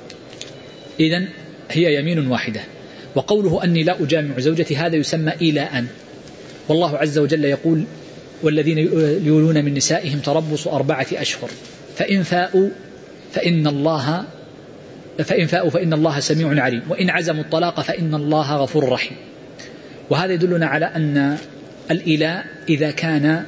إذن هي يمين واحدة. وقوله أني لا أجامع زوجتي هذا يسمى إيلاء، والله عز وجل يقول والذين يولون من نسائهم تربص أربعة أشهر فإن فاءوا فإن الله فإن فاءوا فإن الله سميع عليم وإن عزموا الطلاق فإن الله غفور رحيم. وهذا يدلنا على أن الإيلاء إذا كان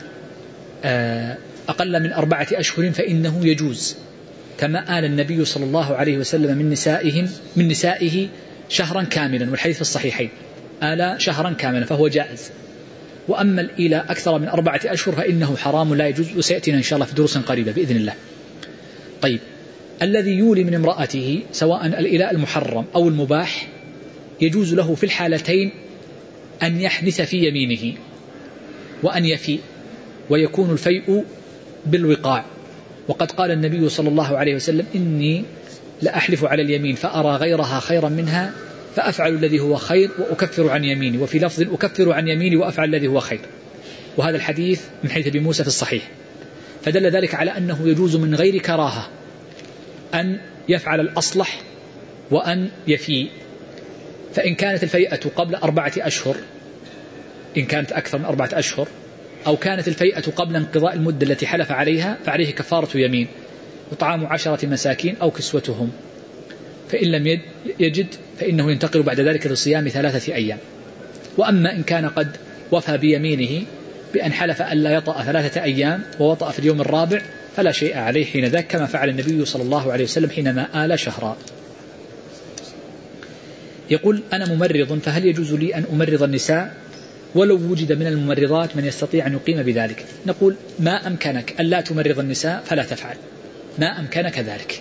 أقل من أربعة أشهر فإنه يجوز، كما آل النبي صلى الله عليه وسلم من نسائهم من نسائه شهرا كاملا، والحديث في الصحيحين آل شهرا كاملا فهو جائز. وأما الإيلاء أكثر من أربعة أشهر فإنه حرام لا يجوز، وسيأتينا إن شاء الله في دروس قريبة بإذن الله. طيب، الذي يولي من امرأته سواء الإيلاء المحرم أو المباح يجوز له في الحالتين أن يحنث في يمينه وأن يفي، ويكون الفيء بالوقاع. وقد قال النبي صلى الله عليه وسلم إني لأحلف على اليمين فأرى غيرها خيرا منها فأفعل الذي هو خير وأكفر عن يميني، وفي لفظ أكفر عن يميني وأفعل الذي هو خير. وهذا الحديث من حديث أبي موسى في الصحيح، فدل ذلك على أنه يجوز من غير كراهة أن يفعل الأصلح وأن يفي. فإن كانت الفيئة قبل أربعة أشهر، إن كانت أكثر من أربعة أشهر، أو كانت الفيئة قبل انقضاء المدة التي حلف عليها فعليه كفارة يمين وطعام عشرة مساكين أو كسوتهم، فإن لم يجد فإنه ينتقل بعد ذلك لصيام ثلاثة أيام. وأما إن كان قد وفى بيمينه بأن حلف أن لا يطأ ثلاثة أيام ووطأ في اليوم الرابع فلا شيء عليه حين ذاك، كما فعل النبي صلى الله عليه وسلم حينما آل شهرا. يقول أنا ممرض، فهل يجوز لي أن أمرض النساء ولو وجد من الممرضات من يستطيع أن يقيم بذلك؟ نقول ما أمكنك ألا تمرض النساء فلا تفعل، ما أمكنك ذلك،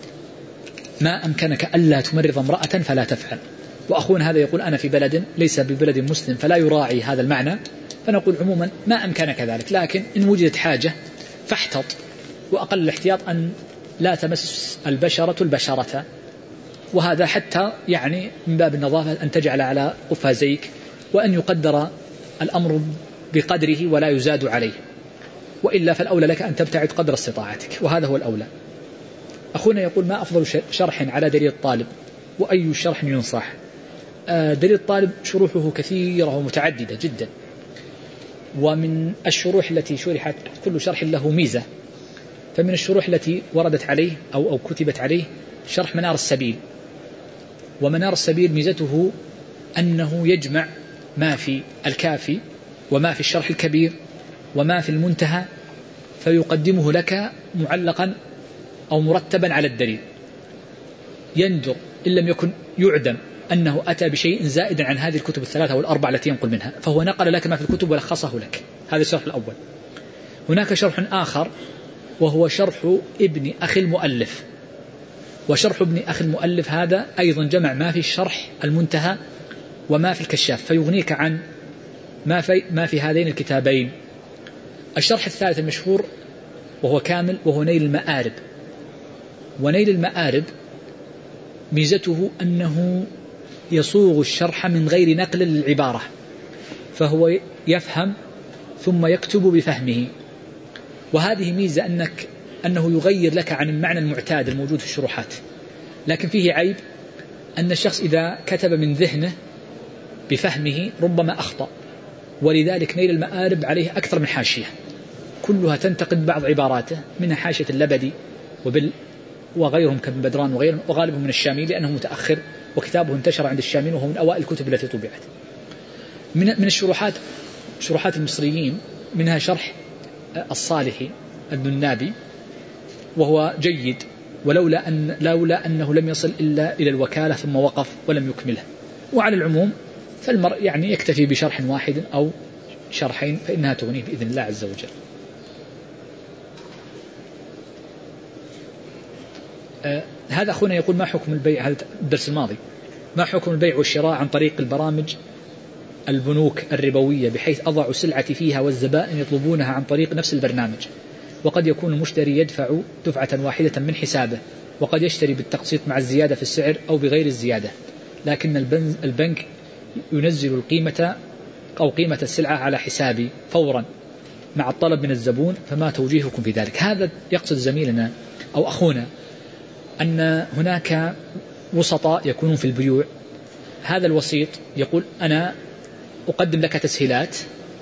ما أمكنك ألا تمرض امرأة فلا تفعل. وأخونا هذا يقول أنا في بلد ليس ببلد مسلم فلا يراعي هذا المعنى، فنقول عموما ما أمكنك ذلك، لكن إن وجدت حاجة فاحتط، وأقل الاحتياط أن لا تمس البشرة البشرة، وهذا حتى يعني من باب النظافة أن تجعل على قفازيك، وأن يقدر الأمر بقدره ولا يزاد عليه، وإلا فالأولى لك أن تبتعد قدر استطاعتك، وهذا هو الأولى. أخونا يقول ما أفضل شرح على دليل الطالب وأي شرح ينصح؟ دليل الطالب شروحه كثيرة ومتعددة جدا، ومن الشروح التي شرحت كل شرح له ميزة، فمن الشروح التي وردت عليه أو, أو كتبت عليه شرح منار السبيل. ومنار السبيل ميزته أنه يجمع ما في الكافي وما في الشرح الكبير وما في المنتهى، فيقدمه لك معلقا أو مرتبا على الدليل، يندر إن لم يكن يعدم أنه أتى بشيء زائدا عن هذه الكتب الثلاثة والأربعة التي ينقل منها، فهو نقل لك ما في الكتب ولخصه لك. هذا الشرح الأول. هناك شرح آخر وهو شرح ابن أخي المؤلف، وشرح ابن أخي المؤلف هذا أيضا جمع ما في الشرح المنتهى وما في الكشاف، فيغنيك عن ما في, ما في هذين الكتابين. الشرح الثالث المشهور وهو كامل وهو نيل المآرب. ونيل المآرب ميزته أنه يصوغ الشرح من غير نقل للعبارة، فهو يفهم ثم يكتب بفهمه، وهذه ميزة أنك أنه يغير لك عن المعنى المعتاد الموجود في الشروحات. لكن فيه عيب أن الشخص إذا كتب من ذهنه بفهمه ربما أخطأ، ولذلك نيل المآرب عليه أكثر من حاشية كلها تنتقد بعض عباراته، منها حاشية اللبدي وبال وغيرهم كابن بدران وغيرهم، وغالبهم من الشامي لأنه متأخر وكتابه انتشر عند الشاميين وهو من أوائل الكتب التي طبعت. من من الشروحات شروحات المصريين منها شرح الصالحي الننابي وهو جيد، ولولا أن لولا أنه لم يصل إلا إلى الوكالة ثم وقف ولم يكمله. وعلى العموم فالمرء يعني يكتفي بشرح واحد أو شرحين فإنها تغنيه بإذن الله عز وجل. آه هذا أخونا يقول ما حكم البيع، هذا الدرس الماضي، ما حكم البيع والشراء عن طريق البرامج البنوك الربوية، بحيث أضع سلعتي فيها والزبائن يطلبونها عن طريق نفس البرنامج، وقد يكون المشتري يدفع دفعة واحدة من حسابه، وقد يشتري بالتقسيط مع الزيادة في السعر أو بغير الزيادة، لكن البنك ينزل القيمة أو قيمة السلعة على حسابي فورا مع الطلب من الزبون، فما توجيهكم في ذلك؟ هذا يقصد زميلنا أو أخونا أن هناك وسطاء يكونون في البيوع، هذا الوسيط يقول أنا أقدم لك تسهيلات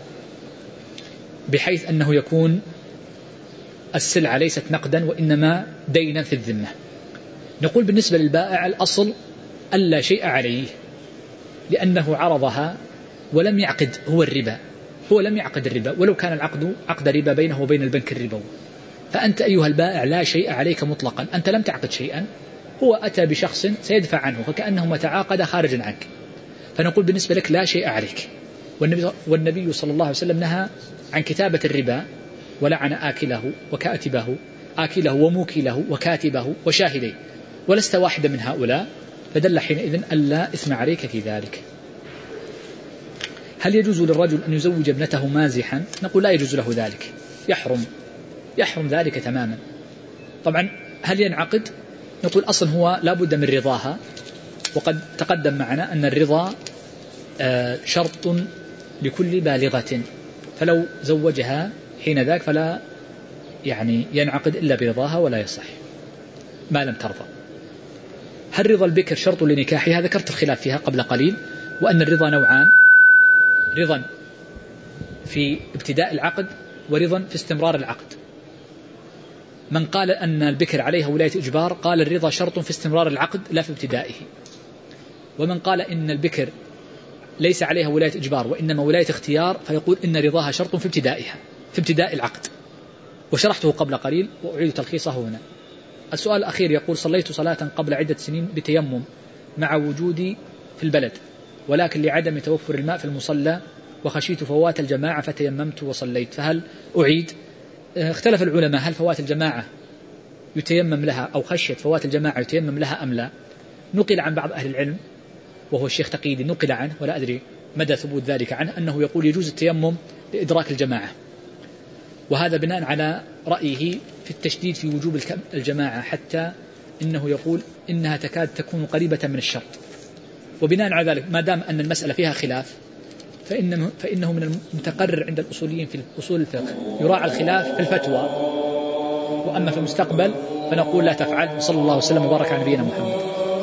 بحيث أنه يكون السلعة ليست نقدا وإنما دينا في الذمة. نقول بالنسبة للبائع الأصل ألا شيء عليه، لأنه عرضها ولم يعقد هو الربا، هو لم يعقد الربا ولو كان العقد عقد ربا بينه وبين البنك الربوي، فأنت أيها البائع لا شيء عليك مطلقا، أنت لم تعقد شيئا، هو أتى بشخص سيدفع عنه فكأنه ما تعاقد خارجا عنك، فنقول بالنسبة لك لا شيء عليك. والنبي, والنبي صلى الله عليه وسلم نهى عن كتابة الربا ولعن آكله وكاتبه آكله وموكله وكاتبه وشاهديه، ولست واحدا من هؤلاء، فدل حينئذ ألا إثم عليك في ذلك. هل يجوز للرجل أن يزوج ابنته مازحا؟ نقول لا يجوز له ذلك، يحرم يحرم ذلك تماما. طبعا هل ينعقد؟ نقول أصلا هو لا بد من رضاها، وقد تقدم معنا أن الرضا شرط لكل بالغة، فلو زوجها حين ذاك فلا يعني ينعقد إلا برضاها ولا يصح ما لم ترضى. هل رضا البكر شرط لنكاحها؟ ذكرت الخلاف فيها قبل قليل، وأن الرضا نوعان، رضا في ابتداء العقد ورضا في استمرار العقد. من قال أن البكر عليها ولاية إجبار قال الرضا شرط في استمرار العقد لا في ابتدائه، ومن قال إن البكر ليس عليها ولاية إجبار وإنما ولاية اختيار فيقول إن رضاها شرط في ابتدائها في ابتداء العقد، وشرحته قبل قليل وأعيد تلخيصه هنا. السؤال الأخير يقول صليت صلاة قبل عدة سنين بتيمم مع وجود في البلد، ولكن لعدم توفر الماء في المصلى وخشيت فوات الجماعة فتيممت وصليت، فهل أعيد؟ اختلف العلماء هل فوات الجماعة يتيمم لها أو خشية فوات الجماعة يتيمم لها أم لا. نقل عن بعض أهل العلم وهو الشيخ تقييدي نقل عنه ولا أدري مدى ثبوت ذلك عنه أنه يقول يجوز التيمم لإدراك الجماعة، وهذا بناء على رأيه في التشديد في وجوب الجماعة، حتى إنه يقول إنها تكاد تكون قريبة من الشرط. وبناء على ذلك ما دام أن المسألة فيها خلاف فإنه, فإنه من المتقرر عند الأصوليين في أصول الفقه يراعى الخلاف في الفتوى، وأما في المستقبل فنقول لا تفعل. صلى الله وسلم وبارك على نبينا محمد.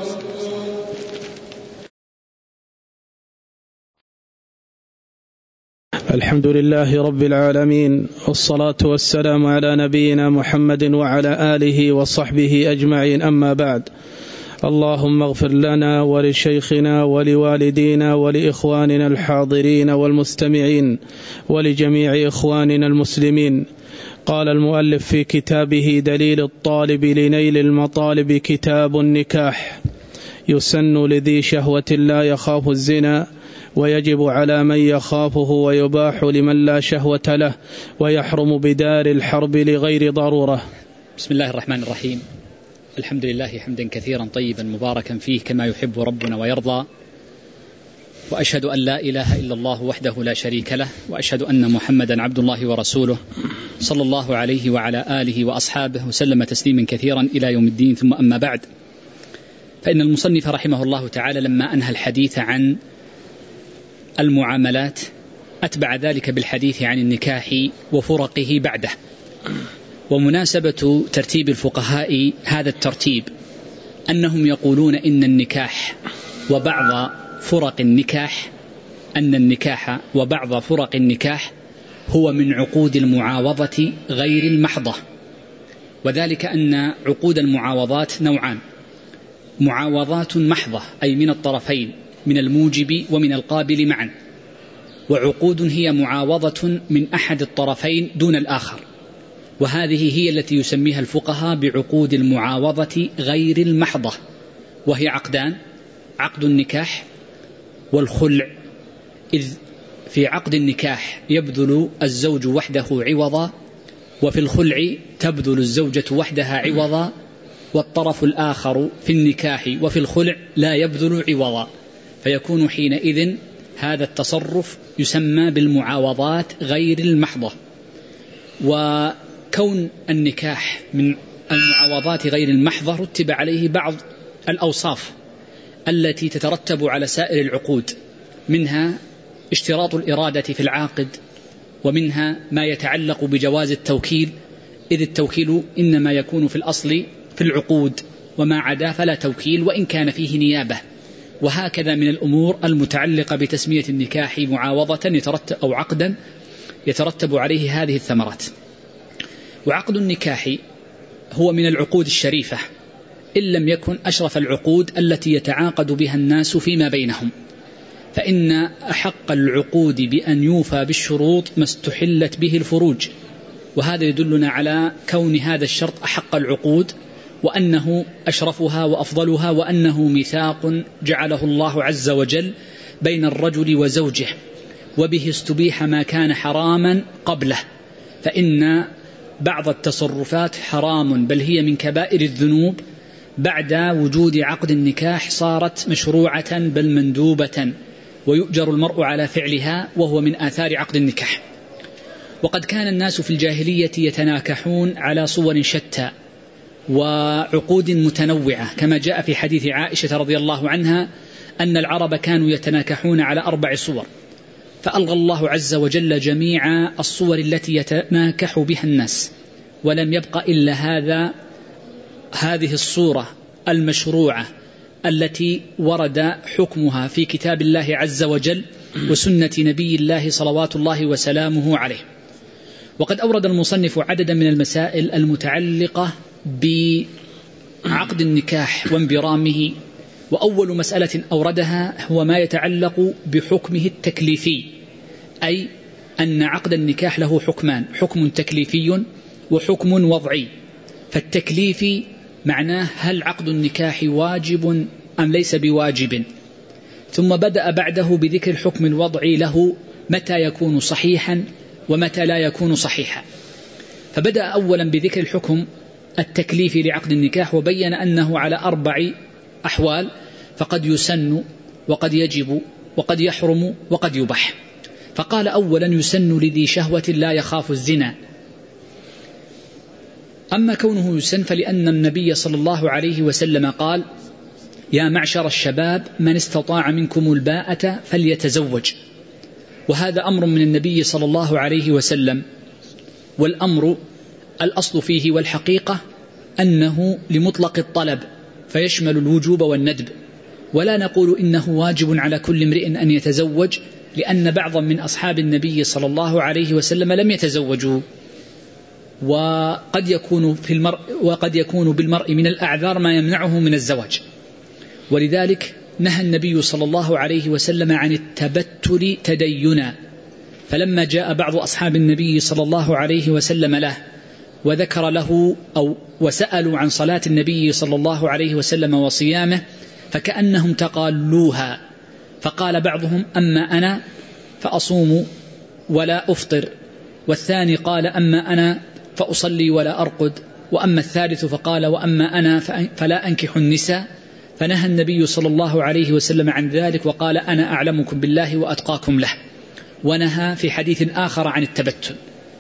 الحمد لله رب العالمين، والصلاة والسلام على نبينا محمد وعلى آله وصحبه أجمعين، أما بعد. اللهم اغفر لنا ولشيخنا ولوالدينا ولإخواننا الحاضرين والمستمعين ولجميع إخواننا المسلمين. قال المؤلف في كتابه دليل الطالب لنيل المطالب كتاب النكاح: يسن لذي شهوة لا يخاف الزنا، ويجب على من يخافه، ويباح لمن لا شهوة له، ويحرم بدار الحرب لغير ضرورة. بسم الله الرحمن الرحيم. الحمد لله حمدا كثيرا طيبا مباركا فيه كما يحب ربنا ويرضى، وأشهد أن لا إله إلا الله وحده لا شريك له، وأشهد أن محمدا عبد الله ورسوله صلى الله عليه وعلى آله وأصحابه وسلم تسليما كثيرا إلى يوم الدين. ثم أما بعد، فإن المصنف رحمه الله تعالى لما أنهى الحديث عن المعاملات أتبع ذلك بالحديث عن النكاح وفرقه بعده. ومناسبة ترتيب الفقهاء هذا الترتيب أنهم يقولون إن النكاح وبعض فرق النكاح أن النكاح وبعض فرق النكاح هو من عقود المعاوضة غير المحضة، وذلك أن عقود المعاوضات نوعان: معاوضات محضة أي من الطرفين من الموجب ومن القابل معا، وعقود هي معاوضة من أحد الطرفين دون الآخر، وهذه هي التي يسميها الفقهاء بعقود المعاوضة غير المحضة، وهي عقدان: عقد النكاح والخلع. إذ في عقد النكاح يبذل الزوج وحده عوضا، وفي الخلع تبذل الزوجة وحدها عوضا، والطرف الآخر في النكاح وفي الخلع لا يبذل عوضا، فيكون حينئذ هذا التصرف يسمى بالمعاوضات غير المحضة. وكون النكاح من المعاوضات غير المحضة رتب عليه بعض الأوصاف التي تترتب على سائر العقود، منها اشتراط الإرادة في العاقد، ومنها ما يتعلق بجواز التوكيل، إذ التوكيل إنما يكون في الأصل في العقود، وما عدا فلا توكيل وإن كان فيه نيابة. وهكذا من الأمور المتعلقة بتسمية النكاح معاوضة يترتب أو عقدا يترتب عليه هذه الثمرات. وعقد النكاح هو من العقود الشريفة، إن لم يكن أشرف العقود التي يتعاقد بها الناس فيما بينهم، فإن أحق العقود بأن يوفى بالشروط ما استحلت به الفروج، وهذا يدلنا على كون هذا الشرط أحق العقود، وأنه أشرفها وأفضلها، وأنه ميثاق جعله الله عز وجل بين الرجل وزوجه، وبه استبيح ما كان حراما قبله، فإن بعض التصرفات حرام بل هي من كبائر الذنوب بعد وجود عقد النكاح صارت مشروعة بل مندوبة، ويؤجر المرء على فعلها، وهو من آثار عقد النكاح. وقد كان الناس في الجاهلية يتناكحون على صور شتى وعقود متنوعة، كما جاء في حديث عائشة رضي الله عنها أن العرب كانوا يتناكحون على أربع صور، فألغى الله عز وجل جميع الصور التي يتناكح بها الناس، ولم يبق إلا هذا هذه الصورة المشروعة التي ورد حكمها في كتاب الله عز وجل وسنة نبي الله صلوات الله وسلامه عليه. وقد أورد المصنف عددا من المسائل المتعلقة بعقد النكاح وانبرامه، وأول مسألة أوردها هو ما يتعلق بحكمه التكليفي، أي أن عقد النكاح له حكمان: حكم تكليفي وحكم وضعي. فالتكليفي معناه هل عقد النكاح واجب أم ليس بواجب، ثم بدأ بعده بذكر الحكم الوضعي له متى يكون صحيحا ومتى لا يكون صحيحا. فبدأ أولا بذكر الحكم التكليفي لعقد النكاح، وبين أنه على أربع أحوال، فقد يسن وقد يجب وقد يحرم وقد يباح. فقال أولا يسن لذي شهوة لا يخاف الزنا. أما كونه يسن فلأن النبي صلى الله عليه وسلم قال: يا معشر الشباب من استطاع منكم الباءة فليتزوج. وهذا أمر من النبي صلى الله عليه وسلم، والأمر الأصل فيه والحقيقة أنه لمطلق الطلب فيشمل الوجوب والندب، ولا نقول إنه واجب على كل امرئ أن يتزوج، لأن بعضا من أصحاب النبي صلى الله عليه وسلم لم يتزوجوا، وقد يكون في المرء وقد يكون بالمرء من الأعذار ما يمنعه من الزواج. ولذلك نهى النبي صلى الله عليه وسلم عن التبتل تدينا. فلما جاء بعض أصحاب النبي صلى الله عليه وسلم له وذكر له أو وسألوا عن صلاة النبي صلى الله عليه وسلم وصيامه فكأنهم تقالوها، فقال بعضهم: أما أنا فأصوم ولا أفطر، والثاني قال: أما أنا فأصلي ولا أرقد، وأما الثالث فقال: وأما أنا فلا أنكح النساء. فنهى النبي صلى الله عليه وسلم عن ذلك وقال: أنا أعلمكم بالله وأتقاكم له. ونهى في حديث آخر عن التبتل،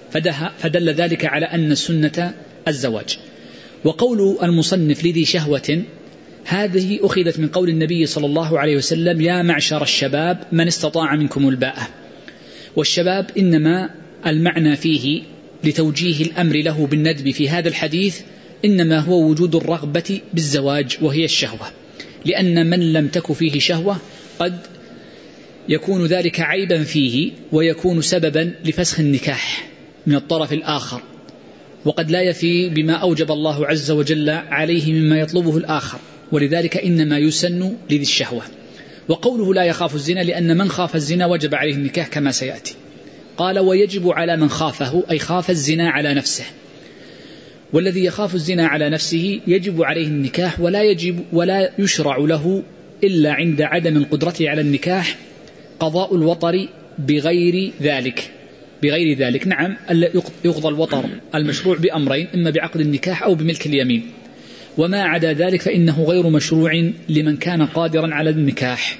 فدل ذلك على أن السنة الزواج. وقول المصنف لذي شهوة هذه أخذت من قول النبي صلى الله عليه وسلم: يا معشر الشباب من استطاع منكم الباءة. والشباب إنما المعنى فيه لتوجيه الأمر له بالندب في هذا الحديث إنما هو وجود الرغبة بالزواج وهي الشهوة، لأن من لم تك فيه شهوة قد يكون ذلك عيبا فيه ويكون سببا لفسخ النكاح من الطرف الآخر، وقد لا يفي بما أوجب الله عز وجل عليه مما يطلبه الآخر، ولذلك إنما يسن لذي الشهوة. وقوله لا يخاف الزنا لأن من خاف الزنا وجب عليه النكاح كما سيأتي. قال: ويجب على من خافه، أي خاف الزنا على نفسه. والذي يخاف الزنا على نفسه يجب عليه النكاح، ولا يجب ولا يشرع له إلا عند عدم القدرة على النكاح قضاء الوطر بغير ذلك بغير ذلك نعم، يقضى الوطر المشروع بأمرين: إما بعقد النكاح أو بملك اليمين، وما عدا ذلك فإنه غير مشروع لمن كان قادرا على النكاح.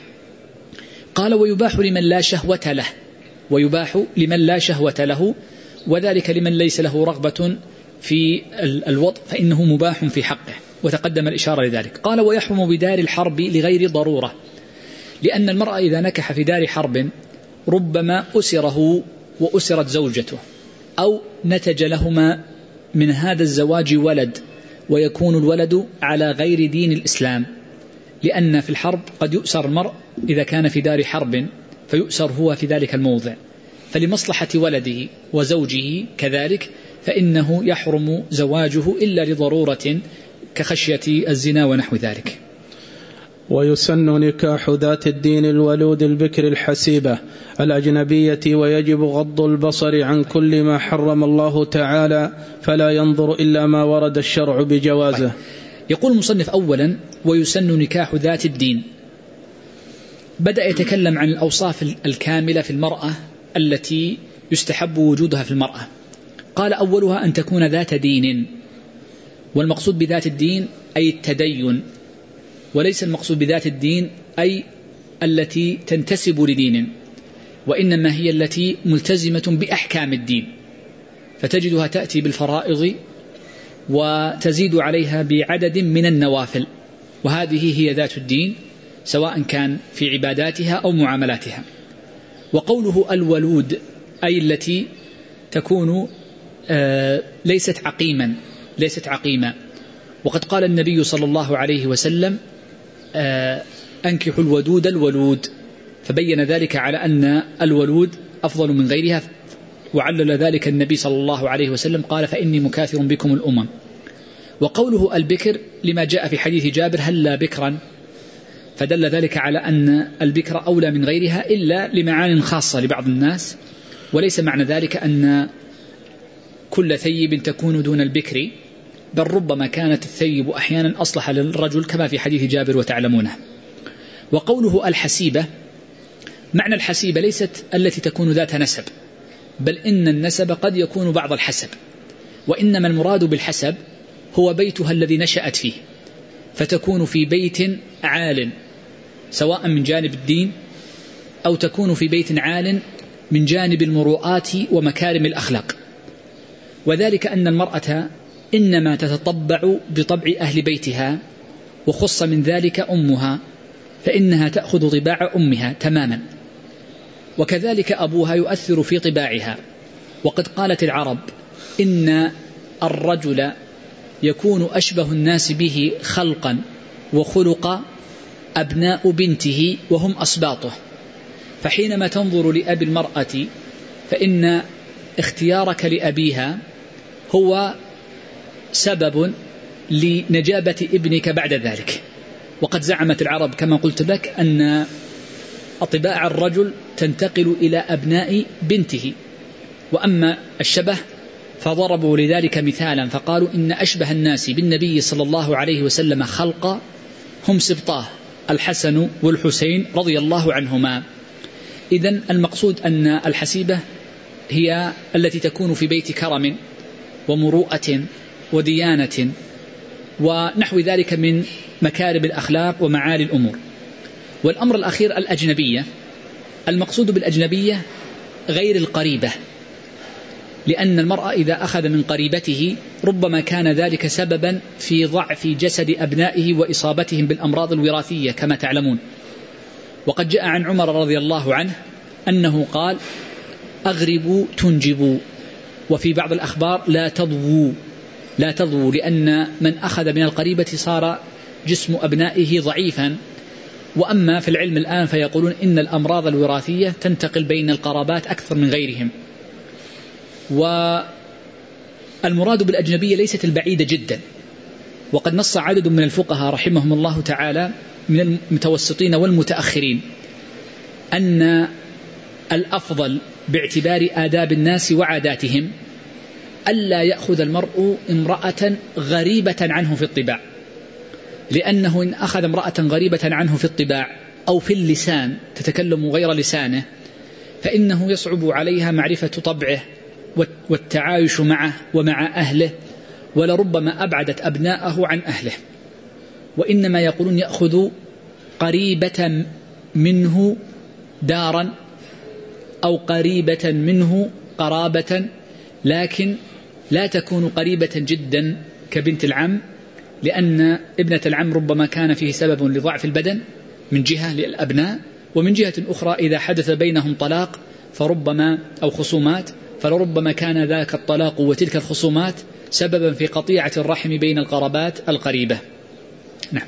قال: ويباح لمن لا شهوة له ويباح لمن لا شهوة له وذلك لمن ليس له رغبة في الوطء فإنه مباح في حقه، وتقدم الإشارة لذلك. قال: ويحرم بدار الحرب لغير ضرورة، لأن المرأة إذا نكح في دار حرب ربما أسره وأسرت زوجته، أو نتج لهما من هذا الزواج ولد، ويكون الولد على غير دين الإسلام، لأن في الحرب قد يؤسر المرء إذا كان في دار حرب فيؤسر هو في ذلك الموضع، فلمصلحة ولده وزوجه كذلك فإنه يحرم زواجه إلا لضرورة كخشية الزنا ونحو ذلك. ويسن نكاح ذات الدين الولود البكر الحسيبة الأجنبية، ويجب غض البصر عن كل ما حرم الله تعالى، فلا ينظر إلا ما ورد الشرع بجوازه. يقول المصنف أولا: ويسن نكاح ذات الدين. بدأ يتكلم عن الأوصاف الكاملة في المرأة التي يستحب وجودها في المرأة. قال: أولها أن تكون ذات دين، والمقصود بذات الدين أي التدين، وليس المقصود بذات الدين أي التي تنتسب لدين، وإنما هي التي ملتزمة بأحكام الدين، فتجدها تأتي بالفرائض وتزيد عليها بعدد من النوافل، وهذه هي ذات الدين سواء كان في عباداتها أو معاملاتها. وقوله الولود أي التي تكون آه ليست عقيما ليست عقيمة وقد قال النبي صلى الله عليه وسلم: آه أنكحوا الودود الولود، فبين ذلك على أن الولود أفضل من غيرها، وعلل ذلك النبي صلى الله عليه وسلم قال: فإني مكاثر بكم الأمم. وقوله البكر لما جاء في حديث جابر: هلا بكرا، فدل ذلك على أن البكر أولى من غيرها إلا لمعان خاصة لبعض الناس، وليس معنى ذلك أن كل ثيب تكون دون البكر، بل ربما كانت الثيب أحيانا أصلح للرجل كما في حديث جابر وتعلمونه. وقوله الحسيبة، معنى الحسيبة ليست التي تكون ذات نسب، بل إن النسب قد يكون بعض الحسب، وإنما المراد بالحسب هو بيتها الذي نشأت فيه، فتكون في بيت عال سواء من جانب الدين أو تكون في بيت عال من جانب المروءات ومكارم الأخلاق. وذلك أن المرأة إنما تتطبع بطبع أهل بيتها، وخص من ذلك أمها، فإنها تأخذ طباع أمها تماما، وكذلك أبوها يؤثر في طباعها. وقد قالت العرب إن الرجل يكون أشبه الناس به خلقا وخلقا أبناء بنته وهم أصباطه، فحينما تنظر لأبي المرأة فإن اختيارك لأبيها هو سبب لنجابة ابنك بعد ذلك. وقد زعمت العرب كما قلت لك أن طباع الرجل تنتقل إلى أبناء بنته، وأما الشبه فضربوا لذلك مثالا فقالوا إن أشبه الناس بالنبي صلى الله عليه وسلم خلقا هم سبطاه الحسن والحسين رضي الله عنهما. إذن المقصود أن الحسيبة هي التي تكون في بيت كرم ومروءة وديانة ونحو ذلك من مكارم الأخلاق ومعالي الأمور. والأمر الأخير الأجنبية. المقصود بالأجنبية غير القريبة، لأن المرأة إذا أخذ من قريبته ربما كان ذلك سببا في ضعف جسد أبنائه وإصابتهم بالأمراض الوراثية كما تعلمون. وقد جاء عن عمر رضي الله عنه أنه قال أغربوا تنجبوا، وفي بعض الأخبار لا تضووا لا تضووا، لأن من أخذ من القريبة صار جسم أبنائه ضعيفا. وأما في العلم الآن فيقولون إن الأمراض الوراثية تنتقل بين القرابات أكثر من غيرهم. والمراد بالأجنبية ليست البعيدة جدا، وقد نص عدد من الفقهاء رحمهم الله تعالى من المتوسطين والمتأخرين أن الأفضل باعتبار آداب الناس وعاداتهم ألا يأخذ المرء امرأة غريبة عنه في الطباع، لأنه إن أخذ امرأة غريبة عنه في الطباع أو في اللسان تتكلم غير لسانه فإنه يصعب عليها معرفة طبعه والتعايش معه ومع أهله، ولربما أبعدت أبناءه عن أهله. وإنما يقولون يأخذ قريبة منه دارا أو قريبة منه قرابة، لكن لا تكون قريبة جدا كبنت العم، لأن ابنة العم ربما كان فيه سبب لضعف البدن من جهة للأبناء، ومن جهة أخرى إذا حدث بينهم طلاق فربما أو خصومات فلربما كان ذاك الطلاق وتلك الخصومات سببا في قطيعة الرحم بين القرابات القريبة. نعم.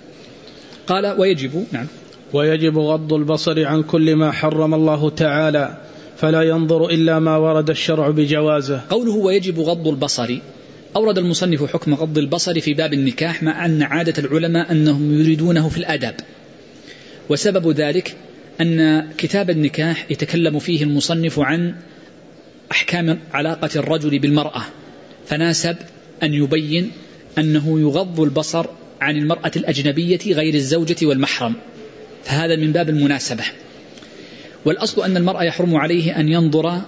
قال ويجب نعم ويجب غض البصر عن كل ما حرم الله تعالى، فلا ينظر إلا ما ورد الشرع بجوازه. قوله ويجب غض البصر، أورد المصنف حكم غض البصر في باب النكاح، مع أن عادة العلماء أنهم يريدونه في الآداب. وسبب ذلك أن كتاب النكاح يتكلم فيه المصنف عن أحكام علاقة الرجل بالمرأة، فناسب أن يبين أنه يغض البصر عن المرأة الأجنبية غير الزوجة والمحرم، فهذا من باب المناسبة. والأصل أن المرأة يحرم عليه أن ينظر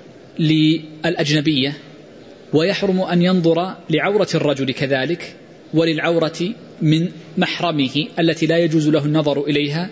للأجنبية، ويحرم أن ينظر لعورة الرجل كذلك، وللعورة من محرمه التي لا يجوز له النظر إليها.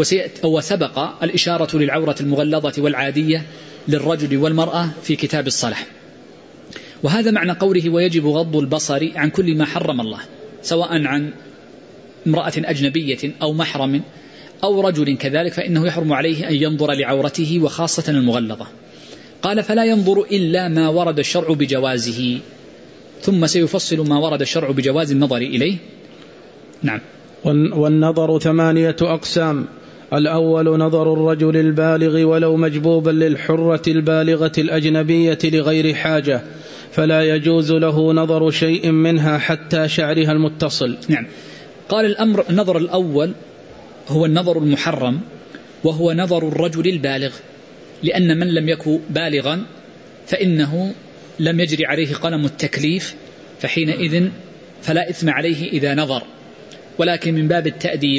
وسبق الإشارة للعورة المغلظة والعادية للرجل والمرأة في كتاب الصلاة. وهذا معنى قوله ويجب غض البصر عن كل ما حرم الله، سواء عن امرأة أجنبية أو محرم أو رجل كذلك، فإنه يحرم عليه أن ينظر لعورته وخاصة المغلظة. قال فلا ينظر إلا ما ورد الشرع بجوازه، ثم سيفصل ما ورد الشرع بجواز النظر إليه. نعم. والنظر ثمانية أقسام: الأول نظر الرجل البالغ ولو مجبوبا للحرة البالغة الأجنبية لغير حاجة، فلا يجوز له نظر شيء منها حتى شعرها المتصل. نعم. قال الأمر النظر الأول هو النظر المحرم، وهو نظر الرجل البالغ، لأن من لم يكن بالغا فإنه لم يجري عليه قلم التكليف، فحينئذ فلا إثم عليه إذا نظر، ولكن من باب التأديب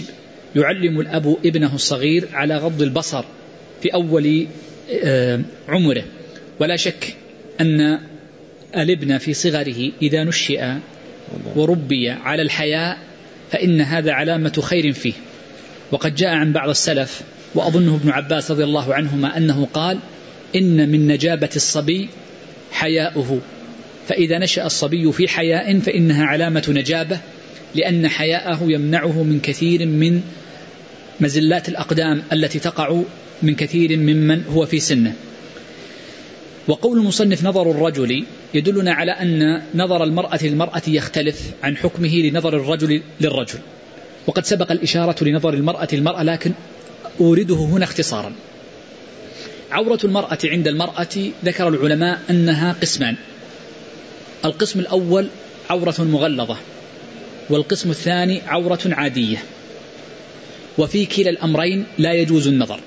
يعلم الأب ابنه الصغير على غض البصر في أول عمره، ولا شك أن الابن في صغره إذا نشئ وربي على الحياء فإن هذا علامة خير فيه. وقد جاء عن بعض السلف وأظنه ابن عباس رضي الله عنهما أنه قال: إن من نجابة الصبي حياؤه، فإذا نشأ الصبي في حياء فإنها علامة نجابة، لأن حياءه يمنعه من كثير من مزلات الأقدام التي تقع من كثير ممن هو في سنه. وقول المصنف نظر الرجل يدلنا على أن نظر المرأة للمرأة يختلف عن حكمه لنظر الرجل للرجل، وقد سبق الإشارة لنظر المرأة للمرأة، لكن أورده هنا اختصارا. عورة المرأة عند المرأة ذكر العلماء أنها قسمان: القسم الأول عورة مغلظة، والقسم الثاني عورة عادية، وفي كلا الأمرين لا يجوز النظر.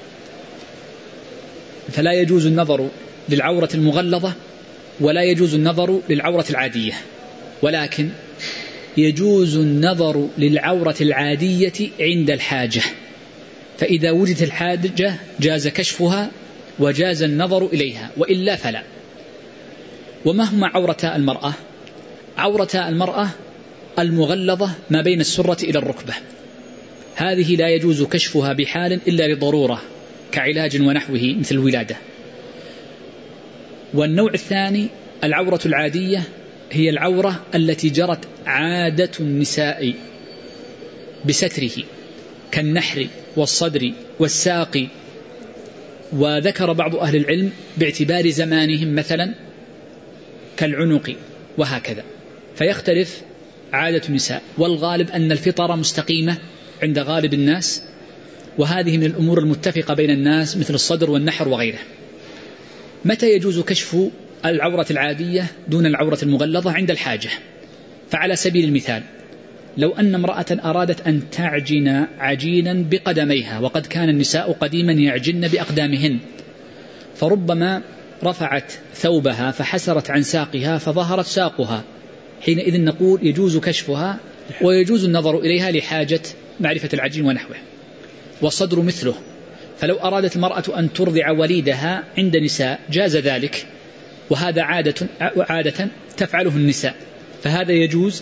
فلا يجوز النظر للعورة المغلظة ولا يجوز النظر للعورة العادية، ولكن يجوز النظر للعورة العادية عند الحاجة، فإذا وجدت الحاجة جاز كشفها وجاز النظر إليها، وإلا فلا. وما هما عورتا المرأة؟ عورتا المرأة المغلظة ما بين السرة إلى الركبة، هذه لا يجوز كشفها بحال إلا لضرورة كعلاج ونحوه مثل الولادة. والنوع الثاني العورة العادية، هي العورة التي جرت عادة النساء بستره كالنحر والصدر والساق، وذكر بعض أهل العلم باعتبار زمانهم مثلا كالعنق وهكذا، فيختلف عادة النساء. والغالب أن الفطرة مستقيمة عند غالب الناس، وهذه من الأمور المتفقة بين الناس مثل الصدر والنحر وغيره. متى يجوز كشف العورة العادية دون العورة المغلظة؟ عند الحاجة. فعلى سبيل المثال، لو أن امرأة أرادت أن تعجن عجينا بقدميها، وقد كان النساء قديما يعجن بأقدامهن، فربما رفعت ثوبها فحسرت عن ساقها فظهرت ساقها، حينئذ نقول يجوز كشفها ويجوز النظر إليها لحاجة معرفة العجين ونحوه. والصدر مثله، فلو أرادت المرأة أن ترضع وليدها عند نساء جاز ذلك، وهذا عادة, عادة تفعله النساء، فهذا يجوز،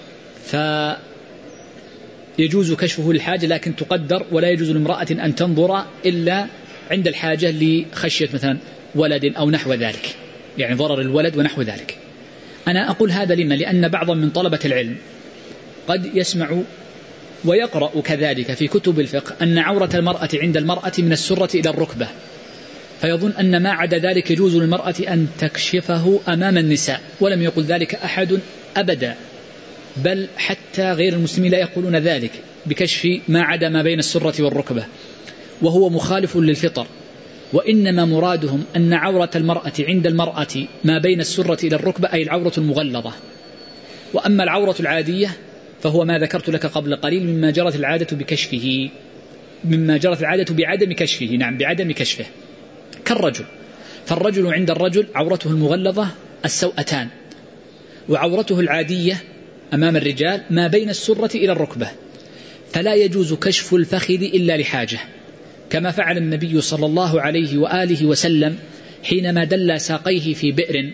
فيجوز كشفه للحاجة لكن تقدر، ولا يجوز لامرأة أن تنظر إلا عند الحاجة لخشية مثلا ولد أو نحو ذلك، يعني ضرر الولد ونحو ذلك. أنا أقول هذا لما؟ لأن بعضا من طلبة العلم قد يسمع ويقرأ كذلك في كتب الفقه أن عورة المرأة عند المرأة من السرة إلى الركبة، فيظن أن ما عدا ذلك يجوز للمرأة أن تكشفه أمام النساء، ولم يقل ذلك أحد أبدا، بل حتى غير المسلمين لا يقولون ذلك بكشف ما عدا ما بين السرة والركبة، وهو مخالف للفطر. وإنما مرادهم أن عورة المرأة عند المرأة ما بين السرة إلى الركبة، أي العورة المغلظة. وأما العورة العادية فهو ما ذكرت لك قبل قليل مما جرت العادة بكشفه، مما جرت العادة بعدم كشفه، نعم بعدم كشفه، كالرجل. فالرجل عند الرجل عورته المغلظة السوأتان، وعورته العادية أمام الرجال ما بين السرة إلى الركبة، فلا يجوز كشف الفخذ إلا لحاجة، كما فعل النبي صلى الله عليه وآله وسلم حينما دل ساقيه في بئر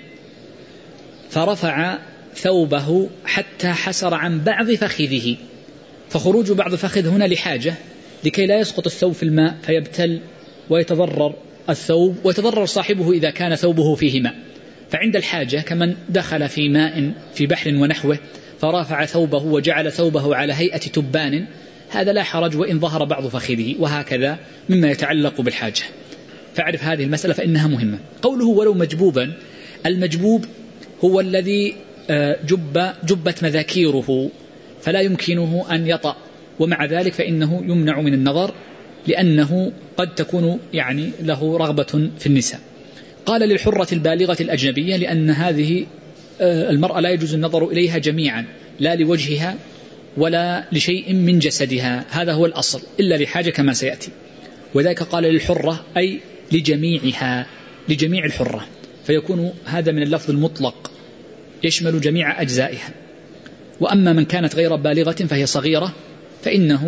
فرفع ثوبه حتى حسر عن بعض فخذه، فخروج بعض فخذ هنا لحاجة لكي لا يسقط الثوب في الماء فيبتل ويتضرر الثوب ويتضرر صاحبه إذا كان ثوبه فيه ماء. فعند الحاجة كمن دخل في ماء في بحر ونحوه فرفع ثوبه وجعل ثوبه على هيئة تبان، هذا لا حرج وإن ظهر بعض فخذه، وهكذا مما يتعلق بالحاجة. فاعرف هذه المسألة فإنها مهمة. قوله ولو مجبوبا، المجبوب هو الذي جب جبت مذاكيره فلا يمكنه أن يطأ، ومع ذلك فإنه يمنع من النظر لأنه قد تكون يعني له رغبة في النساء. قال للحرة البالغة الأجنبية، لأن هذه المرأة لا يجوز النظر إليها جميعا، لا لوجهها ولا لشيء من جسدها، هذا هو الأصل، إلا لحاجة كما سيأتي. وذلك قال للحرة أي لجميعها، لجميع الحرة، فيكون هذا من اللفظ المطلق يشمل جميع أجزائها. وأما من كانت غير بالغة فهي صغيرة فإنه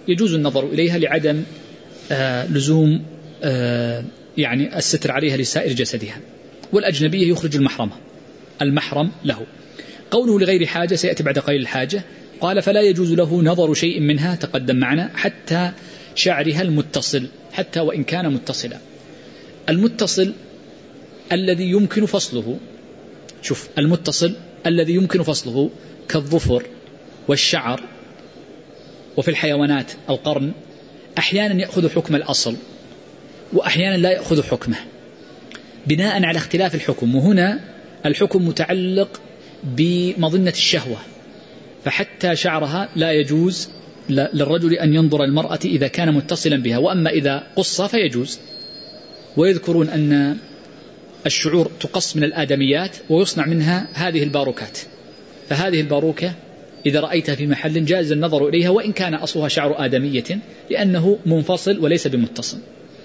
يجوز النظر إليها لعدم آه لزوم آه يعني الستر عليها لسائر جسدها. والأجنبية يخرج المحرمة المحرم له. قوله لغير حاجة سيأتي بعد قليل الحاجة. قال فلا يجوز له نظر شيء منها تقدم معنا حتى شعرها المتصل، حتى وإن كان متصلا. المتصل الذي يمكن فصله، شوف المتصل الذي يمكن فصله كالظفر والشعر، وفي الحيوانات القرن، أحيانا يأخذ حكم الأصل وأحيانا لا يأخذ حكمه بناء على اختلاف الحكم. وهنا الحكم متعلق بمظنة الشهوة، فحتى شعرها لا يجوز للرجل أن ينظر المرأة إذا كان متصلا بها، وأما إذا قص فيجوز. ويذكرون أن الشعور تقص من الآدميات ويصنع منها هذه الباروكات، فهذه الباروكة إذا رأيتها في محل جاز النظر إليها وإن كان أصلها شعر آدمية، لأنه منفصل وليس بمتصل.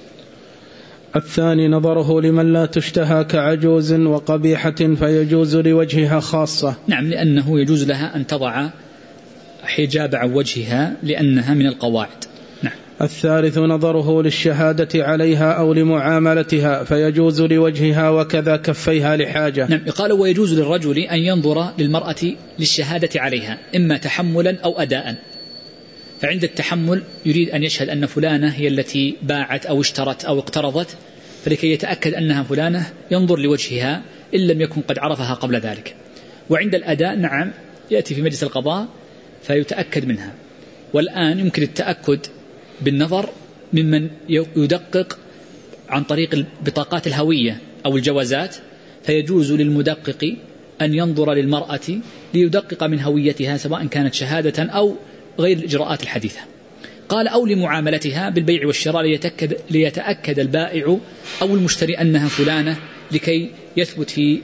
الثاني نظره لمن لا تشتهى كعجوز وقبيحة فيجوز لوجهها خاصة. نعم، لأنه يجوز لها أن تضع حجاب عن وجهها لأنها من القواعد. نعم. الثالث نظره للشهادة عليها أو لمعاملتها فيجوز لوجهها وكذا كفيها لحاجة. نعم، قال ويجوز للرجل أن ينظر للمرأة للشهادة عليها إما تحملا أو أداء. فعند التحمل يريد أن يشهد أن فلانة هي التي باعت أو اشترت أو اقترضت، فلكي يتأكد أنها فلانة ينظر لوجهها إن لم يكن قد عرفها قبل ذلك. وعند الأداء نعم يأتي في مجلس القضاء فيتأكد منها. والآن يمكن التأكد بالنظر ممن يدقق عن طريق بطاقات الهوية أو الجوازات، فيجوز للمدقق أن ينظر للمرأة ليدقق من هويتها سواء كانت شهادة أو غير الإجراءات الحديثة. قال أو لمعاملتها بالبيع والشراء ليتأكد, ليتأكد البائع أو المشتري أنها فلانة لكي يثبت في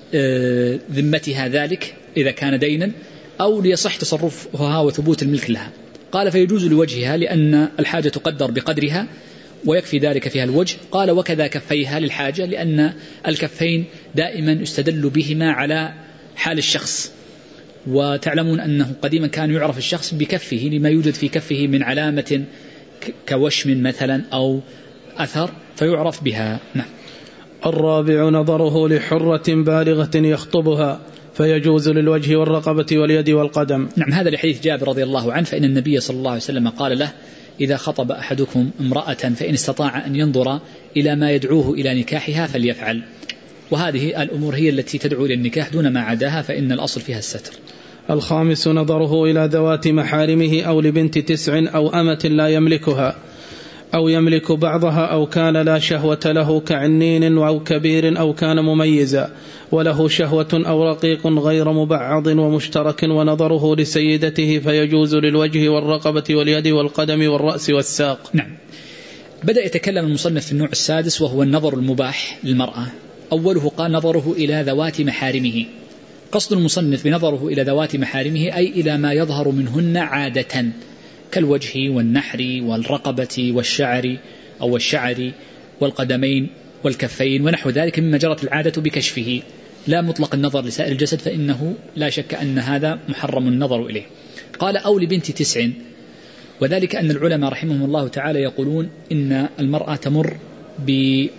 ذمتها ذلك إذا كان دينا، أو ليصح تصرفها وثبوت الملك لها. قال فيجوز لوجهها لأن الحاجة تقدر بقدرها ويكفي ذلك فيها الوجه. قال وكذا كفيها للحاجة، لأن الكفين دائما يستدل بهما على حال الشخص، وتعلمون أنه قديما كان يعرف الشخص بكفه لما يوجد في كفه من علامة كوشم مثلا أو أثر فيعرف بها. نعم. الرابع نظره لحرة بالغة يخطبها فيجوز للوجه والرقبة واليد والقدم. نعم، هذا لحديث جابر رضي الله عنه، فإن النبي صلى الله عليه وسلم قال له إذا خطب أحدكم امرأة فإن استطاع أن ينظر إلى ما يدعوه إلى نكاحها فليفعل. وهذه الأمور هي التي تدعو إلى النكاح، دون ما عداها فإن الأصل فيها الستر. الخامس نظره إلى ذوات محارمه أو لبنت تسع أو أمة لا يملكها أو يملك بعضها أو كان لا شهوة له كعنين أو كبير أو كان مميزا وله شهوة أو رقيق غير مبعض ومشترك، ونظره لسيدته فيجوز للوجه والرقبة واليد والقدم والرأس والساق. نعم. بدأ يتكلم المصنف في النوع السادس وهو النظر المباح للمرأة. أوله قال نظره إلى ذوات محارمه. قصد المصنف بنظره إلى ذوات محارمه أي إلى ما يظهر منهن عادة كالوجه والنحر والرقبة والشعر أو الشعر والقدمين والكفين ونحو ذلك مما جرت العادة بكشفه، لا مطلق النظر لسائر الجسد، فإنه لا شك أن هذا محرم النظر إليه. قال أو لبنت تسع، وذلك أن العلماء رحمهم الله تعالى يقولون إن المرأة تمر ب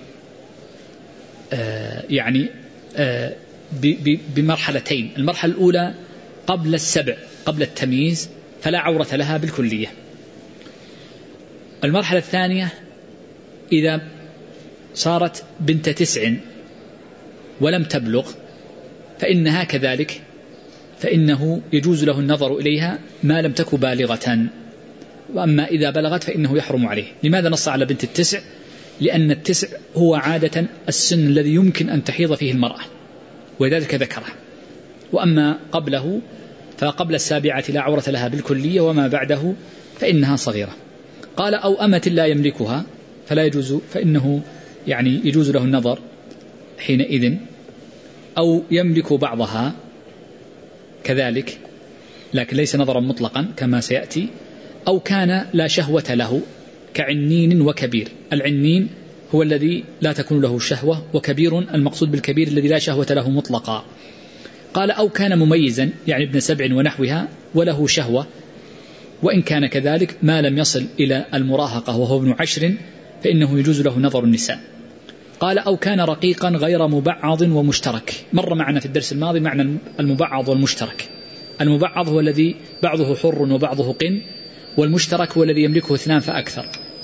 آه يعني آه بمرحلتين. المرحلة الأولى قبل السبع، قبل التمييز، فلا عورة لها بالكلية. المرحلة الثانية إذا صارت بنت تسع ولم تبلغ فإنها كذلك، فإنه يجوز له النظر إليها ما لم تكن بالغة، وأما إذا بلغت فإنه يحرم عليه. لماذا نص على بنت التسع؟ لأن التسع هو عادة السن الذي يمكن أن تحيض فيه المرأة، وذلك ذكره. وأما قبله فقبل السابعة لا عورة لها بالكلية، وما بعده فإنها صغيرة. قال أو أمة لا يملكها فلا يجوز، فإنه يعني يجوز له النظر حينئذ، أو يملك بعضها كذلك لكن ليس نظرا مطلقا كما سيأتي، أو كان لا شهوة له كعنين وكبير. العنين هو الذي لا تكون له شهوة، وكبير المقصود بالكبير الذي لا شهوة له مطلقا. قال أو كان مميزا يعني ابن سبع ونحوها وله شهوة وإن كان كذلك ما لم يصل إلى المراهقة وهو ابن عشر فإنه يجوز له نظر النساء. قال أو كان رقيقا غير مبعض ومشترك. مر معنا في الدرس الماضي معنى المبعض والمشترك. المبعض هو الذي بعضه حر وبعضه قن، والمشترك هو الذي يملكه اثنان فأكثر.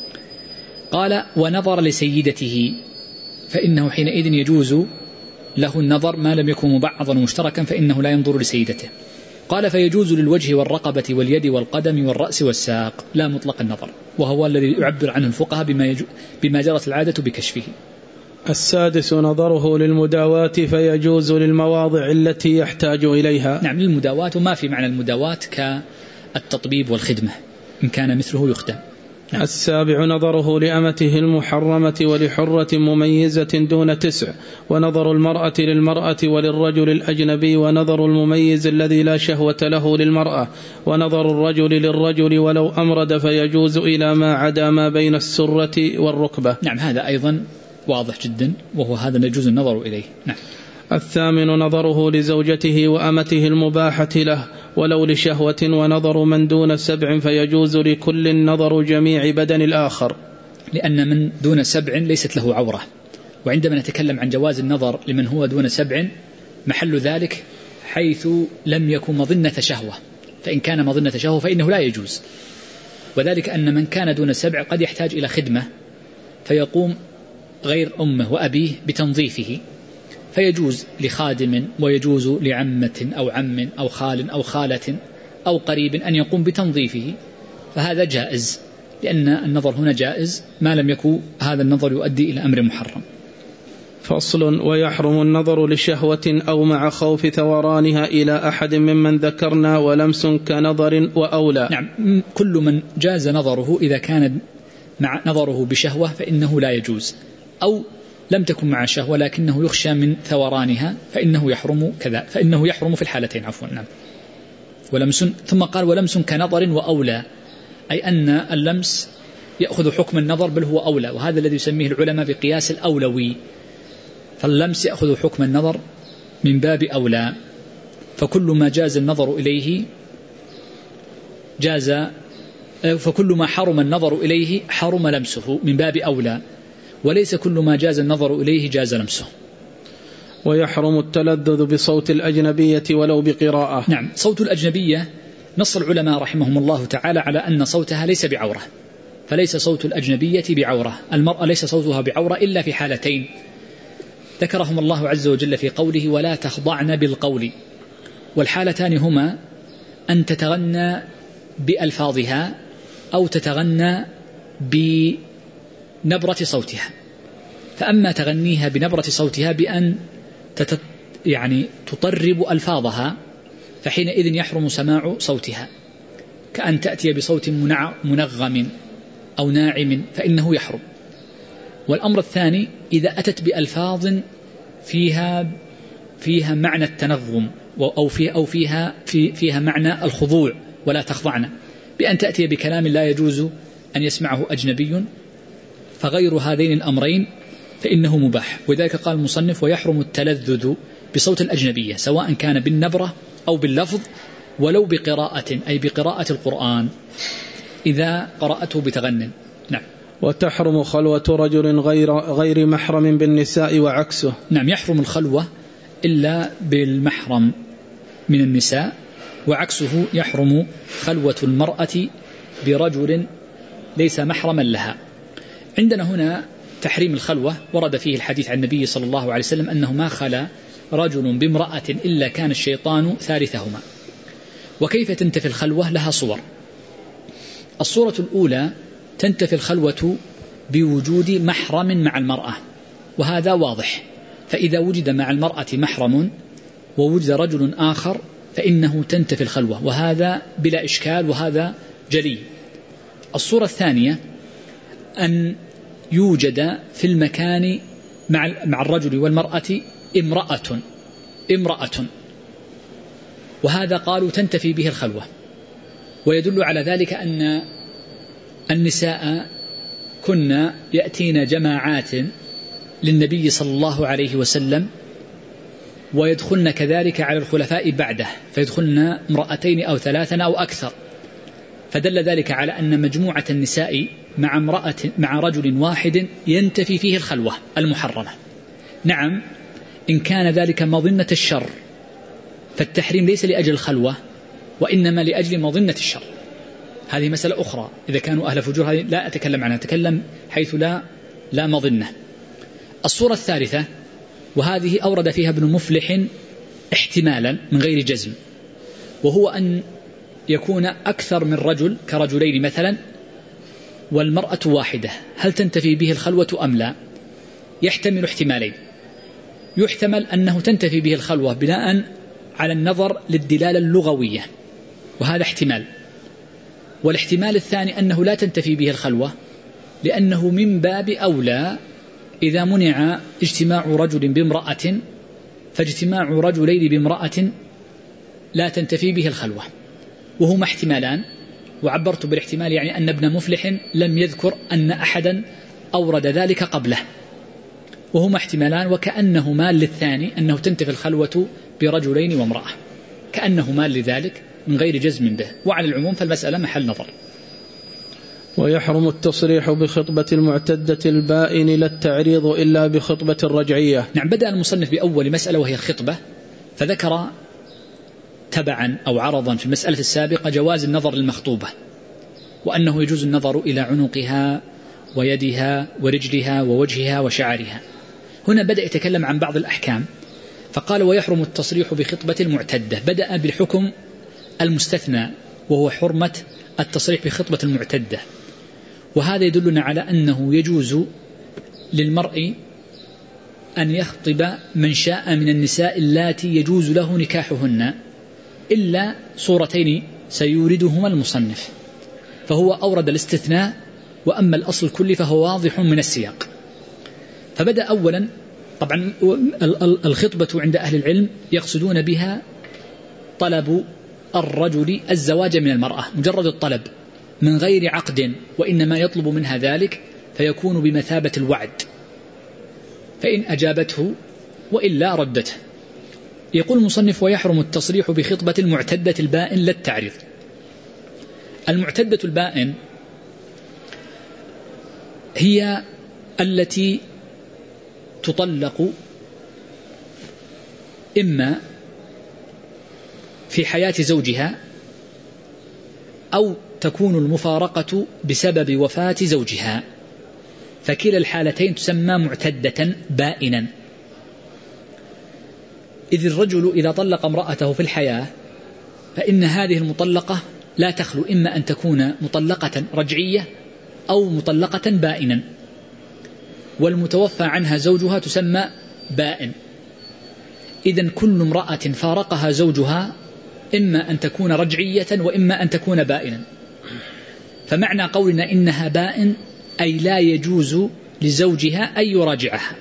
قال ونظر لسيدته فإنه حينئذ يجوز له النظر ما لم يكن مبعضا ومشتركا فإنه لا ينظر لسيدته. قال فيجوز للوجه والرقبة واليد والقدم والرأس والساق لا مطلق النظر، وهو الذي يعبر عنه الفقهاء بما, بما جرت العادة بكشفه. السادس نظره للمداواة فيجوز للمواضع التي يحتاج إليها. نعم للمداواة، وما في معنى المداواة كالتطبيب والخدمة إن كان مثله يخدم. نعم. السابع نظره لأمته المحرمة ولحرة مميزة دون تسع، ونظر المرأة للمرأة وللرجل الأجنبي، ونظر المميز الذي لا شهوة له للمرأة، ونظر الرجل للرجل ولو أمرد فيجوز إلى ما عدا ما بين السرة والركبة. نعم هذا أيضا واضح جدا، وهو هذا يجوز النظر إليه. نعم. الثامن نظره لزوجته وأمته المباحة له ولو لشهوة، ونظر من دون سبع فيجوز لكل نظر جميع بدن الآخر، لأن من دون سبع ليست له عورة، وعندما نتكلم عن جواز النظر لمن هو دون سبع محل ذلك حيث لم يكن مظنة شهوة، فإن كان مظنة شهوة فإنه لا يجوز، وذلك أن من كان دون سبع قد يحتاج إلى خدمة فيقوم غير أمه وأبيه بتنظيفه، فيجوز لخادم ويجوز لعمة أو عم أو خال أو خالة أو قريب أن يقوم بتنظيفه، فهذا جائز، لأن النظر هنا جائز ما لم يكن هذا النظر يؤدي إلى أمر محرم. فصل. ويحرم النظر لشهوة أو مع خوف ثورانها إلى أحد ممن ذكرنا ولمس كنظر وأولى. نعم كل من جاز نظره إذا كان مع نظره بشهوة فإنه لا يجوز، أو لم تكن مع شهوة لكنه يخشى من ثورانها فإنه يحرم كذا، فإنه يحرم في الحالتين عفوا. نعم. ولمس، ثم قال ولمس كنظر وأولى، أي أن اللمس يأخذ حكم النظر بل هو أولى، وهذا الذي يسميه العلماء بقياس الأولوي، فاللمس يأخذ حكم النظر من باب أولى، فكل ما جاز النظر إليه جاز، فكل ما حرم النظر إليه حرم لمسه من باب أولى، وليس كل ما جاز النظر إليه جاز لمسه. ويحرم التلذذ بصوت الأجنبية ولو بقراءة. نعم صوت الأجنبية نص العلماء رحمهم الله تعالى على أن صوتها ليس بعورة، فليس صوت الأجنبية بعورة، المرأة ليس صوتها بعورة إلا في حالتين ذكرهم الله عز وجل في قوله ولا تخضعن بالقول، والحالتان هما أن تتغنى بألفاظها أو تتغنى بنبرة صوتها. فأما تغنيها بنبرة صوتها بأن تت يعني تطرب ألفاظها فحينئذ يحرم سماع صوتها، كأن تأتي بصوت منغم أو ناعم فإنه يحرم. والأمر الثاني إذا أتت بألفاظ فيها فيها معنى التنغم أو فيها أو فيها في فيها معنى الخضوع ولا تخضعن، بأن تأتي بكلام لا يجوز أن يسمعه أجنبي، فغير هذين الأمرين فإنه مباح. وذلك قال المصنف ويحرم التلذذ بصوت الأجنبية سواء كان بالنبرة أو باللفظ ولو بقراءة، أي بقراءة القرآن إذا قرأته بتغنن. نعم. وتحرم خلوة رجل غير غير محرم بالنساء وعكسه. نعم يحرم الخلوة إلا بالمحرم من النساء، وعكسه يحرم خلوة المرأة برجل ليس محرما لها. عندنا هنا تحريم الخلوة ورد فيه الحديث عن النبي صلى الله عليه وسلم أنه ما خلا رجل بامرأة إلا كان الشيطان ثالثهما. وكيف تنتفي الخلوة؟ لها صور. الصورة الأولى تنتفي الخلوة بوجود محرم مع المرأة، وهذا واضح، فإذا وجد مع المرأة محرم ووجد رجل آخر فإنه تنتفي الخلوة، وهذا بلا إشكال وهذا جلي. الصورة الثانية أن يوجد في المكان مع مع الرجل والمرأة امرأة امرأة وهذا قالوا تنتفي به الخلوة. ويدل على ذلك أن النساء كنا يأتين جماعات للنبي صلى الله عليه وسلم ويدخلن كذلك على الخلفاء بعده، فيدخلن امرأتين أو ثلاثا أو أكثر، فدل ذلك على أن مجموعة النساء مع امرأة مع رجل واحد ينتفي فيه الخلوة المحرمة. نعم إن كان ذلك مظنة الشر، فالتحريم ليس لأجل الخلوة وإنما لأجل مظنة الشر، هذه مسألة أخرى. إذا كانوا أهل فجور هذه لا أتكلم عنها، أتكلم حيث لا لا مظنة. الصورة الثالثة وهذه أورد فيها ابن مفلح احتمالا من غير جزم، وهو أن يكون أكثر من رجل كرجلين مثلا والمرأة واحدة، هل تنتفي به الخلوة أم لا؟ يحتمل احتمالين. يحتمل أنه تنتفي به الخلوة بناء على النظر للدلالة اللغوية، وهذا احتمال. والاحتمال الثاني أنه لا تنتفي به الخلوة، لأنه من باب أولى إذا منع اجتماع رجل بامرأة فاجتماع رجلين بامرأة لا تنتفي به الخلوة. وهما احتمالان، وعبرت بالاحتمال يعني أن ابن مفلح لم يذكر أن أحدا أورد ذلك قبله، وهما احتمالان، وكأنه مال للثاني أنه تنتفي الخلوة برجلين وامرأة، كأنه مال لذلك من غير جزم به. وعلى العموم فالمسألة محل نظر. ويحرم التصريح بخطبة المعتدة البائن لا التعريض إلا بخطبة الرجعية. نعم، بدأ المصنف بأول مسألة وهي الخطبة، فذكر تبعا أو عرضا في المسألة السابقة جواز النظر للمخطوبة، وأنه يجوز النظر إلى عنقها ويدها ورجلها ووجهها وشعرها. هنا بدأ يتكلم عن بعض الأحكام، فقال ويحرم التصريح بخطبة المعتدة. بدأ بالحكم المستثنى وهو حرمة التصريح بخطبة المعتدة، وهذا يدلنا على أنه يجوز للمرء أن يخطب من شاء من النساء اللاتي يجوز له نكاحهن، إلا صورتين سيوردهما المصنف، فهو أورد الاستثناء، وأما الأصل الكلي فهو واضح من السياق. فبدأ أولا، طبعا الخطبة عند أهل العلم يقصدون بها طلب الرجل الزواج من المرأة، مجرد الطلب من غير عقد، وإنما يطلب منها ذلك فيكون بمثابة الوعد، فإن أجابته وإلا ردته. يقول المصنف ويحرم التصريح بخطبة المعتدة البائن لا التعريض. المعتدة البائن هي التي تطلق إما في حياة زوجها أو تكون المفارقة بسبب وفاة زوجها، فكلا الحالتين تسمى معتدة بائنا. إذ الرجل إذا طلق امرأته في الحياة فإن هذه المطلقة لا تخلو إما أن تكون مطلقة رجعية أو مطلقة بائنا، والمتوفى عنها زوجها تسمى بائن. إذن كل امرأة فارقها زوجها إما أن تكون رجعية وإما أن تكون بائنا. فمعنى قولنا إنها بائن أي لا يجوز لزوجها أن يراجعها.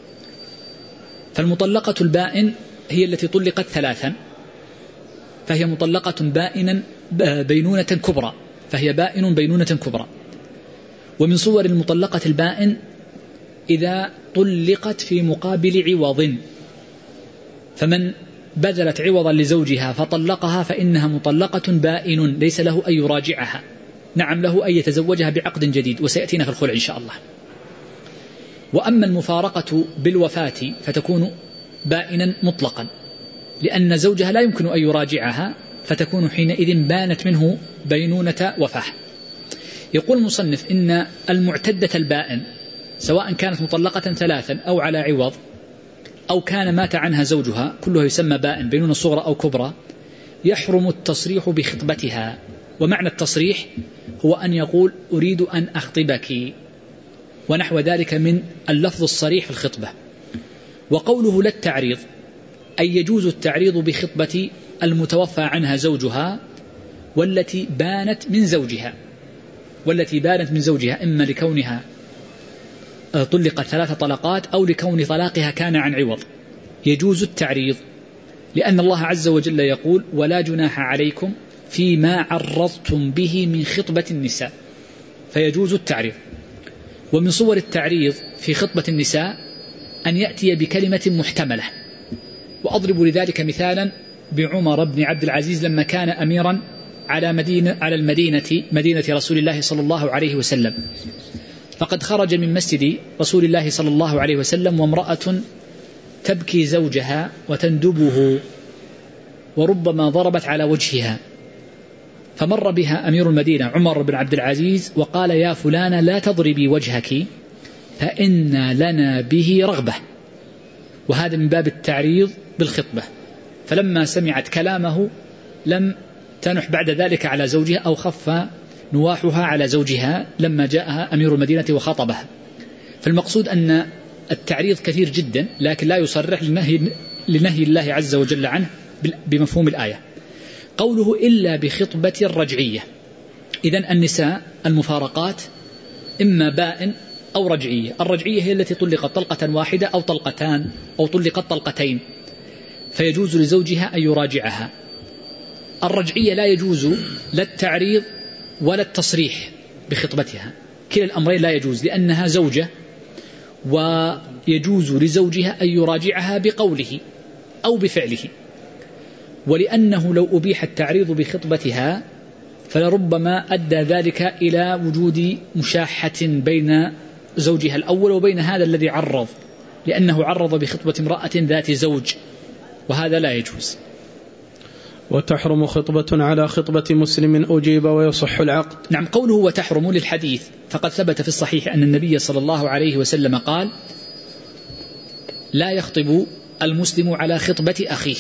فالمطلقة البائن هي التي طلقت ثلاثا، فهي مطلقة بائنا بينونة كبرى، فهي بائن بينونة كبرى. ومن صور المطلقة البائن إذا طلقت في مقابل عوض، فمن بذلت عوضا لزوجها فطلقها فإنها مطلقة بائن ليس له أن يراجعها، نعم له أن يتزوجها بعقد جديد، وسيأتينا في الخلع إن شاء الله. وأما المفارقة بالوفاة فتكون بائنا مطلقا، لأن زوجها لا يمكن أن يراجعها، فتكون حينئذ بانت منه بينونة وفاة. يقول المصنف إن المعتدة البائن سواء كانت مطلقة ثلاثا أو على عوض أو كان مات عنها زوجها، كلها يسمى بائن بينونة صغرى أو كبرى، يحرم التصريح بخطبتها. ومعنى التصريح هو أن يقول أريد أن أخطبك، ونحو ذلك من اللفظ الصريح في الخطبة. وقوله لا التعريض أي يجوز التعريض بخطبة المتوفى عنها زوجها والتي بانت من زوجها، والتي بانت من زوجها إما لكونها طلقت ثلاث طلقات أو لكون طلاقها كان عن عوض، يجوز التعريض، لأن الله عز وجل يقول ولا جناح عليكم فيما عرضتم به من خطبة النساء، فيجوز التعريض. ومن صور التعريض في خطبة النساء أن يأتي بكلمة محتملة، وأضرب لذلك مثالا بعمر بن عبد العزيز لما كان أميرا على مدينة على المدينة مدينة رسول الله صلى الله عليه وسلم، فقد خرج من مسجد رسول الله صلى الله عليه وسلم وامرأة تبكي زوجها وتندبه وربما ضربت على وجهها، فمر بها أمير المدينة عمر بن عبد العزيز وقال: يا فلانة لا تضربي وجهك فإن لنا به رغبة، وهذا من باب التعريض بالخطبة. فلما سمعت كلامه لم تنح بعد ذلك على زوجها أو خف نواحها على زوجها لما جاءها أمير المدينة وخطبها. فالمقصود أن التعريض كثير جدا، لكن لا يصرح لنهي, لنهي الله عز وجل عنه بمفهوم الآية. قوله إلا بخطبة رجعية، إذن النساء المفارقات إما بائن أو رجعية. الرجعية هي التي طلقت طلقة واحدة أو طلقتان أو طلقت طلقتين فيجوز لزوجها أن يراجعها. الرجعية لا يجوز لا التعريض ولا التصريح بخطبتها، كلا الأمرين لا يجوز، لأنها زوجة ويجوز لزوجها أن يراجعها بقوله أو بفعله، ولأنه لو أبيح التعريض بخطبتها فلربما أدى ذلك إلى وجود مشاحة بين زوجها الأول وبين هذا الذي عرض، لأنه عرض بخطبة امرأة ذات زوج، وهذا لا يجوز. وتحرم خطبة على خطبة مسلم أجيب ويصح العقد. نعم، قوله وتحرم للحديث، فقد ثبت في الصحيح أن النبي صلى الله عليه وسلم قال: لا يخطب المسلم على خطبة أخيه.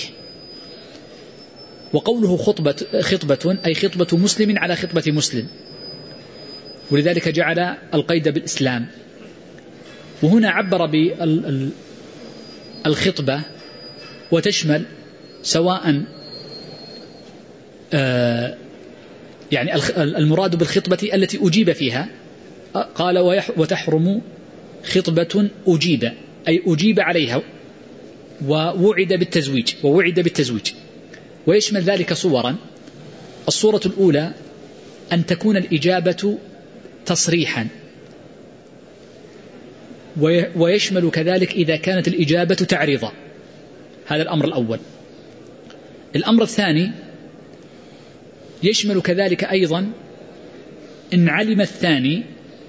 وقوله خطبة, خطبة أي خطبة مسلم على خطبة مسلم، ولذلك جعل القيد بالإسلام. وهنا عبر بالخطبة وتشمل سواء آه يعني المراد بالخطبة التي أجيب فيها، قال وتحرم خطبة أجيب أي أجيب عليها ووعد بالتزويج ووعد بالتزويج ويشمل ذلك صورا. الصورة الأولى أن تكون الإجابة تصريحا، ويشمل كذلك إذا كانت الإجابة تعريضا. هذا الأمر الأول. الأمر الثاني يشمل كذلك أيضا إن علم الثاني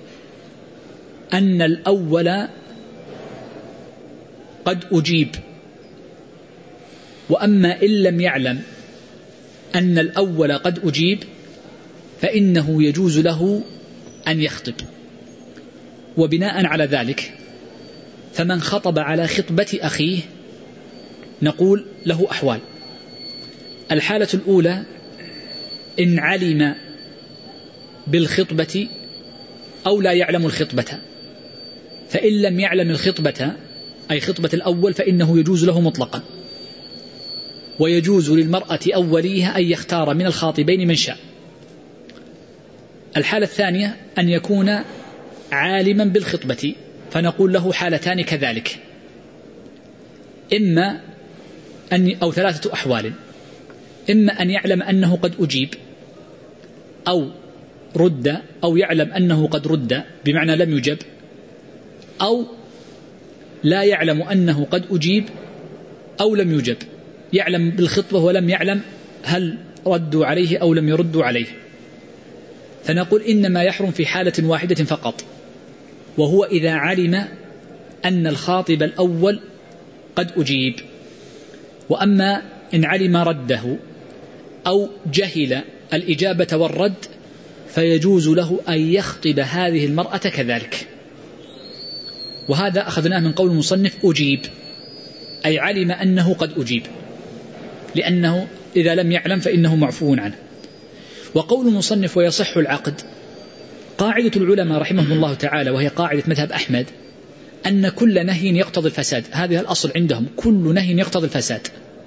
أن الأول قد أجيب، وأما إن لم يعلم أن الأول قد أجيب فإنه يجوز له أن يخطب. وبناء على ذلك فمن خطب على خطبة أخيه نقول له أحوال. الحالة الأولى إن علم بالخطبة أو لا يعلم الخطبة، فإن لم يعلم الخطبة أي خطبة الأول فإنه يجوز له مطلقا، ويجوز للمرأة أوليها أن يختار من الخاطبين من شاء. الحالة الثانية أن يكون عالما بالخطبة، فنقول له حالتان كذلك، إما أن أو ثلاثة أحوال: إما أن يعلم أنه قد أجيب أو رد، أو يعلم أنه قد رد بمعنى لم يجب، أو لا يعلم أنه قد أجيب أو لم يجب، يعلم بالخطبة ولم يعلم هل ردوا عليه أو لم يردوا عليه. فنقول إنما يحرم في حالة واحدة فقط، وهو إذا علم أن الخاطب الأول قد أجيب. وأما إن علم رده أو جهل الإجابة والرد فيجوز له أن يخطب هذه المرأة كذلك. وهذا أخذناه من قول المصنف أجيب، أي علم أنه قد أجيب، لأنه إذا لم يعلم فإنه معفو عنه. وقول المصنف ويصح العقد، قاعدة العلماء رحمهم الله تعالى وهي قاعدة مذهب أحمد أن كل نهي يقتضي الفساد. هذه الأصل عندهم، كل نهي يقتضي الفساد،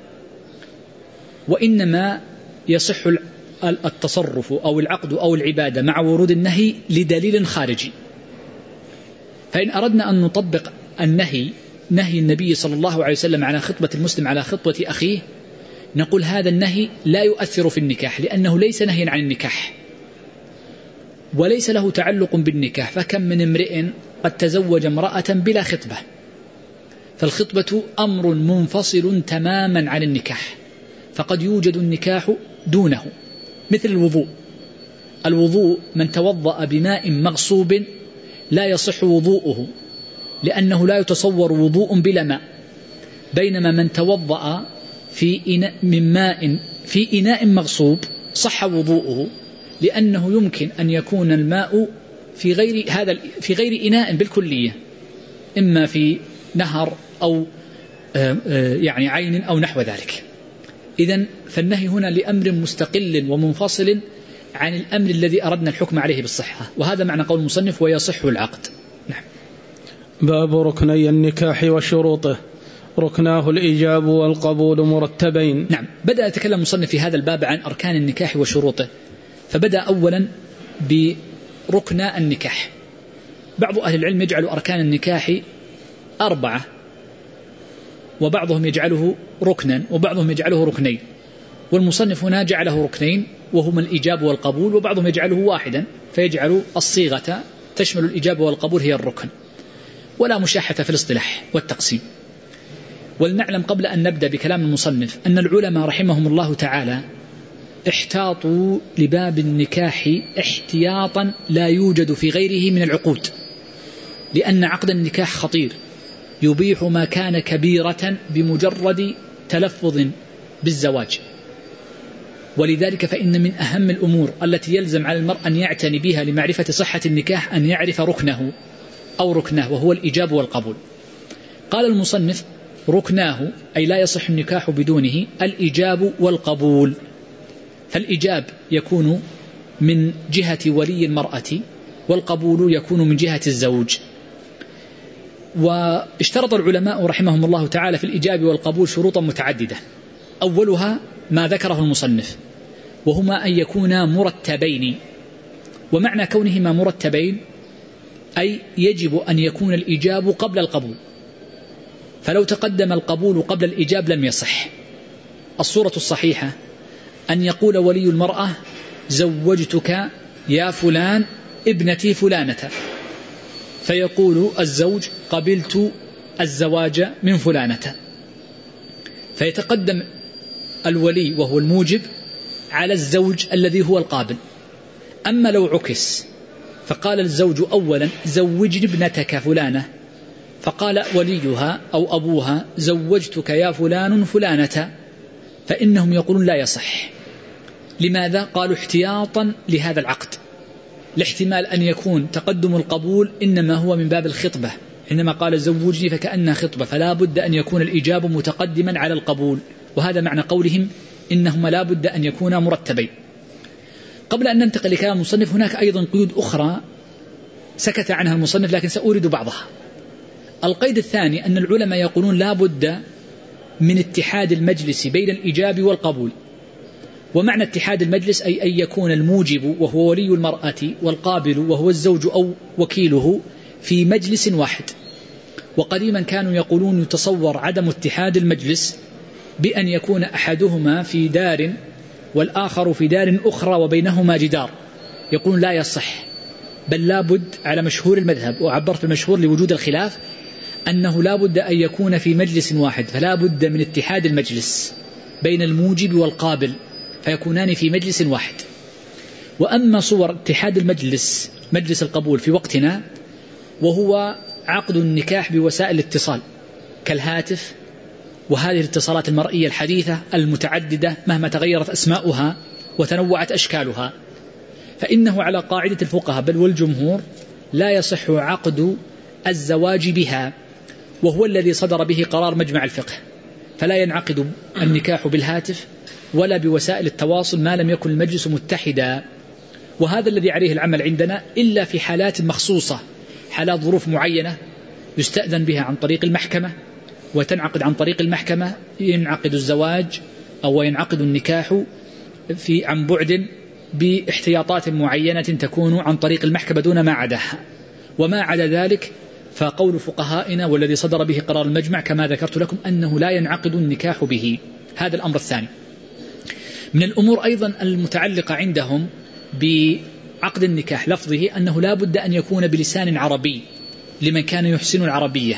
وإنما يصح التصرف أو العقد أو العبادة مع ورود النهي لدليل خارجي. فإن أردنا أن نطبق النهي نهي النبي صلى الله عليه وسلم على خطبة المسلم على خطبة أخيه نقول هذا النهي لا يؤثر في النكاح، لأنه ليس نهيا عن النكاح وليس له تعلق بالنكاح. فكم من امرئ قد تزوج امرأة بلا خطبة، فالخطبة أمر منفصل تماما عن النكاح، فقد يوجد النكاح دونه مثل الوضوء. الوضوء من توضأ بماء مغصوب لا يصح وضوءه، لأنه لا يتصور وضوء بلا ماء، بينما من توضأ في إناء من ماء في إناء مغصوب صح وضوءه، لأنه يمكن أن يكون الماء في غير هذا في غير إناء بالكلية، إما في نهر أو يعني عين أو نحو ذلك. إذن فالنهي هنا لأمر مستقل ومنفصل عن الأمر الذي أردنا الحكم عليه بالصحة، وهذا معنى قول المصنف ويصح العقد. نعم. باب ركني النكاح وشروطه. ركناه الإيجاب والقبول مرتبين. نعم. بدأ يتكلم المصنف في هذا الباب عن أركان النكاح وشروطه، فبدأ أولا بركن النكاح. بعض أهل العلم يجعل أركان النكاح أربعة، وبعضهم يجعله ركنا، وبعضهم يجعله ركنين، والمصنف هنا جعله ركنين وهما الإيجاب والقبول، وبعضهم يجعله واحدا فيجعل الصيغة تشمل الإيجاب والقبول هي الركن، ولا مشاحة في الاصطلاح والتقسيم. ولنعلم قبل أن نبدأ بكلام المصنف أن العلماء رحمهم الله تعالى احتاطوا لباب النكاح احتياطا لا يوجد في غيره من العقود، لأن عقد النكاح خطير، يبيح ما كان كبيرة بمجرد تلفظ بالزواج. ولذلك فإن من أهم الأمور التي يلزم على المرء أن يعتني بها لمعرفة صحة النكاح أن يعرف ركنه أو ركنه، وهو الإيجاب والقبول. قال المصنف ركناه أي لا يصح النكاح بدونه الإيجاب والقبول. فالإيجاب يكون من جهة ولي المرأة، والقبول يكون من جهة الزوج. واشترط العلماء رحمهم الله تعالى في الإيجاب والقبول شروطا متعددة، أولها ما ذكره المصنف، وهما أن يكونا مرتبين. ومعنى كونهما مرتبين أي يجب أن يكون الإيجاب قبل القبول، فلو تقدم القبول قبل الإيجاب لم يصح. الصورة الصحيحة أن يقول ولي المرأة زوجتك يا فلان ابنتي فلانة، فيقول الزوج قبلت الزواج من فلانة، فيتقدم الولي وهو الموجب على الزوج الذي هو القابل. أما لو عكس فقال الزوج أولا زوجني ابنتك فلانة، فقال وليها أو أبوها زوجتك يا فلان فلانة، فإنهم يقولون لا يصح. لماذا؟ قالوا احتياطا لهذا العقد، لاحتمال أن يكون تقدم القبول إنما هو من باب الخطبة، حينما قال زوجني فكأنها خطبة، فلا بد أن يكون الإيجاب متقدما على القبول، وهذا معنى قولهم إنهما لا بد أن يكونا مرتبين. قبل أن ننتقل لكلام المصنف هناك أيضا قيود أخرى سكت عنها المصنف لكن سأورد بعضها. القيد الثاني أن العلماء يقولون لا بد من اتحاد المجلس بين الإيجاب والقبول. ومعنى اتحاد المجلس أي أن يكون الموجب وهو ولي المرأة والقابل وهو الزوج أو وكيله في مجلس واحد. وقديما كانوا يقولون يتصور عدم اتحاد المجلس بأن يكون أحدهما في دار والآخر في دار أخرى وبينهما جدار، يقولون لا يصح، بل لا بد على مشهور المذهب، وعبرت المشهور لوجود الخلاف أنه لا بد أن يكون في مجلس واحد، فلا بد من اتحاد المجلس بين الموجب والقابل فيكونان في مجلس واحد. وأما صور اتحاد المجلس مجلس القبول في وقتنا وهو عقد النكاح بوسائل الاتصال كالهاتف وهذه الاتصالات المرئية الحديثة المتعددة مهما تغيرت أسماؤها وتنوعت أشكالها، فإنه على قاعدة الفقهاء بل والجمهور لا يصح عقد الزواج بها، وهو الذي صدر به قرار مجمع الفقه، فلا ينعقد النكاح بالهاتف ولا بوسائل التواصل ما لم يكن المجلس متحدا. وهذا الذي عليه العمل عندنا إلا في حالات مخصوصة، حالات ظروف معينة يستأذن بها عن طريق المحكمة وتنعقد عن طريق المحكمة، ينعقد الزواج أو ينعقد النكاح في عن بعد باحتياطات معينة تكون عن طريق المحكمة دون ما عداها. وما عدا ذلك فقول فقهائنا والذي صدر به قرار المجمع كما ذكرت لكم أنه لا ينعقد النكاح به. هذا الأمر الثاني. من الأمور أيضا المتعلقة عندهم بعقد النكاح لفظه أنه لا بد أن يكون بلسان عربي لمن كان يحسن العربية.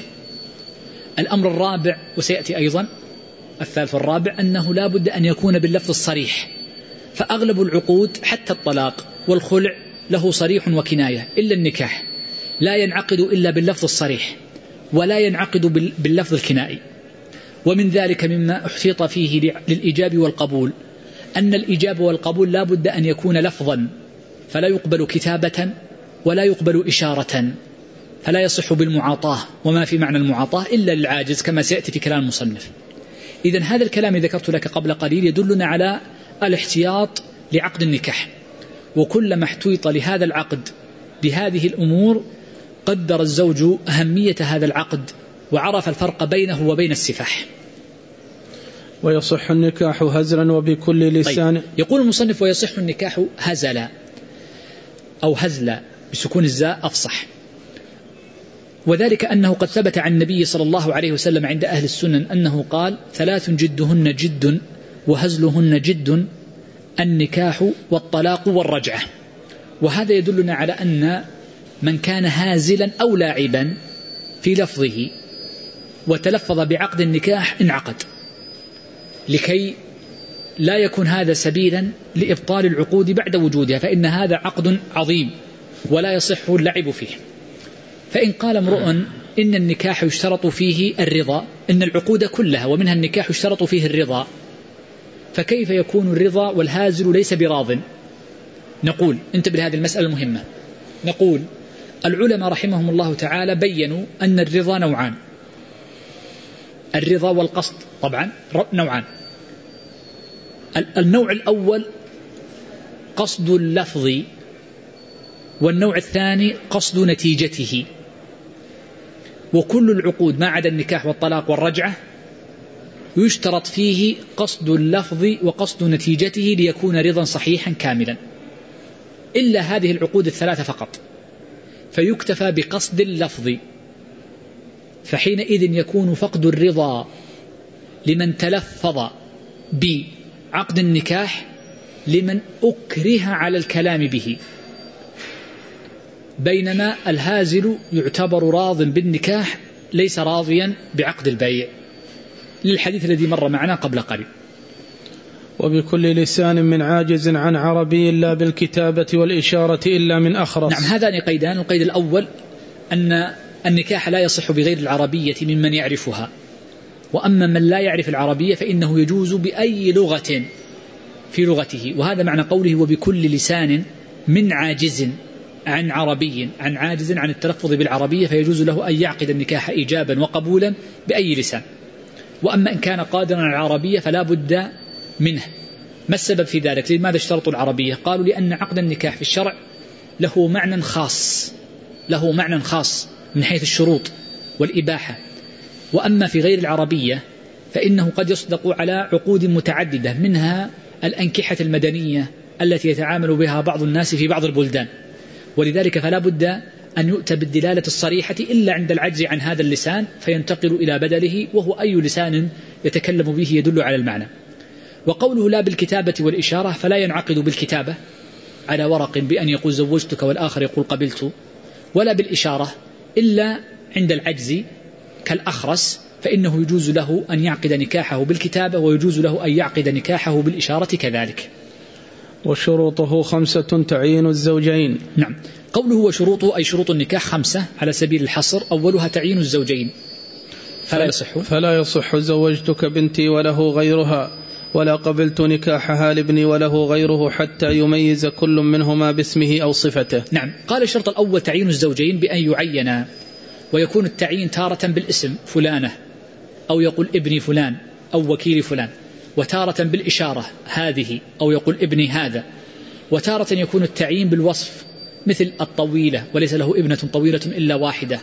الأمر الرابع وسيأتي أيضا الثالث الرابع أنه لا بد أن يكون باللفظ الصريح، فأغلب العقود حتى الطلاق والخلع له صريح وكناية، إلا النكاح لا ينعقد إلا باللفظ الصريح ولا ينعقد باللفظ الكنائي. ومن ذلك مما احتيط فيه للإجاب والقبول أن الإجاب والقبول لا بد أن يكون لفظا، فلا يقبل كتابة ولا يقبل إشارة، فلا يصح بالمعاطاة وما في معنى المعاطاة إلا للعاجز كما سيأتي في كلام المصنف. إذن هذا الكلام ذكرت لك قبل قليل يدلنا على الاحتياط لعقد النكاح، وكلما احتيط لهذا العقد بهذه الأمور قدر الزوج أهمية هذا العقد وعرف الفرق بينه وبين السفاح. ويصح النكاح هزلا وبكل لسان. طيب. يقول المصنف ويصح النكاح هزلا أو هزلا بسكون الزاء أفصح، وذلك أنه قد ثبت عن النبي صلى الله عليه وسلم عند أهل السنن أنه قال: ثلاث جدهن جد وهزلهن جد، النكاح والطلاق والرجعة. وهذا يدلنا على أن من كان هازلا أو لاعبا في لفظه وتلفظ بعقد النكاح انعقد، لكي لا يكون هذا سبيلا لإبطال العقود بعد وجودها، فإن هذا عقد عظيم ولا يصح اللعب فيه. فإن قال امرؤ إن النكاح يشترط فيه الرضا، إن العقود كلها ومنها النكاح يشترط فيه الرضا، فكيف يكون الرضا والهازل ليس براض؟ نقول انتبه لهذه المسألة المهمة. نقول العلماء رحمهم الله تعالى بيّنوا أن الرضا نوعان، الرضا والقصد طبعا نوعان. النوع الأول قصد اللفظ، والنوع الثاني قصد نتيجته. وكل العقود ما عدا النكاح والطلاق والرجعة يشترط فيه قصد اللفظ وقصد نتيجته ليكون رضا صحيحا كاملا، إلا هذه العقود الثلاثة فقط، فيكتفى بقصد اللفظ، فحينئذ يكون فقد الرضا لمن تلفظ بعقد النكاح لمن أكره على الكلام به، بينما الهازل يعتبر راض بالنكاح ليس راضيا بعقد البيع، للحديث الذي مر معنا قبل قليل. وبكل لسان من عاجز عن عربي لا بالكتابة والإشارة إلا من أخرس. نعم، هذان قيدان. القيد الأول أن النكاح لا يصح بغير العربية ممن يعرفها، وأما من لا يعرف العربية فإنه يجوز بأي لغة في لغته، وهذا معنى قوله وبكل لسان من عاجز عن عربي، عن عاجز عن التلفظ بالعربية، فيجوز له أن يعقد النكاح إيجابا وقبولا بأي لسان. وأما إن كان قادرا على العربية فلا بد منه. ما السبب في ذلك؟ لماذا اشترطوا العربية؟ قالوا لأن عقد النكاح في الشرع له معنى خاص، له معنى خاص من حيث الشروط والإباحة. وأما في غير العربية فإنه قد يصدق على عقود متعددة، منها الأنكحة المدنية التي يتعامل بها بعض الناس في بعض البلدان، ولذلك فلا بد أن يؤتى بالدلالة الصريحة إلا عند العجز عن هذا اللسان، فينتقل إلى بدله وهو أي لسان يتكلم به يدل على المعنى. وقوله لا بالكتابة والإشارة فلا ينعقد بالكتابة على ورق بأن يقول زوجتك والآخر يقول قبلت، ولا بالإشارة إلا عند العجز كالأخرس، فإنه يجوز له أن يعقد نكاحه بالكتابة ويجوز له أن يعقد نكاحه بالإشارة كذلك. وشروطه خمسة تعيين الزوجين. نعم، قوله وشروطه أي شروط النكاح خمسة على سبيل الحصر، أولها تعيين الزوجين، فلا يصح فلا يصح زوجتك بنتي وله غيرها، ولا قبلت نكاحها لابني وله غيره، حتى يميز كل منهما باسمه أو صفته. نعم، قال الشرط الأول تعيين الزوجين بأن يعينا، ويكون التعيين تارة بالاسم فلانة، أو يقول ابني فلان أو وكيل فلان، وتارة بالإشارة هذه، أو يقول ابني هذا، وتارة يكون التعيين بالوصف مثل الطويلة وليس له ابنة طويلة إلا واحدة،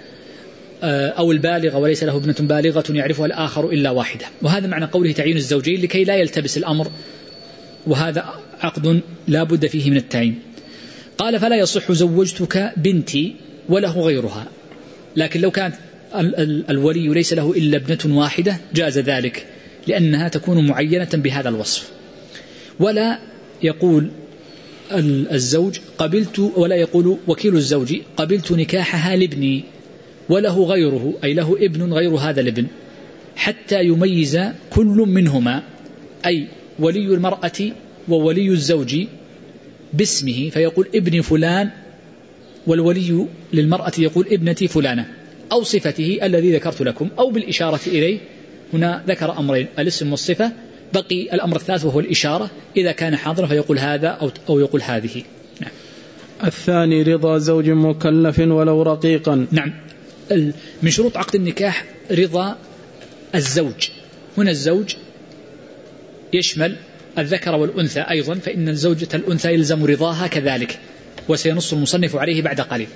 أو البالغة وليس له ابنة بالغة يعرفها الآخر إلا واحدة. وهذا معنى قوله تعيين الزوجين لكي لا يلتبس الأمر، وهذا عقد لا بد فيه من التعيين. قال فلا يصح زوجتك بنتي وله غيرها، لكن لو كان الولي ليس له إلا ابنة واحدة جاز ذلك، لأنها تكون معينة بهذا الوصف. ولا يقول الزوج قبلت، ولا يقول وكيل الزوج قبلت نكاحها لابني وله غيره، أي له ابن غير هذا الابن، حتى يميز كل منهما، أي ولي المرأة وولي الزوج باسمه فيقول ابن فلان، والولي للمرأة يقول ابنتي فلانة، أو صفته الذي ذكرت لكم، أو بالإشارة إليه. هنا ذكر أمرين، الاسم والصفة، بقي الأمر الثالث وهو الإشارة، إذا كان حاضرا فيقول هذا أو, أو يقول هذه. نعم. الثاني رضا زوج مكلف ولو رقيقا. نعم، من شروط عقد النكاح رضا الزوج. هنا الزوج يشمل الذكر والأنثى أيضا، فإن الزوجة الأنثى يلزم رضاها كذلك، وسينص المصنف عليه بعد قليل.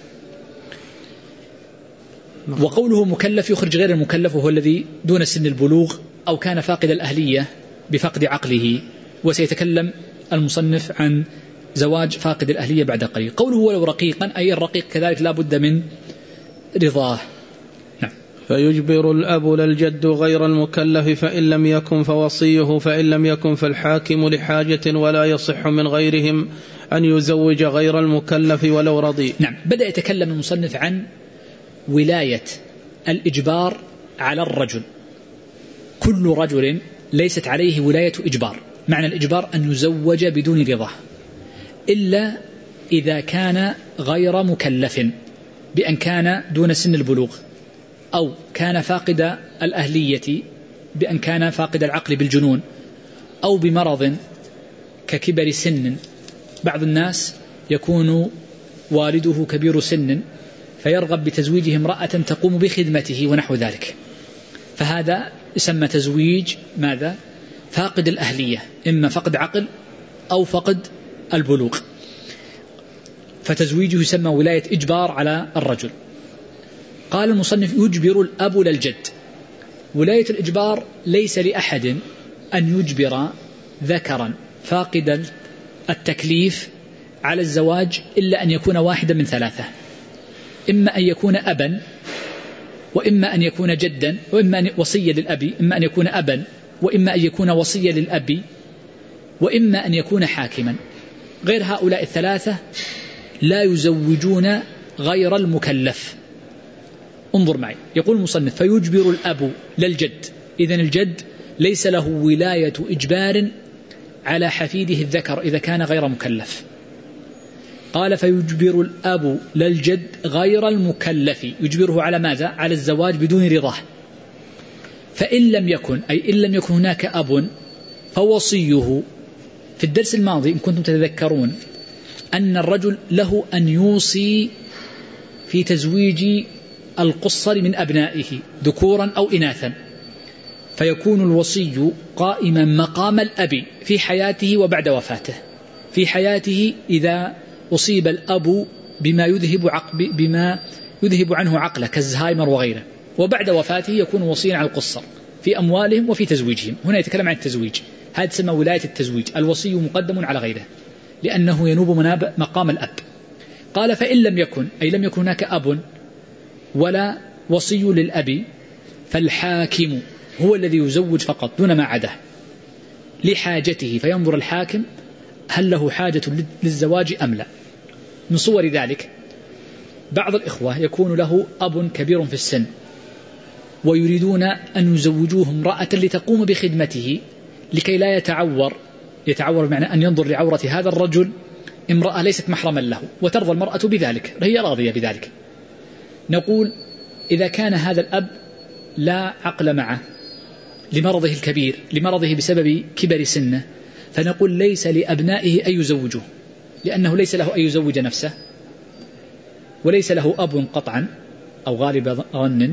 وقوله مكلف يخرج غير المكلف، وهو الذي دون سن البلوغ أو كان فاقد الأهلية بفقد عقله، وسيتكلم المصنف عن زواج فاقد الأهلية بعد قليل. قوله ولو رقيقا أي الرقيق كذلك لا بد من رضاه. نعم. فيجبر الأب للجد غير المكلف، فإن لم يكن فوصيه، فإن لم يكن فالحاكم لحاجة، ولا يصح من غيرهم أن يزوج غير المكلف ولو رضي. نعم. بدأ يتكلم المصنف عن ولاية الإجبار على الرجل. كل رجل ليست عليه ولاية إجبار. معنى الإجبار أن يزوج بدون رضاه، إلا إذا كان غير مكلف بأن كان دون سن البلوغ، أو كان فاقد الأهلية بأن كان فاقد العقل بالجنون، أو بمرض ككبر سن. بعض الناس يكون والده كبير سن فيرغب بتزويجه امرأة تقوم بخدمته ونحو ذلك، فهذا يسمى تزويج ماذا؟ فاقد الأهلية، إما فقد عقل أو فقد البلوغ، فتزويجه يسمى ولاية إجبار على الرجل. قال المصنف يجبر الأب للجد. ولاية الإجبار ليس لأحد أن يجبر ذكرا فاقد التكليف على الزواج إلا أن يكون واحدا من ثلاثة، إما أن يكون أبا، وإما أن يكون جدا، وإما أن وصيا للأب، إما أن يكون أبا، وإما أن يكون وصيا للأب، وإما أن يكون حاكما. غير هؤلاء الثلاثة لا يزوجون غير المكلف. انظر معي، يقول المصنف فيجبر الأب للجد. إذن الجد ليس له ولاية إجبار على حفيده الذكر إذا كان غير مكلف. قال فيجبر الأب للجد غير المكلف، يجبره على ماذا؟ على الزواج بدون رضاه. فإن لم يكن، أي إن لم يكن هناك أب فوصيه. في الدرس الماضي إن كنتم تتذكرون أن الرجل له أن يوصي في تزويج القصر من أبنائه ذكورا أو إناثا، فيكون الوصي قائما مقام الأب في حياته وبعد وفاته. في حياته إذا أصيب الأب بما يذهب عقب بما يذهب عنه عقله كالزهايمر وغيره، وبعد وفاته يكون وصيا على القصر في أموالهم وفي تزويجهم. هنا يتكلم عن التزويج، هذا تسمى ولاية التزويج. الوصي مقدم على غيره لأنه ينوب مناب مقام الأب. قال فإن لم يكن، أي لم يكن هناك أب ولا وصي للأب، فالحاكم هو الذي يزوج فقط دون ما عداه لحاجته، فينظر الحاكم هل له حاجة للزواج أم لا. من صور ذلك بعض الإخوة يكون له أب كبير في السن ويريدون أن يزوجوه امرأة لتقوم بخدمته لكي لا يتعور يتعور بمعنى أن ينظر لعورة هذا الرجل امرأة ليست محرما له، وترضى المرأة بذلك، هي راضية بذلك. نقول إذا كان هذا الأب لا عقل معه لمرضه الكبير، لمرضه بسبب كبر سنه، فنقول ليس لأبنائه أن يزوجوه، لأنه ليس له أن يزوج نفسه، وليس له أب قطعا أو غالب ظن،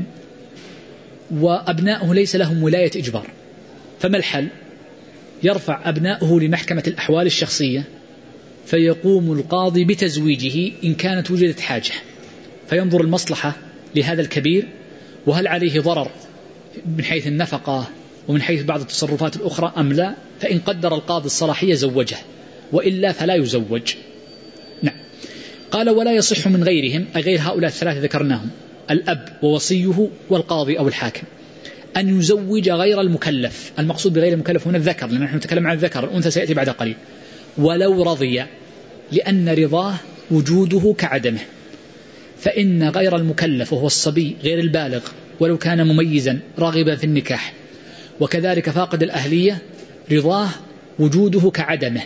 وأبنائه ليس لهم ولاية إجبار. فما الحل؟ يرفع أبنائه لمحكمة الأحوال الشخصية، فيقوم القاضي بتزويجه إن كانت وجدت حاجة، فينظر المصلحة لهذا الكبير وهل عليه ضرر من حيث النفقة ومن حيث بعض التصرفات الأخرى أم لا، فإن قدر القاضي الصلاحية زوجه، وإلا فلا يزوج. نعم. قال ولا يصح من غيرهم، أي غير هؤلاء الثلاثة ذكرناهم، الأب ووصيه والقاضي أو الحاكم، أن يزوج غير المكلف. المقصود بغير المكلف هنا الذكر، لأن نحن نتكلم عن الذكر، الأنثى سيأتي بعد قليل. ولو رضي، لأن رضاه وجوده كعدمه، فإن غير المكلف وهو الصبي غير البالغ ولو كان مميزا راغبا في النكاح، وكذلك فاقد الأهلية رضاه وجوده كعدمه،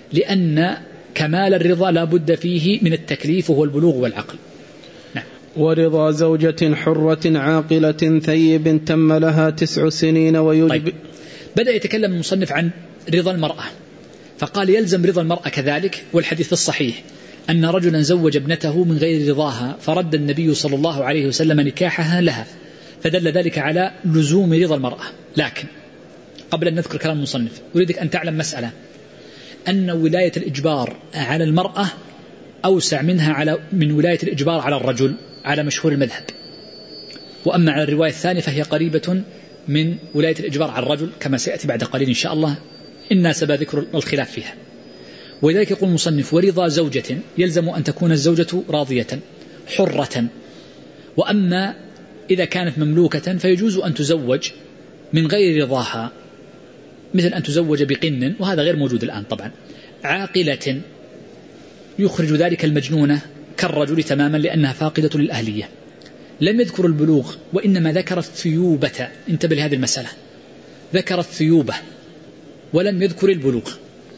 لأن كمال الرضا لا بد فيه من التكليف وهو البلوغ والعقل. نعم. ورضا زوجة حرة عاقلة ثيب تم لها تسع سنين ويجب. طيب. بدأ يتكلم المصنف عن رضا المرأة، فقال يلزم رضا المرأة كذلك. والحديث الصحيح أن رجلا زوج ابنته من غير رضاها فرد النبي صلى الله عليه وسلم نكاحها لها، فدل ذلك على لزوم رضا المرأة. لكن قبل أن نذكر كلام المصنف أريدك أن تعلم مسألة، أن ولاية الإجبار على المرأة أوسع منها على من ولاية الإجبار على الرجل على مشهور المذهب، وأما على الرواية الثانية فهي قريبة من ولاية الإجبار على الرجل كما سيأتي بعد قليل إن شاء الله، إن سبذكر الخلاف فيها. ولذلك يقول المصنف ورضا زوجة يلزم أن تكون الزوجة راضية حرة، وأما إذا كانت مملوكة فيجوز أن تزوج من غير رضاها، مثل أن تزوج بقن، وهذا غير موجود الآن طبعا. عاقلة يخرج ذلك المجنونة كالرجل تماما لأنها فاقدة للأهلية. لم يذكر البلوغ وإنما ذكر الثيوبة، انتبه لهذه المسألة، ذكر الثيوبة ولم يذكر البلوغ،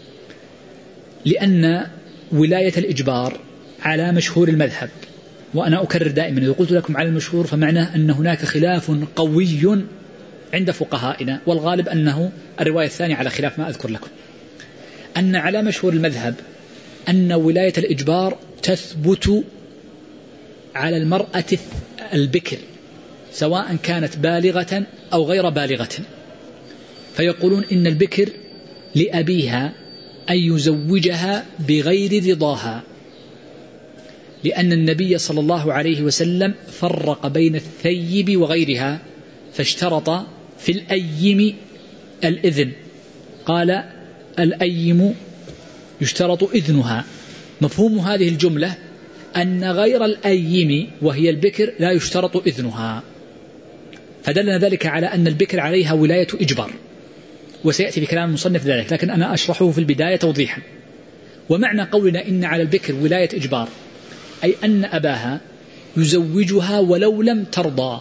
لأن ولاية الإجبار على مشهور المذهب، وأنا أكرر دائما إذا قلت لكم على المشهور فمعناه أن هناك خلاف قوي عند فقهائنا، والغالب أنه الرواية الثانية على خلاف ما أذكر لكم، أن على مشهور المذهب أن ولاية الإجبار تثبت على المرأة البكر سواء كانت بالغة أو غير بالغة، فيقولون إن البكر لأبيها أن يزوجها بغير رضاها، لأن النبي صلى الله عليه وسلم فرق بين الثيب وغيرها فاشترط في الأيم الإذن، قال الأيم يشترط إذنها. مفهوم هذه الجملة أن غير الأيم وهي البكر لا يشترط إذنها، فدلنا ذلك على أن البكر عليها ولاية إجبار، وسيأتي بكلام المصنف ذلك، لكن أنا أشرحه في البداية توضيحا. ومعنى قولنا إن على البكر ولاية إجبار أي أن أباها يزوجها ولو لم ترضى.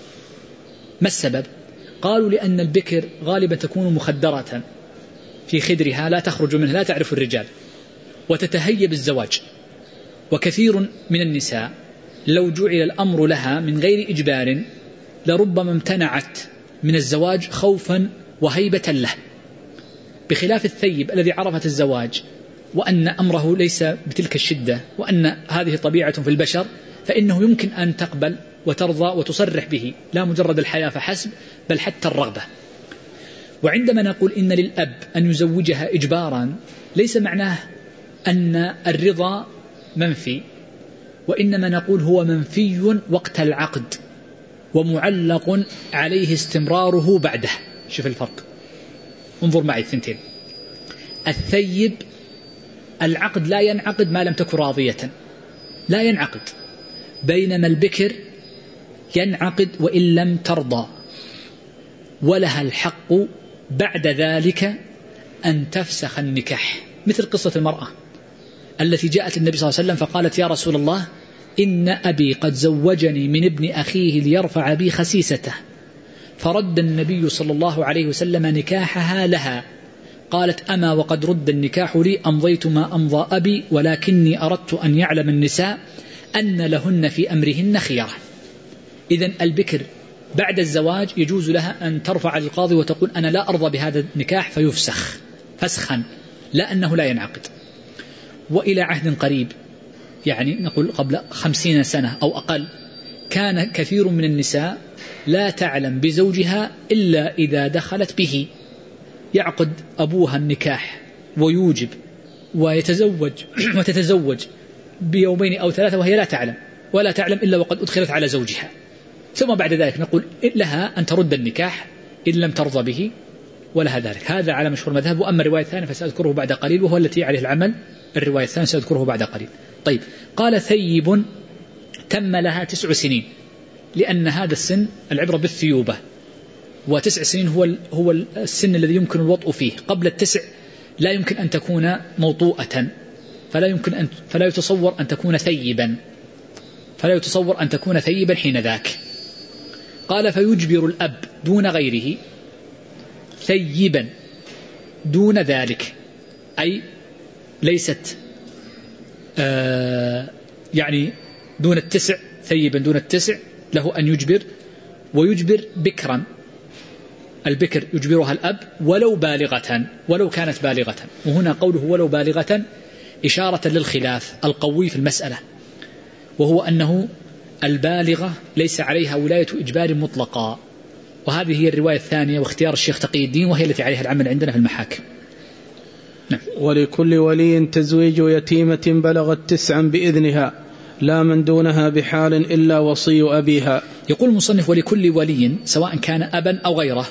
ما السبب؟ قالوا لأن البكر غالبا تكون مخدرة في خدرها لا تخرج منها، لا تعرف الرجال وتتهيب الزواج، وكثير من النساء لو جعل الأمر لها من غير إجبار لربما امتنعت من الزواج خوفا وهيبة له، بخلاف الثيب الذي عرفت الزواج وأن أمره ليس بتلك الشدة وأن هذه طبيعة في البشر، فإنه يمكن أن تقبل وترضى وتصرح به، لا مجرد الحياة فحسب بل حتى الرغبة. وعندما نقول إن للأب أن يزوجها إجبارا ليس معناه أن الرضا منفي، وإنما نقول هو منفي وقت العقد ومعلق عليه استمراره بعده. شوف الفرق، انظر معي الثنتين. الثيب العقد لا ينعقد ما لم تكن راضية، لا ينعقد، بينما البكر ينعقد وإن لم ترضى، ولها الحق بعد ذلك أن تفسخ النكاح، مثل قصة المرأة التي جاءت النبي صلى الله عليه وسلم فقالت يا رسول الله إن أبي قد زوجني من ابن أخيه ليرفع بي خسيسته، فرد النبي صلى الله عليه وسلم نكاحها لها، قالت أما وقد رد النكاح لي أمضيت ما أمضى أبي، ولكني أردت أن يعلم النساء أن لهن في أمرهن خيرة. إذن البكر بعد الزواج يجوز لها أن ترفع القاضي وتقول أنا لا أرضى بهذا النكاح فيفسخ فسخا، لا أنه لا ينعقد. وإلى عهد قريب، يعني نقول قبل خمسين سنة أو أقل، كان كثير من النساء لا تعلم بزوجها إلا إذا دخلت به، يعقد أبوها النكاح ويوجب ويتزوج وتتزوج بيومين أو ثلاثة وهي لا تعلم، ولا تعلم إلا وقد أدخلت على زوجها، ثم بعد ذلك نقول لها أن ترد النكاح إن لم ترضى به، ولها ذلك. هذا على مشهور مذهب. وأما الرواية الثانية فسأذكره بعد قليل، وهو التي عليه العمل، الرواية الثانية سأذكره بعد قليل. طيب، قال ثيب تم لها تسع سنين، لأن هذا السن العبرة بالثيوبة، وتسع سنين هو هو السن الذي يمكن الوطء فيه، قبل التسع لا يمكن أن تكون موطوءة، فلا يمكن أن فلا يتصور أن تكون ثيبا، فلا يتصور أن تكون ثيبا حين ذاك. قال فيجبر الأب دون غيره ثيبا دون ذلك، أي ليست آه يعني دون التسع، ثيبا دون التسع، له أن يجبر، ويجبر بكرا، البكر يجبرها الأب ولو بالغة، ولو كانت بالغة. وهنا قوله ولو بالغة إشارة للخلاف القوي في المسألة، وهو أنه البالغة ليس عليها ولاية إجبار مطلقا، وهذه هي الرواية الثانية واختيار الشيخ تقي الدين، وهي التي عليها العمل عندنا في المحاكم. نعم. ولكل ولي تزويج يتيمة بلغت تسعا بإذنها لا من دونها بحال إلا وصي أبيها. يقول المصنف ولكل ولي سواء كان أبا أو غيره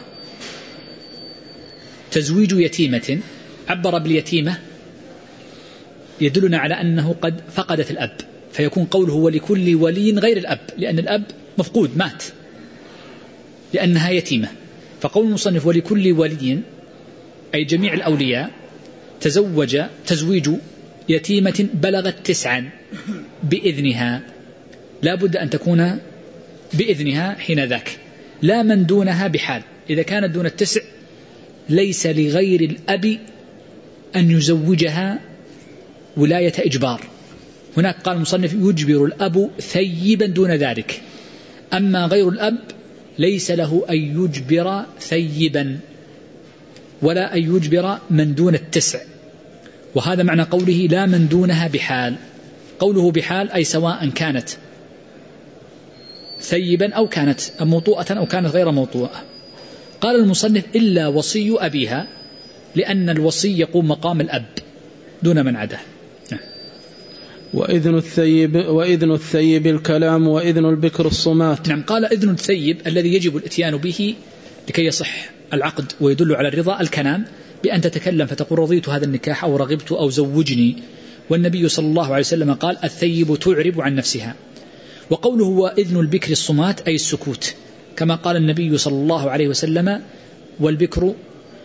تزويج يتيمة، عبر باليتيمة يدلنا على أنه قد فقدت الأب، فيكون قوله ولكل ولي غير الأب، لأن الأب مفقود مات لأنها يتيمة. فقول المصنف ولكل ولي أي جميع الأولياء تزوج تزويج يتيمة بلغت تسعا بإذنها، لا بد أن تكون بإذنها حين ذاك، لا من دونها بحال. إذا كانت دون التسع ليس لغير الأب أن يزوجها ولاية إجبار. هناك قال المصنف يجبر الأب ثيبا دون ذلك، أما غير الأب ليس له أن يجبر ثيبا ولا أن يجبر من دون التسع، وهذا معنى قوله لا من دونها بحال. قوله بحال أي سواء كانت ثيبا أو كانت موطوءة أو كانت غير موطوءة. قال المصنف إلا وصي أبيها، لأن الوصي يقوم مقام الأب دون من عده. وإذن الثيب وإذن الثيب الكلام وإذن البكر الصمات. نعم. قال إذن الثيب الذي يجب الاتيان به لكي يصح العقد ويدل على الرضا الكلام، بأن تتكلم فتقول رضيت هذا النكاح أو رغبت أو زوجني. والنبي صلى الله عليه وسلم قال الثيب تعرب عن نفسها. وقوله وإذن البكر الصمات أي السكوت، كما قال النبي صلى الله عليه وسلم والبكر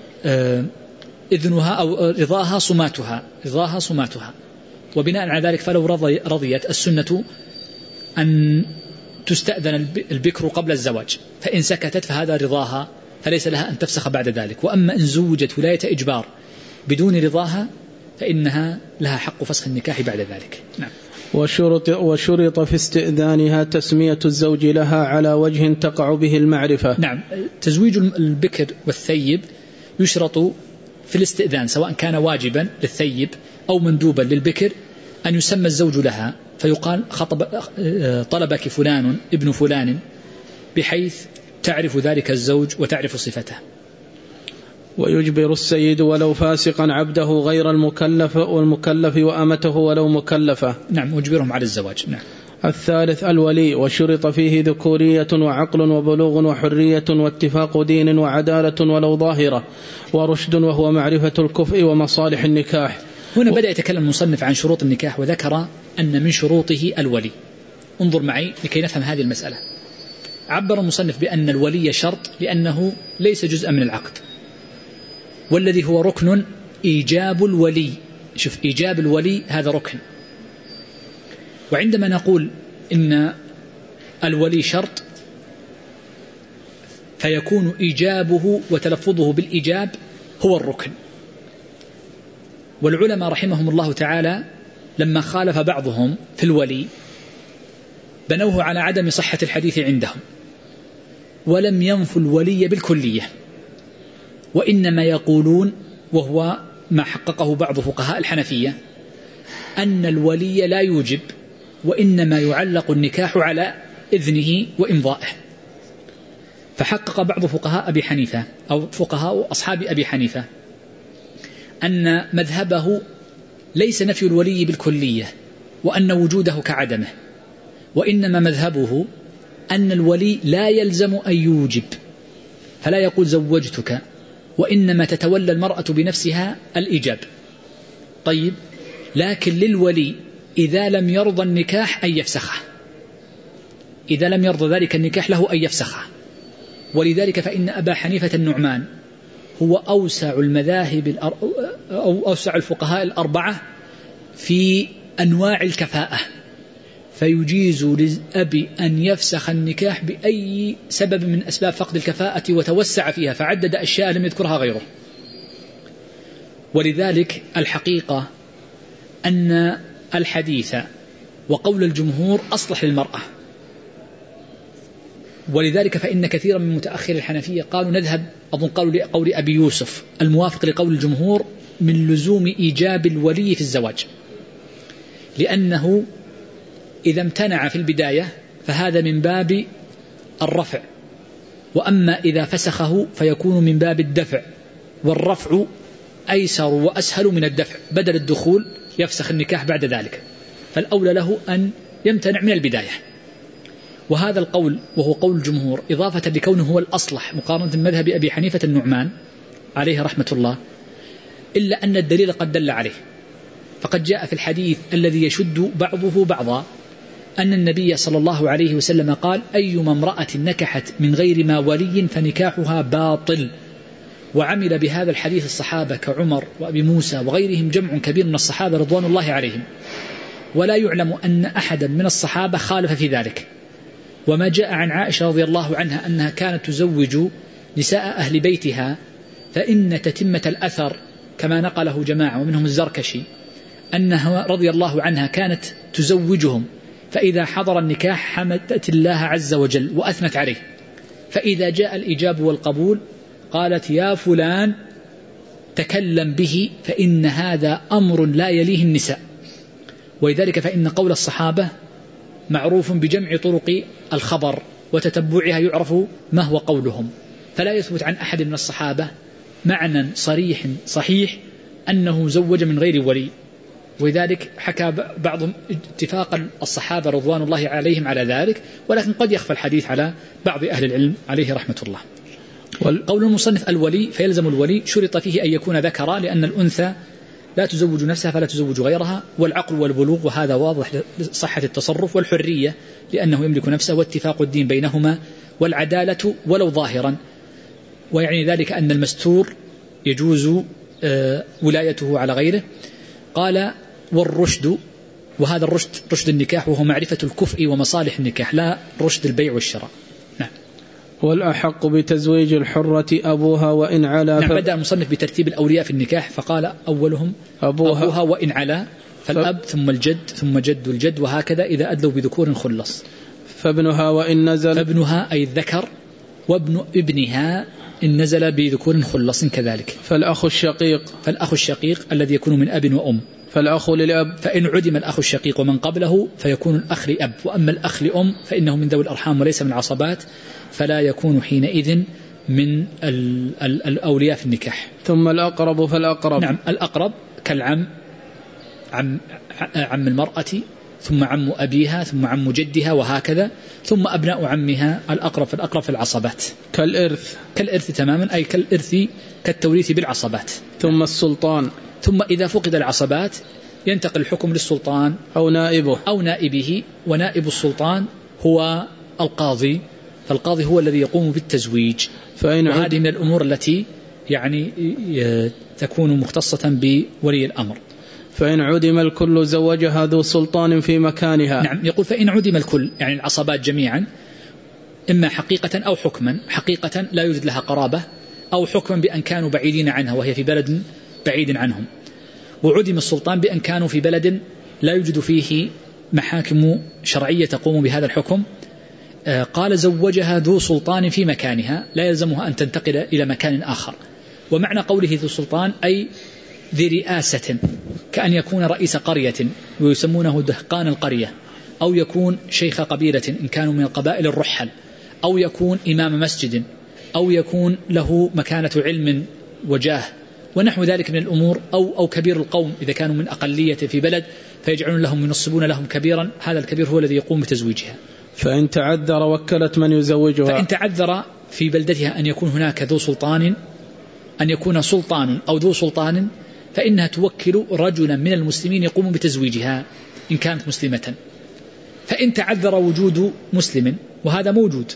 إذنها أو رضاها صماتها، رضاها صماتها. وبناء على ذلك فلو رضي رضيت السنة أن تستأذن البكر قبل الزواج، فإن سكتت فهذا رضاها، فليس لها أن تفسخ بعد ذلك. وأما إن زوجت ولاية إجبار بدون رضاها فإنها لها حق فسخ النكاح بعد ذلك. نعم. وشرط, وشرط في استئذانها تسمية الزوج لها على وجه تقع به المعرفة. نعم. تزويج البكر والثيب يشرط في الاستئذان سواء كان واجبا للثيب أو مندوبا للبكر أن يسمى الزوج لها، فيقال خطب طلبك فلان ابن فلان، بحيث تعرف ذلك الزوج وتعرف صفته. ويجبر السيد ولو فاسقا عبده غير المكلف والمكلف وأمته ولو مكلفة. نعم. ويجبرهم على الزواج. نعم. الثالث الولي، وشرط فيه ذكورية وعقل وبلوغ وحرية واتفاق دين وعدالة ولو ظاهرة ورشد، وهو معرفة الكفء ومصالح النكاح. هنا بدأ يتكلم المصنف عن شروط النكاح، وذكر أن من شروطه الولي. انظر معي لكي نفهم هذه المسألة. عبر المصنف بأن الولي شرط لأنه ليس جزءا من العقد، والذي هو ركن إيجاب الولي. شوف، إيجاب الولي هذا ركن. وعندما نقول إن الولي شرط فيكون إيجابه وتلفظه بالإيجاب هو الركن. والعلماء رحمهم الله تعالى لما خالف بعضهم في الولي بنوه على عدم صحة الحديث عندهم، ولم ينفوا الولي بالكلية، وإنما يقولون، وهو ما حققه بعض فقهاء الحنفية، أن الولي لا يوجب، وإنما يعلق النكاح على إذنه وإمضائه. فحقق بعض فقهاء أبي حنيفة أو فقهاء أصحاب أبي حنيفة أن مذهبه ليس نفي الولي بالكلية وأن وجوده كعدمه، وإنما مذهبه أن الولي لا يلزم أن يوجب، فلا يقول زوجتك، وإنما تتولى المرأة بنفسها الإيجاب. طيب، لكن للولي إذا لم يرضى النكاح أن يفسخه، إذا لم يرضى ذلك النكاح له أن يفسخه. ولذلك فإن أبا حنيفة النعمان هو أوسع المذاهب أو أوسع الفقهاء الأربعة في أنواع الكفاءة، فيجيز للأب أن يفسخ النكاح بأي سبب من أسباب فقد الكفاءة، وتوسع فيها فعدد أشياء لم يذكرها غيره. ولذلك الحقيقة أن الحديث وقول الجمهور أصلح للمرأة، ولذلك فإن كثيرا من متأخر الحنفية قالوا نذهب، أظن قالوا لقول أبي يوسف الموافق لقول الجمهور، من لزوم إيجاب الولي في الزواج، لأنه إذا امتنع في البداية فهذا من باب الرفع، وأما إذا فسخه فيكون من باب الدفع، والرفع أيسر وأسهل من الدفع، بدل الدخول يفسخ النكاح بعد ذلك، فالأولى له أن يمتنع من البداية. وهذا القول وهو قول الجمهور إضافة لكونه هو الأصلح مقارنة بمذهب أبي حنيفة النعمان عليه رحمة الله، إلا أن الدليل قد دل عليه، فقد جاء في الحديث الذي يشد بعضه بعضا أن النبي صلى الله عليه وسلم قال أيما امرأة نكحت من غير ما ولي فنكاحها باطل، وعمل بهذا الحديث الصحابة كعمر وأبي موسى وغيرهم جمع كبير من الصحابة رضوان الله عليهم، ولا يعلم أن أحدا من الصحابة خالف في ذلك. وما جاء عن عائشة رضي الله عنها أنها كانت تزوج نساء أهل بيتها، فإن تتمة الأثر كما نقله جماعة ومنهم الزركشي أنها رضي الله عنها كانت تزوجهم، فإذا حضر النكاح حمدت الله عز وجل وأثنت عليه، فإذا جاء الإجاب والقبول قالت يا فلان تكلم به فإن هذا أمر لا يليه النساء. ولذلك فإن قول الصحابة معروف بجمع طرق الخبر وتتبعها يعرف ما هو قولهم، فلا يثبت عن أحد من الصحابة معنى صريح صحيح أنه زوج من غير ولي. ولذلك حكى بعضهم اتفاق الصحابة رضوان الله عليهم على ذلك، ولكن قد يخفى الحديث على بعض أهل العلم عليه رحمة الله. قول المصنف الولي فيلزم الولي شرط فيه أن يكون ذكرا، لأن الأنثى لا تزوج نفسها فلا تزوج غيرها، والعقل والبلوغ وهذا واضح لصحة التصرف، والحرية لأنه يملك نفسه، واتفاق الدين بينهما، والعدالة ولو ظاهرا. ويعني ذلك أن المستور يجوز ولايته على غيره. قال والرشد، وهذا الرشد رشد النكاح وهو معرفة الكفء ومصالح النكاح، لا رشد البيع والشراء. نعم. والأحق بتزويج الحرة أبوها وإن علا. نعم. بدأ المصنف بترتيب الأولياء في النكاح فقال أولهم أبوها, أبوها وإن علا، فالأب ثم الجد ثم جد الجد، وهكذا إذا أدلوا بذكور خلص. فابنها وإن نزل، فابنها أي الذكر، وابن ابنها إن نزل بذكور خلص كذلك. فالأخ الشقيق، فالأخ الشقيق الذي يكون من أب وأم. فالأخ للأب، فإن عدم الأخ الشقيق ومن قبله فيكون الأخ لأب، وأما الأخ لأم فإنه من ذوي الأرحام وليس من العصبات، فلا يكون حينئذ من الأولياء في النكاح. ثم الأقرب فالأقرب. نعم. الأقرب كالعم، عم, عم المرأة، ثم عم أبيها، ثم عم جدها، وهكذا، ثم أبناء عمها الأقرب فالأقرب في العصبات. كالإرث، كالإرث تماما، أي كالإرث كالتوريث بالعصبات. ثم السلطان، ثم إذا فقد العصبات ينتقل الحكم للسلطان أو نائبه أو نائبه، ونائب السلطان هو القاضي، فالقاضي هو الذي يقوم بالتزويج. وهذه من الأمور التي يعني تكون مختصة بولي الأمر. فإن عدم الكل زوجها ذو سلطان في مكانها. نعم. يقول فإن عدم الكل يعني العصبات جميعا، إما حقيقة أو حكما. حقيقة لا يوجد لها قرابة، أو حكما بأن كانوا بعيدين عنها وهي في بلد بعيد عنهم. وعدم السلطان بأن كانوا في بلد لا يوجد فيه محاكم شرعية تقوم بهذا الحكم. قال زوجها ذو سلطان في مكانها، لا يلزمها أن تنتقل إلى مكان آخر. ومعنى قوله ذو سلطان أي ذي رئاسة، كأن يكون رئيس قرية ويسمونه دهقان القرية، أو يكون شيخ قبيلة إن كانوا من القبائل الرحل، أو يكون إمام مسجد، أو يكون له مكانة علم وجاه ونحو ذلك من الأمور، أو, أو كبير القوم إذا كانوا من أقلية في بلد فيجعلون لهم ينصبون لهم كبيرا، هذا الكبير هو الذي يقوم بتزويجها. فإن تعذر وكلت من يزوجها. فإن تعذر في بلدتها أن يكون هناك ذو سلطان، أن يكون سلطان أو ذو سلطان، فإنها توكل رجلا من المسلمين يقوم بتزويجها إن كانت مسلمة. فإن تعذر وجود مسلم، وهذا موجود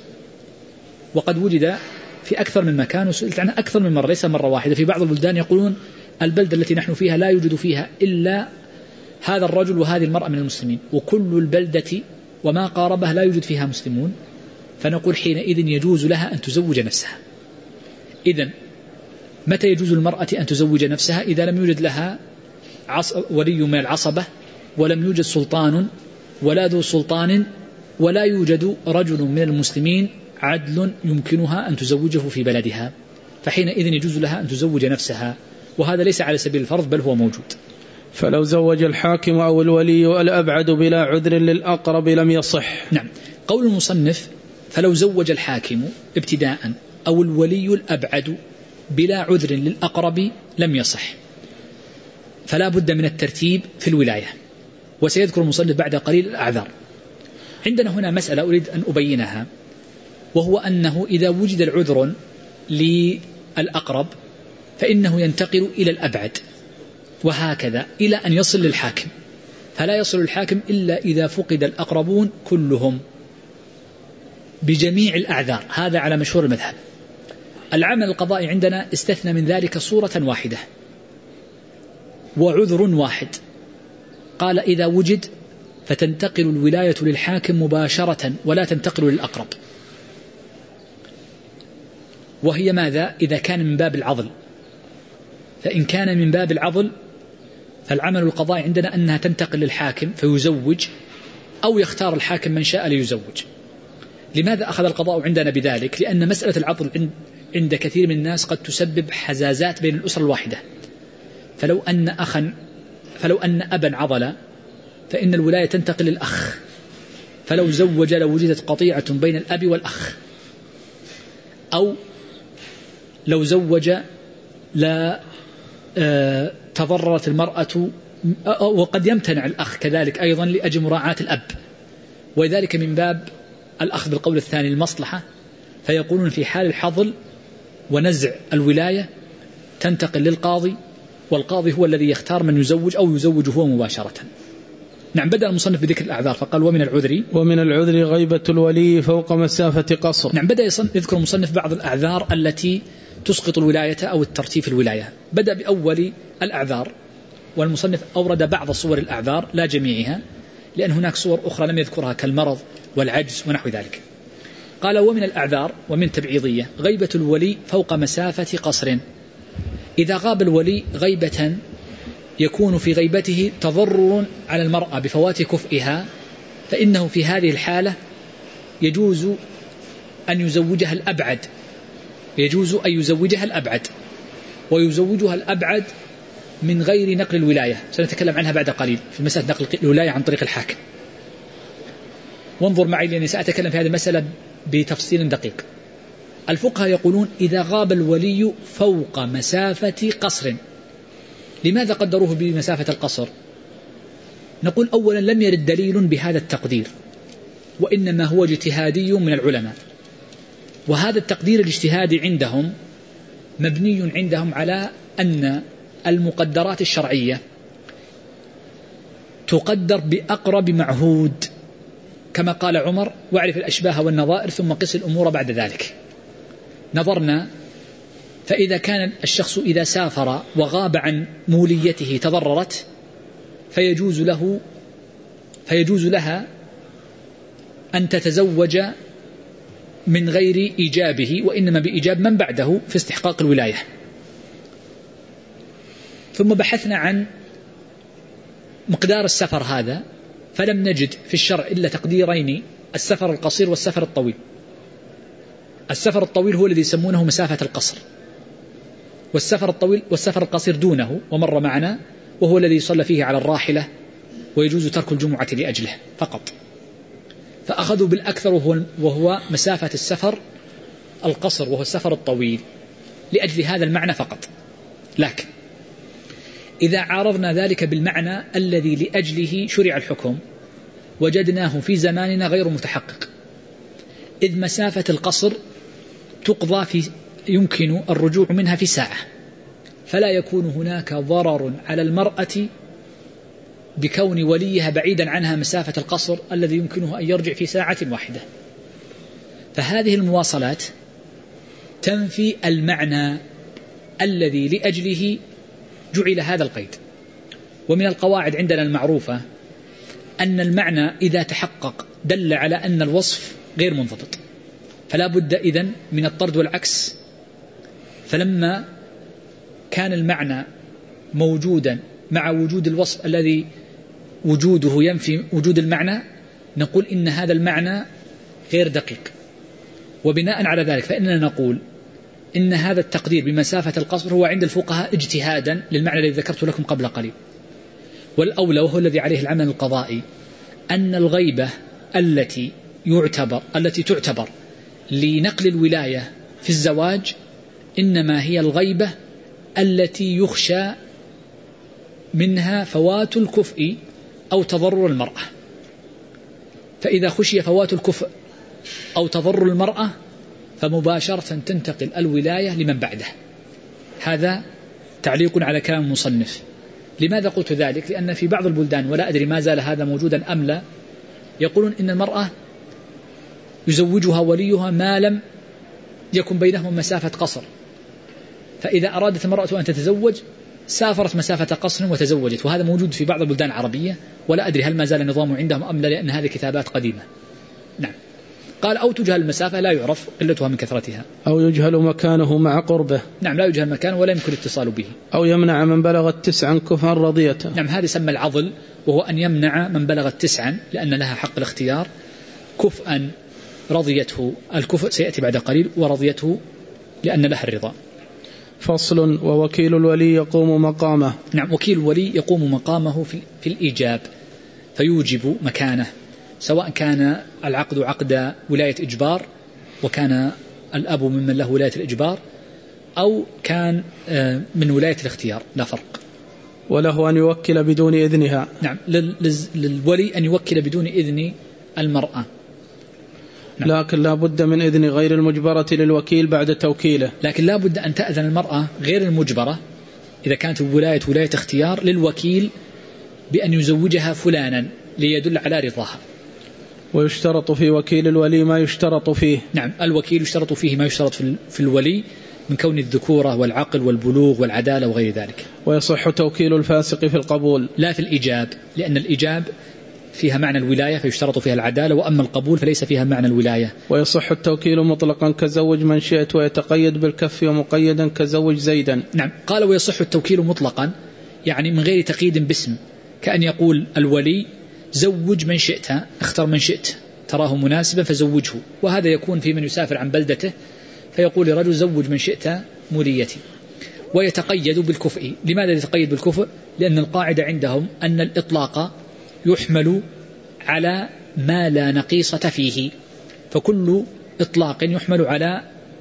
وقد وجد في أكثر من مكان، وسئلت عنه أكثر من مرة ليس مرة واحدة. في بعض البلدان يقولون البلدة التي نحن فيها لا يوجد فيها إلا هذا الرجل وهذه المرأة من المسلمين، وكل البلدة وما قاربها لا يوجد فيها مسلمون، فنقول حينئذ يجوز لها أن تزوج نفسها. إذن متى يجوز المرأة أن تزوج نفسها؟ إذا لم يوجد لها ولي من العصبة ولم يوجد سلطان ولا ذو سلطان ولا يوجد رجل من المسلمين عدل يمكنها أن تزوجه في بلدها، فحينئذ يجوز لها أن تزوج نفسها، وهذا ليس على سبيل الفرض بل هو موجود. فلو زوج الحاكم أو الولي الأبعد بلا عذر للأقرب لم يصح. نعم. قول المصنف فلو زوج الحاكم ابتداء أو الولي الأبعد بلا عذر للأقرب لم يصح، فلا بد من الترتيب في الولاية، وسيذكر المصنف بعد قليل الأعذار. عندنا هنا مسألة أريد أن أبينها، وهو أنه إذا وجد العذر للأقرب فإنه ينتقل إلى الأبعد، وهكذا إلى أن يصل للحاكم، فلا يصل الحاكم إلا إذا فقد الأقربون كلهم بجميع الأعذار. هذا على مشهور المذهب. العمل القضائي عندنا استثنى من ذلك صورة واحدة وعذر واحد، قال إذا وجد فتنتقل الولاية للحاكم مباشرة ولا تنتقل للأقرب، وهي ماذا؟ إذا كان من باب العضل. فإن كان من باب العضل فالعمل القضائي عندنا أنها تنتقل للحاكم فيزوج، أو يختار الحاكم من شاء ليزوج. لماذا أخذ القضاء عندنا بذلك؟ لأن مسألة العضل عند كثير من الناس قد تسبب حزازات بين الأسرة الواحدة. فلو أن أخا فلو أن أبا عضل فإن الولاية تنتقل للأخ، فلو زوج لوجدت قطيعة بين الأب والأخ، أو لو زوج لا تضررت المرأة، وقد يمتنع الأخ كذلك أيضا لأجل مراعاة الأب، وذلك من باب الأخذ بالقول الثاني المصلحة. فيقولون في حال الحظل ونزع الولاية تنتقل للقاضي، والقاضي هو الذي يختار من يزوج أو يزوج هو مباشرة. نعم. بدأ المصنف بذكر الأعذار فقال ومن العذر ومن العذر غيبة الولي فوق مسافة قصر. نعم. بدأ يذكر المصنف بعض الأعذار التي تسقط الولاية أو الترتيب في الولاية. بدأ بأول الأعذار، والمصنف أورد بعض صور الأعذار لا جميعها، لأن هناك صور أخرى لم يذكرها كالمرض والعجز ونحو ذلك. قال ومن الأعذار ومن تبعيضية غيبة الولي فوق مسافة قصر. إذا غاب الولي غيبة يكون في غيبته تضرر على المرأة بفوات كفئها، فإنه في هذه الحالة يجوز أن يزوجها الأبعد يجوز أن يزوجها الأبعد ويزوجها الأبعد من غير نقل الولاية. سنتكلم عنها بعد قليل في مسألة نقل الولاية عن طريق الحاكم. وانظر معي لأني سأتكلم في هذه المسألة بتفصيل دقيق. الفقهاء يقولون إذا غاب الولي فوق مسافة قصر. لماذا قدروه بمسافة القصر؟ نقول أولا لم يرد دليل بهذا التقدير، وإنما هو اجتهادي من العلماء، وهذا التقدير الاجتهادي عندهم مبني عندهم على أن المقدرات الشرعية تقدر بأقرب معهود، كما قال عمر واعرف الأشباه والنظائر ثم قس الأمور بعد ذلك. نظرنا فإذا كان الشخص إذا سافر وغاب عن موليته تضررت فيجوز له فيجوز لها أن تتزوج من غير إيجابه، وإنما بإيجاب من بعده في استحقاق الولاية. ثم بحثنا عن مقدار السفر هذا فلم نجد في الشرع إلا تقديرين: السفر القصير والسفر الطويل. السفر الطويل هو الذي يسمونه مسافة القصر، والسفر الطويل والسفر القصير دونه ومر معنا، وهو الذي يصلى فيه على الراحلة ويجوز ترك الجمعة لأجله فقط. فأخذوا بالأكثر وهو, وهو مسافة السفر القصر وهو السفر الطويل لأجل هذا المعنى فقط. لكن إذا عارضنا ذلك بالمعنى الذي لأجله شرع الحكم وجدناه في زماننا غير متحقق، إذ مسافة القصر تقضى في يمكن الرجوع منها في ساعة، فلا يكون هناك ضرر على المرأة بكون وليها بعيدا عنها مسافة القصر الذي يمكنه أن يرجع في ساعة واحدة. فهذه المواصلات تنفي المعنى الذي لأجله جعل هذا القيد. ومن القواعد عندنا المعروفة أن المعنى إذا تحقق دل على أن الوصف غير منضبط، فلا بد إذن من الطرد والعكس. فلما كان المعنى موجودا مع وجود الوصف الذي وجوده ينفي وجود المعنى، نقول إن هذا المعنى غير دقيق. وبناء على ذلك فإننا نقول إن هذا التقدير بمسافة القصر هو عند الفقهاء اجتهادا للمعنى الذي ذكرت لكم قبل قليل. والأولى وهو الذي عليه العمل القضائي أن الغيبة التي يعتبر التي تعتبر لنقل الولاية في الزواج إنما هي الغيبة التي يخشى منها فوات الكفء أو تضرر المرأة. فإذا خشي فوات الكفء أو تضرر المرأة فمباشرة تنتقل الولاية لمن بعده. هذا تعليق على كلام المصنف. لماذا قلت ذلك؟ لأن في بعض البلدان، ولا أدري ما زال هذا موجودا أم لا، يقولون إن المرأة يزوجها وليها ما لم يكن بينهم مسافة قصر، فإذا أرادت المرأة أن تتزوج سافرت مسافة قصر وتزوجت. وهذا موجود في بعض البلدان العربية، ولا أدري هل ما زال النظام عندهم أم لا، لأن هذه كتابات قديمة. نعم. قال أو تجهل المسافة لا يعرف قلتها من كثرتها، أو يجهل مكانه مع قربه. نعم، لا يجهل مكانه ولا يمكن الاتصال به. أو يمنع من بلغت تسعا كفءا رضيته. نعم، هذا يسمى العضل، وهو أن يمنع من بلغت تسعا لأن لها حق الاختيار كفءا رضيته. الكفء سيأتي بعد قليل، ورضيته لأن لها الرضا. فصل. ووكيل الولي يقوم مقامه. نعم، وكيل الولي يقوم مقامه في, في الإيجاب، فيوجب مكانه، سواء كان العقد عقد ولاية إجبار وكان الأب ممن له ولاية الإجبار، أو كان من ولاية الاختيار، لا فرق. وله أن يوكل بدون إذنها. نعم، للولي أن يوكل بدون إذن المرأة. نعم. لكن لا بد من إذن غير المجبرة للوكيل بعد توكيله. لكن لا بد أن تأذن المرأة غير المجبرة إذا كانت الولاية ولاية اختيار للوكيل بأن يزوجها فلانا ليدل على رضاها. ويشترط في وكيل الولي ما يشترط فيه. نعم، الوكيل يشترط فيه ما يشترط في الولي من كون الذكورة والعقل والبلوغ والعدالة وغير ذلك. ويصح توكيل الفاسق في القبول، لا في الإيجاب، لأن الإيجاب فيها معنى الولاية فيشترط فيها العدالة، وأما القبول فليس فيها معنى الولاية. ويصح التوكيل مطلقا كزوج من شئت، ويتقيد بالكف، ومقيدا كزوج زيدا. نعم، قال ويصح التوكيل مطلقا يعني من غير تقييد باسم، كأن يقول الولي زوج من شئت، اختر من شئت تراه مناسبا فزوجه. وهذا يكون في من يسافر عن بلدته فيقول لرجل زوج من شئت موليتي. ويتقيد بالكفء. لماذا يتقيد بالكفء؟ لأن القاعدة عندهم أن الإطلاق يحمل على ما لا نقيصة فيه، فكل إطلاق يحمل على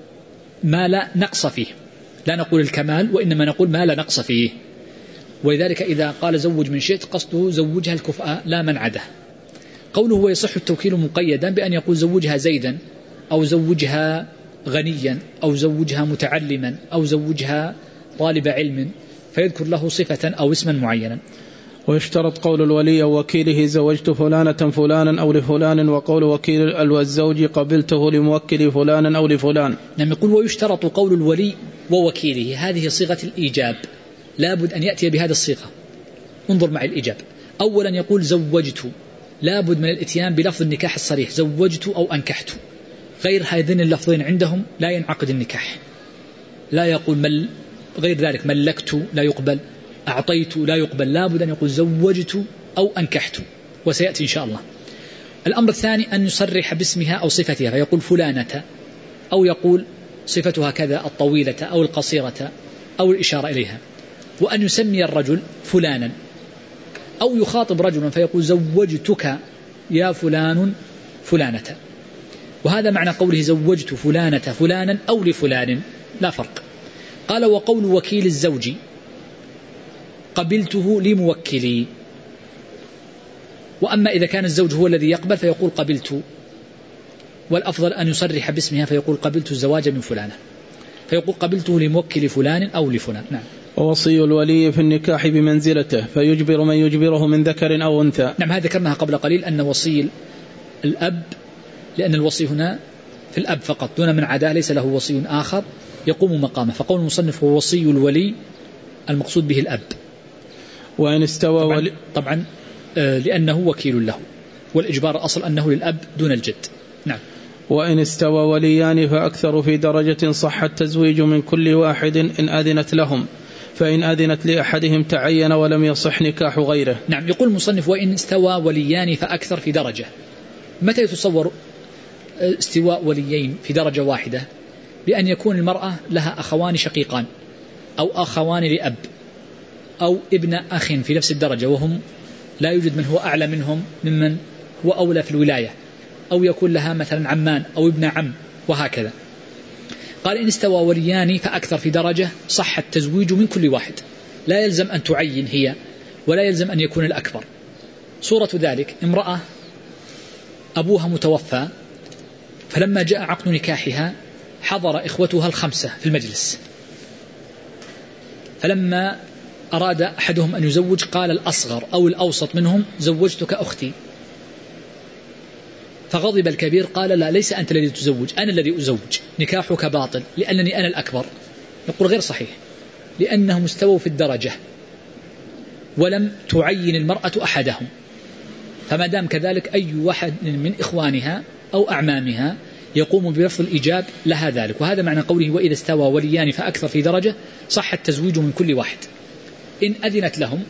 ما لا نقص فيه، لا نقول الكمال وإنما نقول ما لا نقص فيه. ولذلك إذا قال زوج من شئت قصده زوجها الكفء لا من عده. قوله ويصح التوكيل مقيدا بأن يقول زوجها زيدا، أو زوجها غنيا، أو زوجها متعلما، أو زوجها طالب علم، فيذكر له صفة أو اسما معينا. ويشترط قول الولي أو وكيله زوجت فلانة فلانا أو لفلان، وقول وكيل الزوج قبلته لموكل فلانا أو لفلان. نعم، يقول ويشترط قول الولي ووكيله، هذه صيغة الإيجاب، لا بد أن يأتي بهذه الصيغة. انظر مع الإيجاب. أولا يقول زوجت، لا بد من الاتيان بلفظ النكاح الصريح، زوجت أو أنكحت، غير هذين اللفظين عندهم لا ينعقد النكاح. لا يقول مل غير ذلك، ملكت لا يقبل، أعطيت لا يقبل، لا بد أن يقول زوجت أو أنكحت، وسيأتي إن شاء الله. الأمر الثاني أن يصرح باسمها أو صفتها، فيقول فلانة، أو يقول صفتها كذا الطويلة أو القصيرة أو الإشارة إليها. وأن يسمي الرجل فلانا، أو يخاطب رجلا فيقول زوجتك يا فلان فلانة. وهذا معنى قوله زوجت فلانة فلانا أو لفلان، لا فرق. قال وقول وكيل الزوج قبلته لموكلي. وأما إذا كان الزوج هو الذي يقبل فيقول قبلت، والأفضل أن يصرح باسمها فيقول قبلت الزواج من فلانة، فيقول قبلته لموكل فلان أو لفلان. نعم. ووصي الولي في النكاح بمنزلته، فيجبر من يجبره من ذكر أو أنثى. نعم، هذا ذكرناها قبل قليل أن وصي الأب، لأن الوصي هنا في الأب فقط دون من عداه، ليس له وصي آخر يقوم مقامه. فقول المصنف هو وصي الولي المقصود به الأب. وإن استوى طبعا, ولي طبعا آه لأنه وكيل له، والإجبار أصل أنه للأب دون الجد. نعم. وإن استوى وليان فأكثر في درجة صح التزويج من كل واحد إن أذنت لهم، فإن أذنت لأحدهم تعين ولم يصح نكاح غيره. نعم. يقول المصنف وإن استوى وليان فأكثر في درجة. متى يتصور استواء وليين في درجة واحدة؟ بأن يكون المرأة لها أخوان شقيقان أو أخوان لأب أو ابن أخ في نفس الدرجة وهم لا يوجد من هو أعلى منهم ممن هو أولى في الولاية، أو يكون لها مثلا عمان أو ابن عم وهكذا. قال إن استوى وليان فأكثر في درجة صح التزويج من كل واحد، لا يلزم أن تعين هي ولا يلزم أن يكون الأكبر. صورة ذلك امرأة أبوها متوفى، فلما جاء عقد نكاحها حضر إخوتها الخمسة في المجلس، فلما أراد أحدهم أن يزوج قال الأصغر أو الأوسط منهم زوجتك أختي، فغضب الكبير قال لا، ليس أنت الذي تزوج، أنا الذي أزوج، نكاحك باطل لأنني أنا الأكبر. نقول غير صحيح، لأنهم استووا في الدرجة ولم تعين المرأة أحدهم، فما دام كذلك أي واحد من إخوانها أو أعمامها يقوم بلفظ الإيجاب لها ذلك. وهذا معنى قوله وإذا استوى وليان فأكثر في درجة صح التزويج من كل واحد إن أذنت لهم،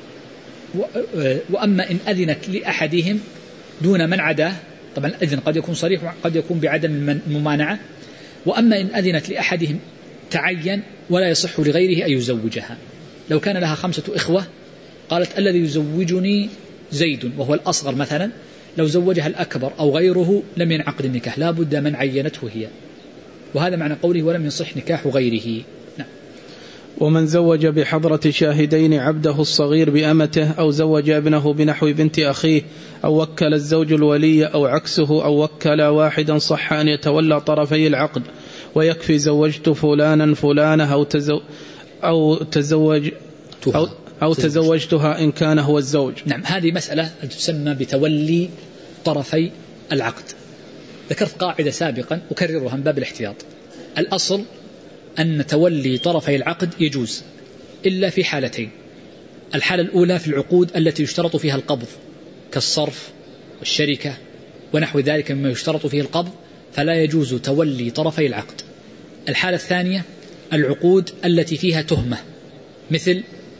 وأما إن أذنت لأحدهم دون من عداه، طبعا الأذن قد يكون صريح وقد يكون بعدم الممانعة، وأما إن أذنت لأحدهم تعين ولا يصح لغيره أن يزوجها. لو كان لها خمسة إخوة قالت الذي يزوجني زيد وهو الأصغر مثلا، لو زوجها الأكبر أو غيره لم ينعقد النكاح، لا بد من عينته هي. وهذا معنى قوله ولم يصح نكاح غيره. نعم. ومن زوج بحضرة شاهدين عبده الصغير بأمته أو زوج ابنه بنحو بنت أخيه أو وكل الزوج الولي أو عكسه أو وكل واحدا صح أن يتولى طرفي العقد، ويكفي زوجت فلانا فلانة أو, تزو أو تزوج أو, أو تزوجتها إن كان هو الزوج. نعم. هذه مسألة تسمى بتولي طرفي العقد. ذكرت قاعدة سابقا أكررها من باب الاحتياط. الأصل أن تولي طرفي العقد يجوز إلا في حالتين. الحالة الأولى في العقود التي يشترط فيها القبض كالصرف والشركة ونحو ذلك مما يشترط فيه القبض، فلا يجوز تولي طرفي العقد. الحالة الثانية العقود التي فيها تهمة مثل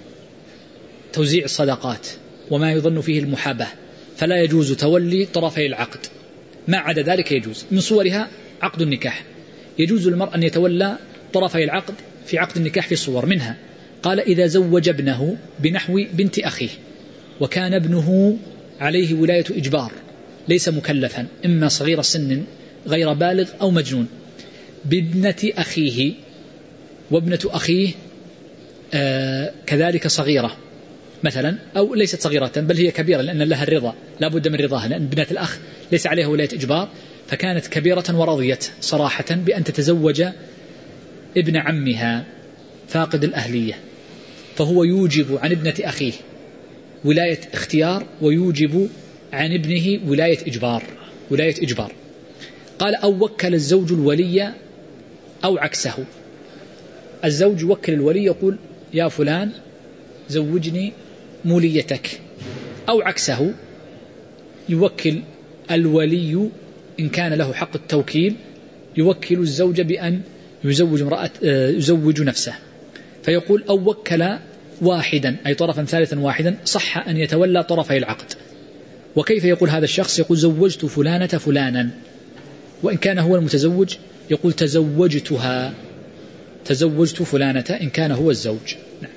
توزيع الصدقات وما يظن فيه المحاباة، فلا يجوز تولي طرفي العقد. ما عدا ذلك يجوز. من صورها عقد النكاح، يجوز للمرء أن يتولى طرفي العقد في عقد النكاح في صور، منها قال إذا زوج ابنه بنحو بنت أخيه وكان ابنه عليه ولاية إجبار ليس مكلفا، إما صغير سن غير بالغ أو مجنون، بابنة أخيه، وابنة أخيه آه كذلك صغيرة مثلا أو ليست صغيرة بل هي كبيرة لأن لها الرضا، لا بد من رضاها، لأن ابنة الأخ ليس عليها ولاية إجبار، فكانت كبيرة ورضيت صراحة بأن تتزوج ابن عمها فاقد الأهلية، فهو يوجب عن ابنة أخيه ولاية اختيار ويوجب عن ابنه ولاية إجبار ولاية إجبار. قال أو وكل الزوج الولي أو عكسه. الزوج يوكل الولي يقول يا فلان زوجني موليتك، أو عكسه يوكل الولي إن كان له حق التوكيل يوكل الزوج بأن يزوج امرأة يزوج نفسه، فيقول أو وكل واحدا أي طرفا ثالثا واحدا صح أن يتولى طرفي العقد. وكيف يقول هذا الشخص؟ يقول زوجت فلانة فلانا، وإن كان هو المتزوج يقول تزوجتها تزوجت فلانة إن كان هو الزوج. نعم.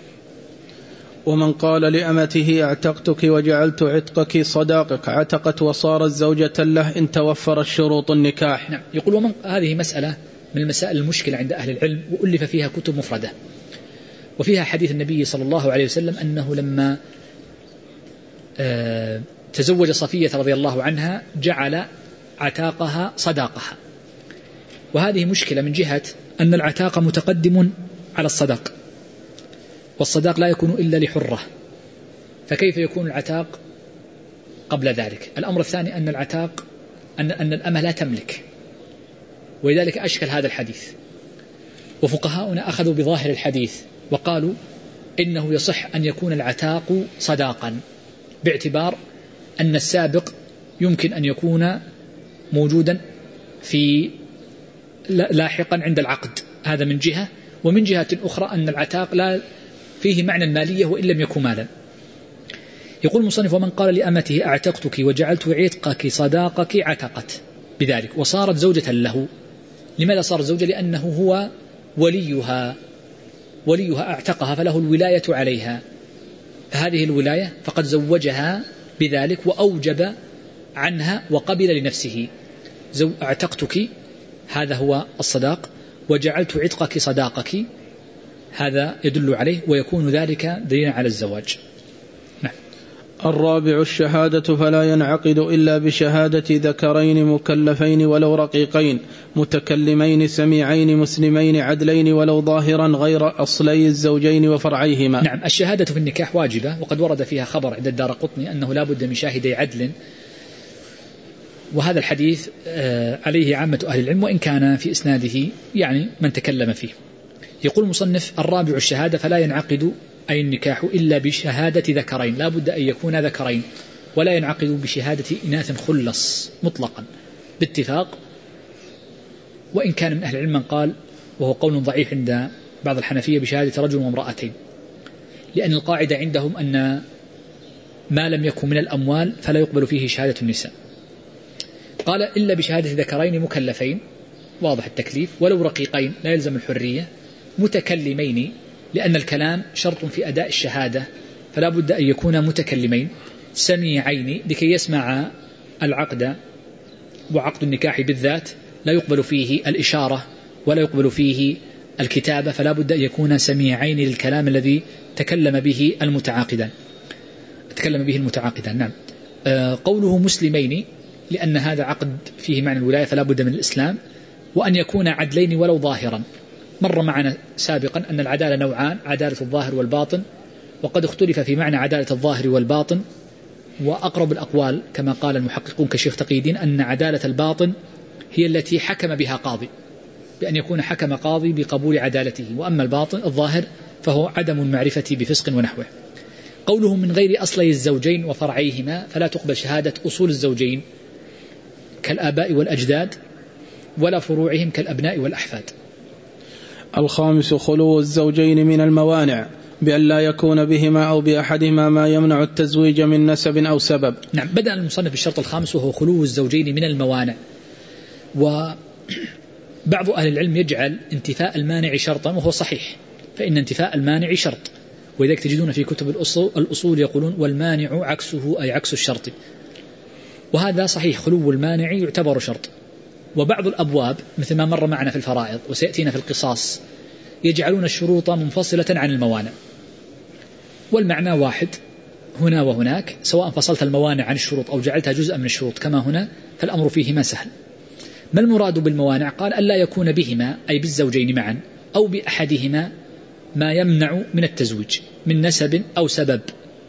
ومن قال لأمته اعتقتك وجعلت عتقك صداقك عتقت وصارت زوجة له إن توفر الشروط النكاح. نعم. يقول ومن هذه مسألة من المسائل المشكلة عند أهل العلم، وألف فيها كتب مفردة، وفيها حديث النبي صلى الله عليه وسلم أنه لما آه تزوج صفية رضي الله عنها جعل عتاقها صداقها، وهذه مشكلة من جهة أن العتاق متقدم على الصداق، والصداق لا يكون إلا لحرة، فكيف يكون العتاق قبل ذلك؟ الأمر الثاني أن العتاق أن, أن الأمة لا تملك، ولذلك أشكل هذا الحديث. وفقهاؤنا أخذوا بظاهر الحديث وقالوا إنه يصح أن يكون العتاق صداقا، باعتبار أن السابق يمكن أن يكون موجودا في لاحقا عند العقد، هذا من جهة، ومن جهة أخرى أن العتاق لا فيه معنى المالية وإن لم يكن مالا. يقول المصنف: ومن قال لأمته أعتقتك وجعلت عتقك صداقك عتقت بذلك وصارت زوجة له. لماذا صارت زوجة؟ لأنه هو وليها وليها أعتقها فله الولاية عليها، فهذه الولاية فقد زوجها بذلك وأوجب عنها وقبل لنفسه. زو أعتقتك هذا هو الصداق، وجعلت عتقك صداقك هذا يدل عليه، ويكون ذلك دليلا على الزواج. نعم. الرابع الشهادة فلا ينعقد إلا بشهادة ذكرين مكلفين ولو رقيقين متكلمين سميعين مسلمين عدلين ولو ظاهرا غير أصلي الزوجين وفرعيهما. نعم. الشهادة في النكاح واجبة، وقد ورد فيها خبر عند الدارقطني أنه لا بد من شاهدي عدل، وهذا الحديث عليه عامة أهل العلم، وإن كان في إسناده يعني من تكلم فيه. يقول المصنف: الرابع الشهادة فلا ينعقد أي النكاح إلا بشهادة ذكرين، لا بد أن يكون ذكرين، ولا ينعقد بشهادة إناث خلص مطلقا باتفاق، وإن كان من أهل العلم من قال، وهو قول ضعيف عند بعض الحنفية، بشهادة رجل وامرأتين، لأن القاعدة عندهم أن ما لم يكن من الأموال فلا يقبل فيه شهادة النساء. قال: إلا بشهادة ذكرين مكلفين، واضح التكليف، ولو رقيقين لا يلزم الحرية، متكلمين لأن الكلام شرط في أداء الشهادة فلا بد أن يكون متكلمين، سميعين لكي يسمع العقد، وعقد النكاح بالذات لا يقبل فيه الإشارة ولا يقبل فيه الكتابة، فلا بد أن يكون سميعين للكلام الذي تكلم به المتعاقدان تكلم به المتعاقدان. نعم. آه قوله مسلمين لأن هذا عقد فيه معنى الولاية فلا بد من الإسلام، وأن يكون عدلين ولو ظاهرا. مر معنا سابقا أن العدالة نوعان: عدالة الظاهر والباطن، وقد اختلف في معنى عدالة الظاهر والباطن، وأقرب الأقوال كما قال المحققون كشيخ تقي الدين أن عدالة الباطن هي التي حكم بها قاضي، بأن يكون حكم قاضي بقبول عدالته، وأما الباطن الظاهر فهو عدم المعرفة بفسق ونحوه. قوله من غير أصلي الزوجين وفرعيهما، فلا تقبل شهادة أصول الزوجين كالآباء والأجداد ولا فروعهم كالأبناء والأحفاد. الخامس خلو الزوجين من الموانع بأن لا يكون بهما أو بأحدهما ما يمنع التزويج من نسب أو سبب. نعم. بدأ المصنف بالشرط الخامس وهو خلو الزوجين من الموانع، وبعض أهل العلم يجعل انتفاء المانع شرطا، وهو صحيح، فإن انتفاء المانع شرط، ولذلك تجدون في كتب الأصول, الأصول يقولون والمانع عكسه أي عكس الشرط، وهذا صحيح، خلو المانع يعتبر شرط. وبعض الأبواب مثل ما مر معنا في الفرائض وسيأتينا في القصاص يجعلون الشروط منفصلة عن الموانع، والمعنى واحد هنا وهناك، سواء فصلت الموانع عن الشروط أو جعلتها جزءا من الشروط كما هنا، فالأمر فيهما سهل. ما المراد بالموانع؟ قال: ألا يكون بهما أي بالزوجين معا أو بأحدهما ما يمنع من التزويج من نسب أو سبب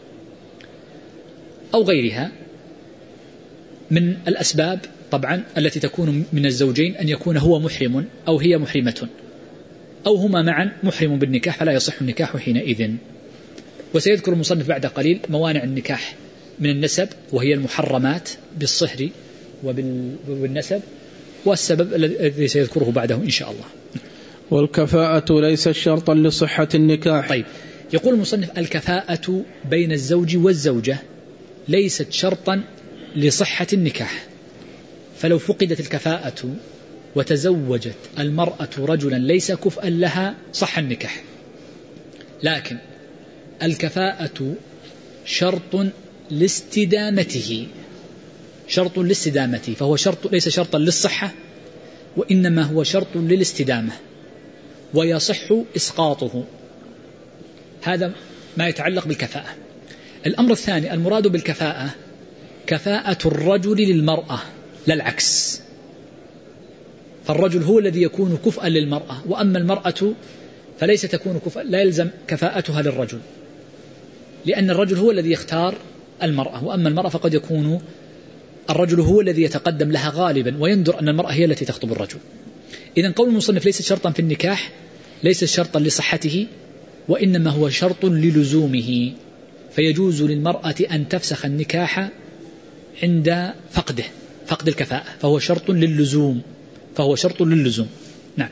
أو غيرها من الأسباب، طبعا التي تكون من الزوجين أن يكون هو محرم أو هي محرمة أو هما معا محرم بالنكاح، فلا يصح النكاح حينئذ. وسيذكر المصنف بعد قليل موانع النكاح من النسب، وهي المحرمات بالصهر وبالنسب، والسبب الذي سيذكره بعده إن شاء الله. والكفاءة ليست شرطا لصحة النكاح. طيب. يقول المصنف: الكفاءة بين الزوج والزوجة ليست شرطا لصحة النكاح، فلو فقدت الكفاءة وتزوجت المرأة رجلا ليس كفءا لها صح النكاح، لكن الكفاءة شرط لاستدامته شرط للاستدامة فهو شرط ليس شرطا للصحة، وإنما هو شرط للاستدامة، ويصح إسقاطه. هذا ما يتعلق بالكفاءة. الأمر الثاني، المراد بالكفاءة كفاءة الرجل للمرأة لا العكس، فالرجل هو الذي يكون كفءا للمرأة، وأما المرأة فليس تكون كفءا، لا يلزم كفاءتها للرجل، لأن الرجل هو الذي يختار المرأة، وأما المرأة فقد يكون الرجل هو الذي يتقدم لها غالبا، ويندر أن المرأة هي التي تخطب الرجل. إذن قول المصنف ليس شرطا في النكاح ليس شرطا لصحته، وإنما هو شرط للزومه، فيجوز للمرأة أن تفسخ النكاح عند فقده فقد الكفاءة، فهو شرط للزوم فهو شرط للزوم. نعم.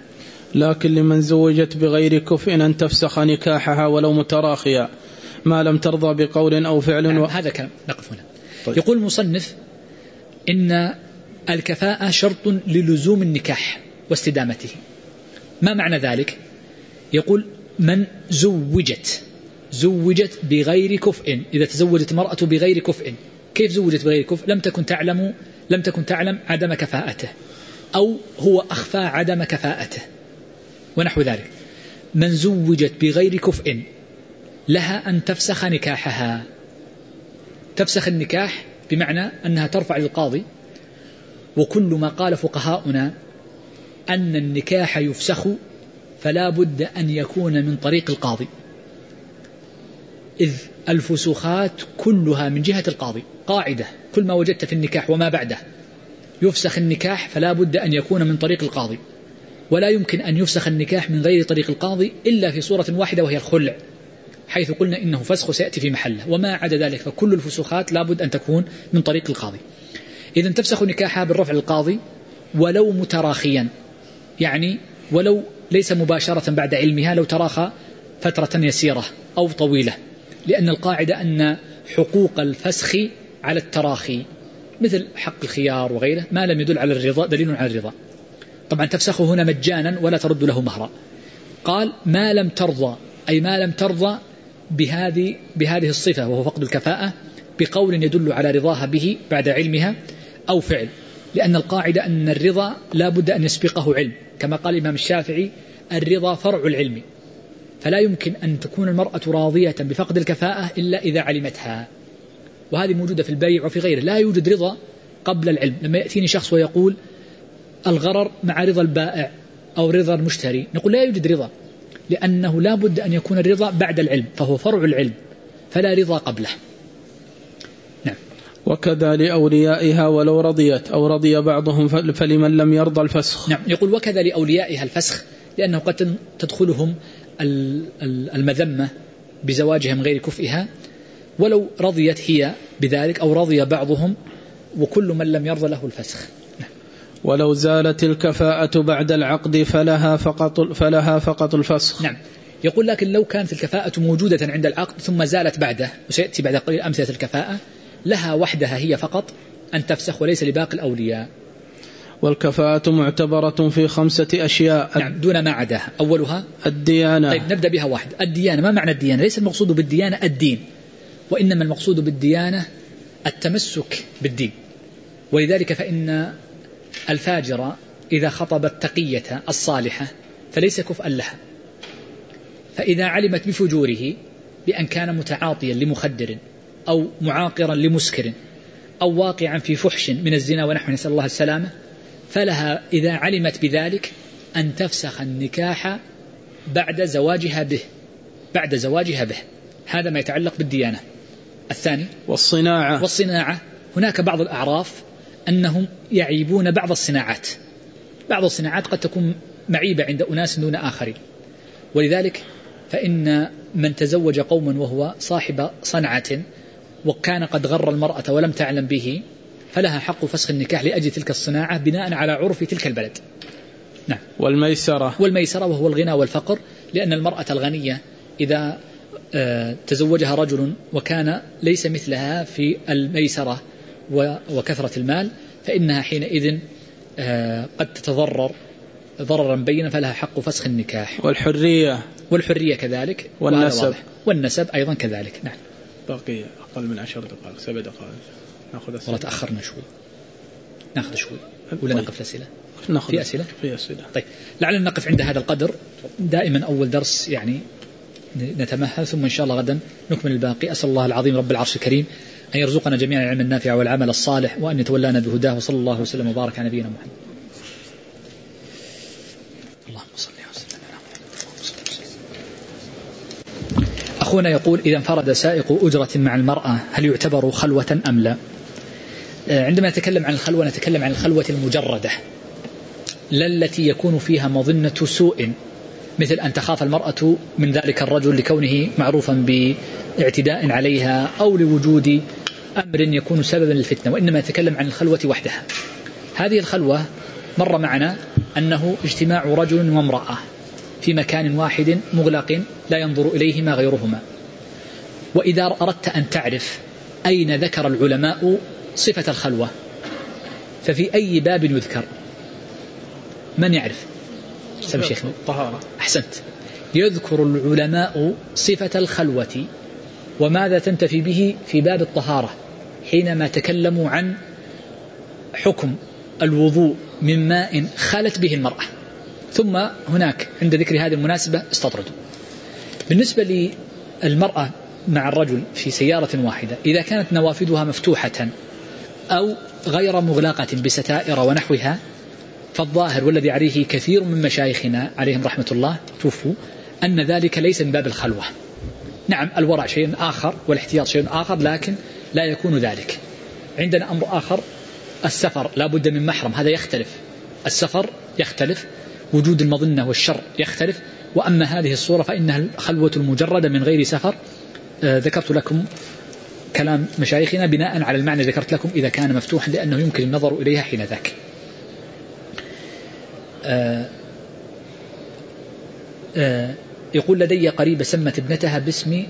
لكن لمن زوجت بغير كفء أن تفسخ نكاحها ولو متراخيا ما لم ترضى بقول أو فعل. نعم و... هذا كلام نقف هنا. طيب. يقول المصنف إن الكفاءة شرط للزوم النكاح واستدامته. ما معنى ذلك؟ يقول من زوجت زوجت بغير كفء، إذا تزوجت المرأة بغير كفء. كيف زوجت بغير كفء؟ لم تكن تعلم لم تكن تعلم عدم كفاءته، أو هو أخفى عدم كفاءته ونحو ذلك. من زوجت بغير كفء لها أن تفسخ نكاحها. تفسخ النكاح بمعنى أنها ترفع للقاضي، وكل ما قال فقهاؤنا أن النكاح يفسخ فلا بد أن يكون من طريق القاضي، إذ الفسوخات كلها من جهة القاضي. قاعدة: كل ما وجدت في النكاح وما بعده يفسخ النكاح فلا بد أن يكون من طريق القاضي، ولا يمكن أن يفسخ النكاح من غير طريق القاضي إلا في صورة واحدة وهي الخلع، حيث قلنا إنه فسخ سيأتي في محله، وما عدا ذلك فكل الفسوخات لا بد أن تكون من طريق القاضي. إذن تفسخ نكاحها بالرفع للقاضي ولو متراخيا، يعني ولو ليس مباشرة بعد علمها، لو تراخى فترة يسيرة أو طويلة، لأن القاعدة أن حقوق الفسخ على التراخي، مثل حق الخيار وغيره، ما لم يدل على الرضا دليل على الرضا. طبعا تفسخه هنا مجانا ولا ترد له مهرا. قال ما لم ترضى، أي ما لم ترضى بهذه بهذه الصفة وهو فقد الكفاءة، بقول يدل على رضاها به بعد علمها أو فعل، لأن القاعدة أن الرضا لا بد أن يسبقه علم، كما قال الإمام الشافعي: الرضا فرع العلم. فلا يمكن أن تكون المرأة راضية بفقد الكفاءة إلا إذا علمتها، وهذه موجودة في البيع وفي غيره. لا يوجد رضا قبل العلم. لما يأتيني شخص ويقول الغرر مع رضا البائع أو رضا المشتري، نقول لا يوجد رضا، لأنه لا بد أن يكون الرضا بعد العلم، فهو فرع العلم، فلا رضا قبله. نعم. وكذا لأوليائها ولو رضيت أو رضي بعضهم فلمن لم يرضى الفسخ. نعم. يقول وكذا لأوليائها الفسخ، لأنه قد تدخلهم المذمة بزواجها من غير كفئها، ولو رضيت هي بذلك أو رضي بعضهم، وكل من لم يرضى له الفسخ. نعم. ولو زالت الكفاءة بعد العقد فلها فقط فلها فقط الفسخ. نعم. يقول لكن لو كانت الكفاءة موجودة عند العقد ثم زالت بعده، وسيأتي بعد قليل أمثلة الكفاءة، لها وحدها هي فقط أن تفسخ وليس لباقي الأولياء. والكفاءة معتبرة في خمسة أشياء. نعم، دون ما عداها. أولها الديانة. طيب نبدأ بها واحد. الديانة. ما معنى الديانة؟ ليس المقصود بالديانة الدين، وإنما المقصود بالديانة التمسك بالدين. ولذلك فإن الفاجر إذا خطب التقية الصالحة فليس كفءا لها، فإذا علمت بفجوره بأن كان متعاطيا لمخدر أو معاقرا لمسكر أو واقعا في فحش من الزنا ونحو، نسأل الله السلامة، فلها إذا علمت بذلك أن تفسخ النكاح بعد زواجها به بعد زواجها به. هذا ما يتعلق بالديانة. الثاني والصناعة. والصناعة هناك بعض الأعراف أنهم يعيبون بعض الصناعات. بعض الصناعات قد تكون معيبة عند أناس دون آخرين، ولذلك فإن من تزوج قوما وهو صاحب صنعة وكان قد غر المرأة ولم تعلم به، فلها حق فسخ النكاح لأجل تلك الصناعة بناء على عرف تلك البلد. نعم. والميسرة. والميسرة وهو الغنى والفقر، لأن المرأة الغنية إذا تزوجها رجل وكان ليس مثلها في الميسرة وكثرة المال، فإنها حينئذ قد تتضرر ضررا بينا، فلها حق فسخ النكاح. والحرية. والحرية كذلك. والنسب. والنسب أيضا كذلك. نعم. باقي أقل من عشر دقائق، سبع دقائق. نأخذ أسئلة. والله تأخرنا شوي، نأخذ شوي ولا طيب. نقف أسئلة؟ نأخذ في أسئلة؟ في أسئلة. طيب لعلنا نقف عند هذا القدر. دائما أول درس يعني نتمهل، ثم إن شاء الله غدا نكمل الباقي. أسأل الله العظيم رب العرش الكريم أن يرزقنا جميعا العلم النافع والعمل الصالح، وأن يتولانا بهداه، وصلى الله وسلم وبارك على نبينا محمد. اللهم صل وسلم على محمد. أخونا يقول إذا انفرد سائق أجرة مع المرأة هل يعتبر خلوة أم لا؟ عندما نتكلم عن الخلوة نتكلم عن الخلوة المجردة، لا التي يكون فيها مظنة سوء، مثل أن تخاف المرأة من ذلك الرجل لكونه معروفا باعتداء عليها أو لوجود أمر يكون سببا للفتنة، وإنما نتكلم عن الخلوة وحدها. هذه الخلوة مر معنا أنه اجتماع رجل وامرأة في مكان واحد مغلق لا ينظر إليهما غيرهما. وإذا أردت أن تعرف أين ذكر العلماء صفة الخلوة ففي أي باب يذكر؟ من يعرف؟ سمي شيخنا. طهارة. أحسنت. يذكر العلماء صفة الخلوة وماذا تنتفي به في باب الطهارة حينما تكلموا عن حكم الوضوء من ماء خالت به المرأة. ثم هناك عند ذكر هذه المناسبة استطردوا. بالنسبة للمرأة مع الرجل في سيارة واحدة إذا كانت نوافذها مفتوحة أو غير مغلقة بستائر ونحوها فالظاهر والذي عليه كثير من مشايخنا عليهم رحمة الله توفوا أن ذلك ليس من باب الخلوة. نعم الورع شيء آخر والاحتياط شيء آخر لكن لا يكون ذلك. عندنا أمر آخر السفر لا بد من محرم هذا يختلف. السفر يختلف وجود المظنة والشر يختلف. وأما هذه الصورة فإنها الخلوة المجردة من غير سفر. آه ذكرت لكم كلام مشايخنا بناء على المعنى ذكرت لكم إذا كان مفتوحا لأنه يمكن النظر إليها حين ذاك. آه آه يقول لدي قريبة سمت ابنتها باسم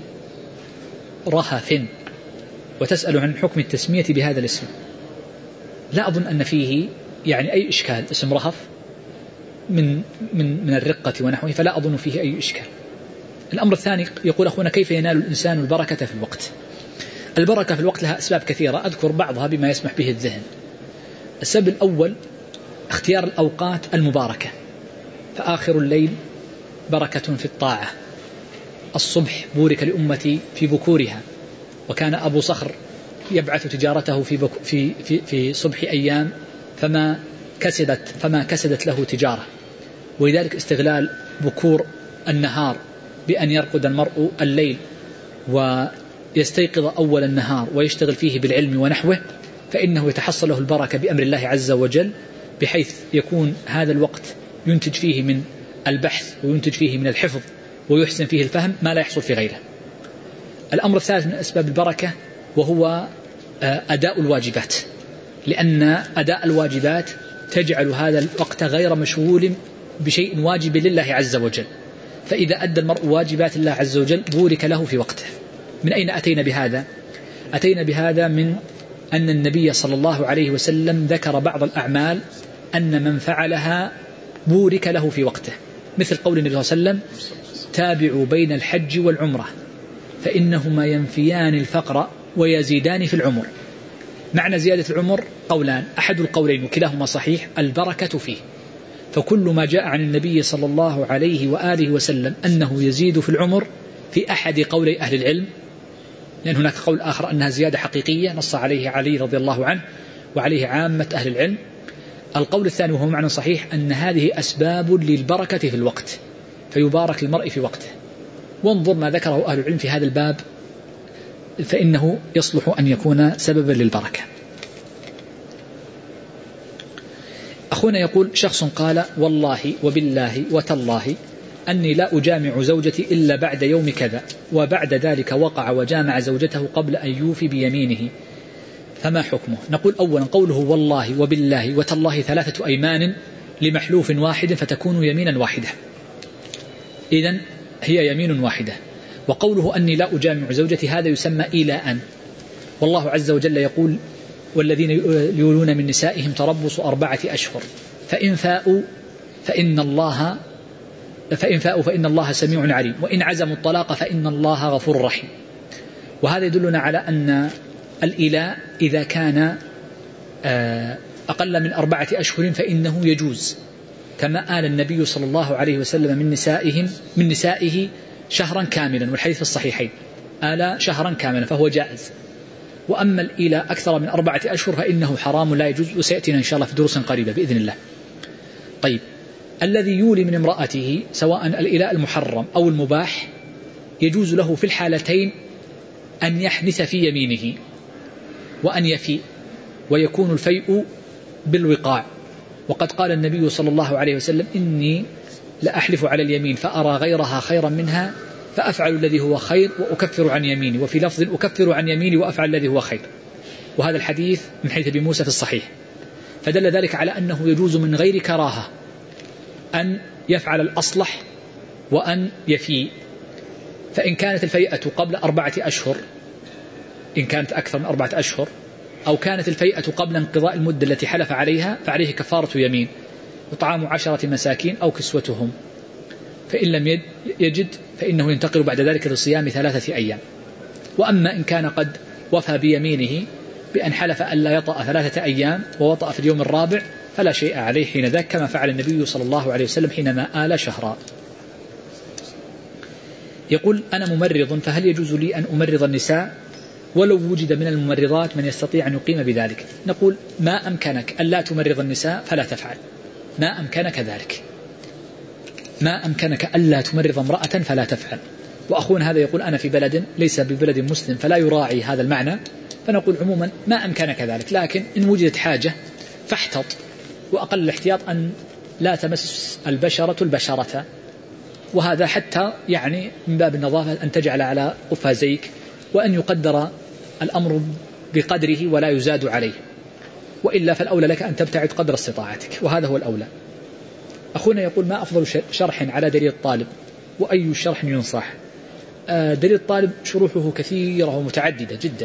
رهف وتسأل عن حكم التسمية بهذا الاسم. لا أظن أن فيه يعني أي إشكال. اسم رهف من, من, من الرقة ونحوه فلا أظن فيه أي إشكال. الأمر الثاني يقول أخونا كيف ينال الإنسان البركة في الوقت؟ البركة في الوقت لها أسباب كثيرة أذكر بعضها بما يسمح به الذهن. السبب الأول اختيار الأوقات المباركة فآخر الليل بركة في الطاعة. الصبح بورك لأمتي في بكورها وكان أبو صخر يبعث تجارته في, بك في, في, في صبح أيام فما كسدت, فما كسدت له تجارة. ولذلك استغلال بكور النهار بأن يرقد المرء الليل ويستيقظ أول النهار ويشتغل فيه بالعلم ونحوه فإنه يتحصل له البركة بأمر الله عز وجل بحيث يكون هذا الوقت ينتج فيه من البحث وينتج فيه من الحفظ ويحسن فيه الفهم ما لا يحصل في غيره. الأمر الثالث من أسباب البركة وهو أداء الواجبات لأن أداء الواجبات تجعل هذا الوقت غير مشغول بشيء واجب لله عز وجل. فإذا أدى المرء واجبات الله عز وجل بورك له في وقته. من أين أتينا بهذا؟ أتينا بهذا من أن النبي صلى الله عليه وسلم ذكر بعض الأعمال أن من فعلها بورك له في وقته مثل قول النبي صلى الله عليه وسلم تابعوا بين الحج والعمرة فإنهما ينفيان الفقر ويزيدان في العمر. معنى زيادة العمر قولان أحد القولين وكلاهما صحيح البركة فيه. فكل ما جاء عن النبي صلى الله عليه وآله وسلم أنه يزيد في العمر في أحد قولي أهل العلم لأن هناك قول آخر أنها زيادة حقيقية نص عليه علي رضي الله عنه وعليه عامة أهل العلم. القول الثاني وهو معنى صحيح أن هذه أسباب للبركة في الوقت فيبارك المرء في وقته. وانظر ما ذكره أهل العلم في هذا الباب فإنه يصلح أن يكون سببا للبركة. أخونا يقول شخص قال والله وبالله وتالله أني لا أجامع زوجتي إلا بعد يوم كذا وبعد ذلك وقع وجامع زوجته قبل أن يوفي بيمينه فما حكمه؟ نقول أولا قوله والله وبالله وتالله ثلاثة أيمان لمحلوف واحد فتكون يمينا واحدة إذن هي يمين واحدة. وقوله أني لا أجامع زوجتي هذا يسمى إيلاء. والله عز وجل يقول والذين يولون من نسائهم تربص أربعة أشهر فإن فاءوا فإن الله فإن فاءوا فإن الله سميع عليم وإن عزموا الطلاق فإن الله غفور رحيم. وهذا يدلنا على أن الإيلاء إذا كان أقل من أربعة أشهر فإنه يجوز كما آل النبي صلى الله عليه وسلم من نسائهم من نسائه شهرا كاملا والحديث في الصحيحين آل شهرا كاملا فهو جائز. وأما الإيلاء أكثر من أربعة أشهر فإنه حرام لا يجوز وسيأتينا إن شاء الله في دروس قريبة بإذن الله. طيب الذي يولي من امرأته سواء الإيلاء المحرم أو المباح يجوز له في الحالتين أن يحنث في يمينه وأن يفي ويكون الفيء بالوقاع. وقد قال النبي صلى الله عليه وسلم إني لأحلف على اليمين فأرى غيرها خيرا منها فأفعل الذي هو خير وأكفر عن يميني وفي لفظ أكفر عن يميني وأفعل الذي هو خير. وهذا الحديث من حديث أبي موسى في الصحيح فدل ذلك على أنه يجوز من غير كراهة أن يفعل الأصلح وأن يفي. فإن كانت الفيئة قبل أربعة أشهر، إن كانت أكثر من أربعة أشهر، أو كانت الفيئة قبل انقضاء المدة التي حلف عليها، فعليه كفارة يمين وطعام عشرة مساكين أو كسوتهم. فإن لم يجد فإنه ينتقل بعد ذلك لصيام ثلاثة أيام. وأما إن كان قد وفى بيمينه بأن حلف ألا يطأ ثلاثة أيام ووطأ في اليوم الرابع فلا شيء عليه حين ذاك، كما فعل النبي صلى الله عليه وسلم حينما آل شهرا. يقول: أنا ممرض، فهل يجوز لي أن أمرض النساء ولو وجد من الممرضات من يستطيع أن يقيم بذلك؟ نقول: ما أمكنك ألا تمرض النساء فلا تفعل، ما أمكنك ذلك، ما أمكنك ألا تمرض امرأة فلا تفعل. وأخونا هذا يقول: أنا في بلد ليس ببلد مسلم فلا يراعي هذا المعنى، فنقول عموما ما أمكنك ذلك، لكن إن وجدت حاجة فاحتط، وأقل الاحتياط أن لا تمس البشرة البشرة، وهذا حتى يعني من باب النظافة أن تجعل على قفازيك، وأن يقدر الأمر بقدره ولا يزاد عليه، وإلا فالأولى لك أن تبتعد قدر استطاعتك، وهذا هو الأولى. أخونا يقول: ما أفضل شرح على دليل الطالب وأي شرح ينصح؟ دليل الطالب شروحه كثيرة ومتعددة جدا،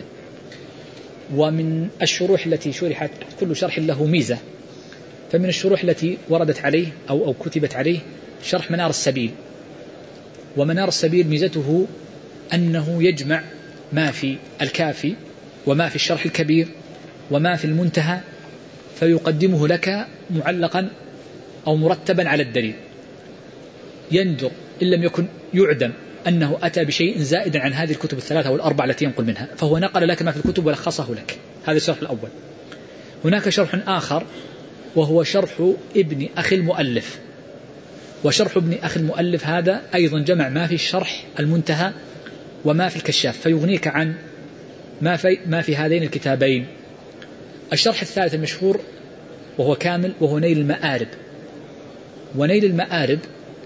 ومن الشروح التي شرحت كل شرح له ميزة. فمن الشروح التي وردت عليه أو, أو كتبت عليه شرح منار السبيل. ومنار السبيل ميزته أنه يجمع ما في الكافي وما في الشرح الكبير وما في المنتهى، فيقدمه لك معلقا أو مرتبا على الدليل. يندر إن لم يكن يعدم أنه أتى بشيء زائدا عن هذه الكتب الثلاثة والأربعة التي ينقل منها، فهو نقل لك ما في الكتب ولخصه لك. هذا الشرح الأول. هناك شرح آخر وهو شرح ابن أخي المؤلف، وشرح ابن أخي المؤلف هذا أيضا جمع ما في الشرح المنتهى وما في الكشاف، فيغنيك عن ما في, ما في هذين الكتابين. الشرح الثالث المشهور وهو كامل وهو نيل المآرب. ونيل المآرب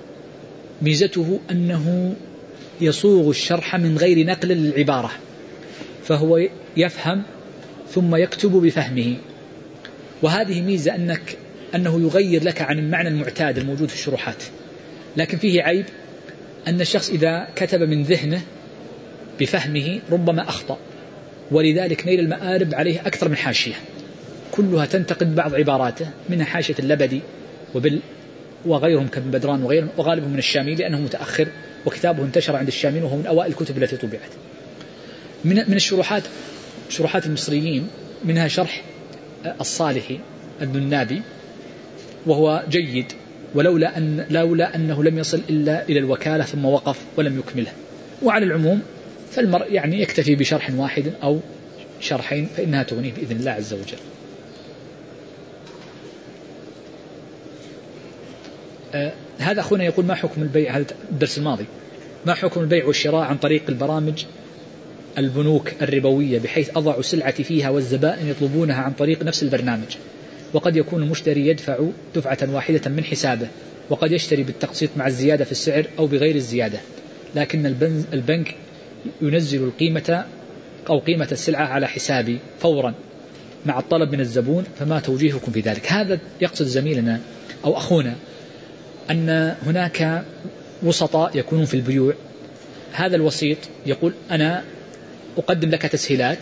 ميزته أنه يصوغ الشرح من غير نقل للعبارة، فهو يفهم ثم يكتب بفهمه، وهذه ميزة أنك أنه يغير لك عن المعنى المعتاد الموجود في الشروحات. لكن فيه عيب أن الشخص إذا كتب من ذهنه بفهمه ربما أخطأ، ولذلك نيل المآرب عليه أكثر من حاشية كلها تنتقد بعض عباراته، منها حاشية اللبدي وبال وغيرهم كابن بدران وغيرهم، وغالبهم من الشامي لأنه متأخر وكتابه انتشر عند الشاميين وهو من أوائل الكتب التي طبعت. من من الشروحات شروحات المصريين منها شرح الصالحي النابي وهو جيد، ولولا أن لولا أنه لم يصل إلا إلى الوكالة ثم وقف ولم يكمله. وعلى العموم فالمرء يعني يكتفي بشرح واحد أو شرحين فإنها تغنيه بإذن الله عز وجل. آه هذا أخونا يقول: ما حكم البيع؟ هذا الدرس الماضي. ما حكم البيع والشراء عن طريق البرامج البنوك الربوية، بحيث أضع سلعتي فيها والزبائن يطلبونها عن طريق نفس البرنامج، وقد يكون المشتري يدفع دفعة واحدة من حسابه، وقد يشتري بالتقسيط مع الزيادة في السعر أو بغير الزيادة، لكن البنك ينزل القيمة أو قيمة السلعة على حسابي فورا مع الطلب من الزبون، فما توجيهكم في ذلك؟ هذا يقصد زميلنا أو أخونا أن هناك وسطاء يكونون في البيوع. هذا الوسيط يقول: أنا أقدم لك تسهيلات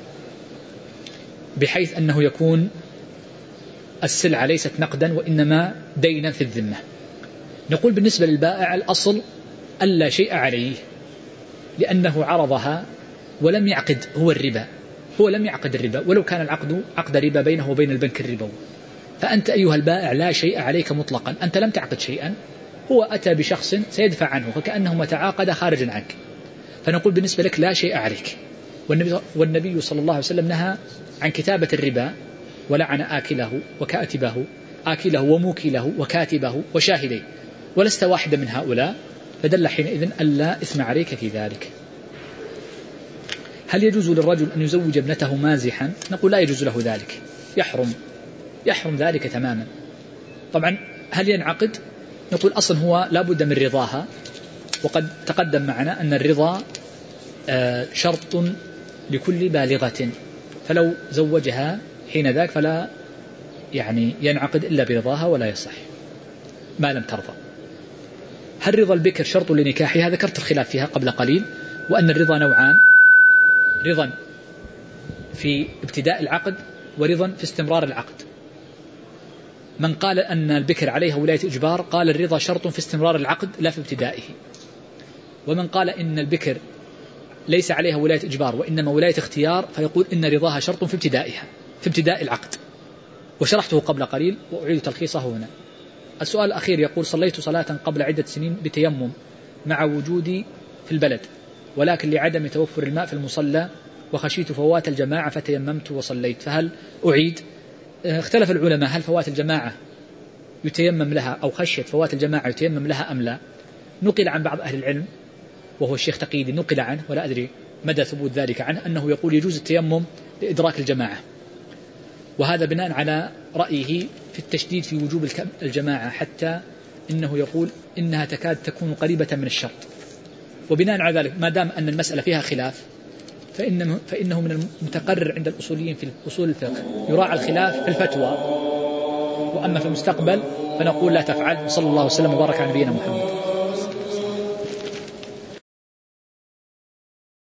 بحيث أنه يكون السلعة ليست نقدا وإنما دينا في الذمة. نقول بالنسبة للبائع الأصل ألا شيء عليه، لأنه عرضها ولم يعقد هو الربا، هو لم يعقد الربا ولو كان العقد عقد ربا بينه وبين البنك الربوي. فأنت أيها البائع لا شيء عليك مطلقا، أنت لم تعقد شيئا، هو أتى بشخص سيدفع عنه فكأنه متعاقد خارجا عنك، فنقول بالنسبة لك لا شيء عليك. والنبي, والنبي صلى الله عليه وسلم نهى عن كتابة الربا ولعن آكله وكاتبه آكله وموكله وكاتبه وشاهديه، ولست واحدا من هؤلاء، فدل حينئذ ألا إثم عليك في ذلك. هل يجوز للرجل أن يزوج ابنته مازحا؟ نقول لا يجوز له ذلك، يحرم يحرم ذلك تماما. طبعا هل ينعقد؟ نقول أصلا هو لا بد من رضاها، وقد تقدم معنا أن الرضا شرط لكل بالغة، فلو زوجها حين ذاك فلا يعني ينعقد إلا برضاها ولا يصح. ما لم ترضى. هل رضا البكر شرط لنكاحها؟ ذكرت الخلاف فيها قبل قليل، وأن الرضا نوعان: رضا في ابتداء العقد ورضا في استمرار العقد. من قال أن البكر عليها ولاية إجبار قال الرضا شرط في استمرار العقد لا في ابتدائه. ومن قال إن البكر ليس عليها ولاية إجبار وإنما ولاية اختيار فيقول إن رضاها شرط في ابتدائها، في ابتداء العقد، وشرحته قبل قليل وأعيد تلخيصه هنا. السؤال الأخير يقول: صليت صلاة قبل عدة سنين بتيمم مع وجودي في البلد، ولكن لعدم توفر الماء في المصلى وخشيت فوات الجماعة فتيممت وصليت، فهل أعيد؟ اختلف العلماء هل فوات الجماعة يتيمم لها أو خشية فوات الجماعة يتيمم لها أم لا. نقل عن بعض أهل العلم وهو الشيخ تقييدي، نقل عنه ولا أدري مدى ثبوت ذلك عنه، أنه يقول يجوز التيمم لإدراك الجماعة، وهذا بناء على رأيه في التشديد في وجوب الجماعة، حتى إنه يقول إنها تكاد تكون قريبة من الشرط. وبناء على ذلك ما دام أن المسألة فيها خلاف فإنه, فإنه من المتقرر عند الأصوليين في أصول الفقه يراعى الخلاف في الفتوى، وأما في المستقبل فنقول لا تفعل. صلى الله وسلم وبارك على نبينا محمد.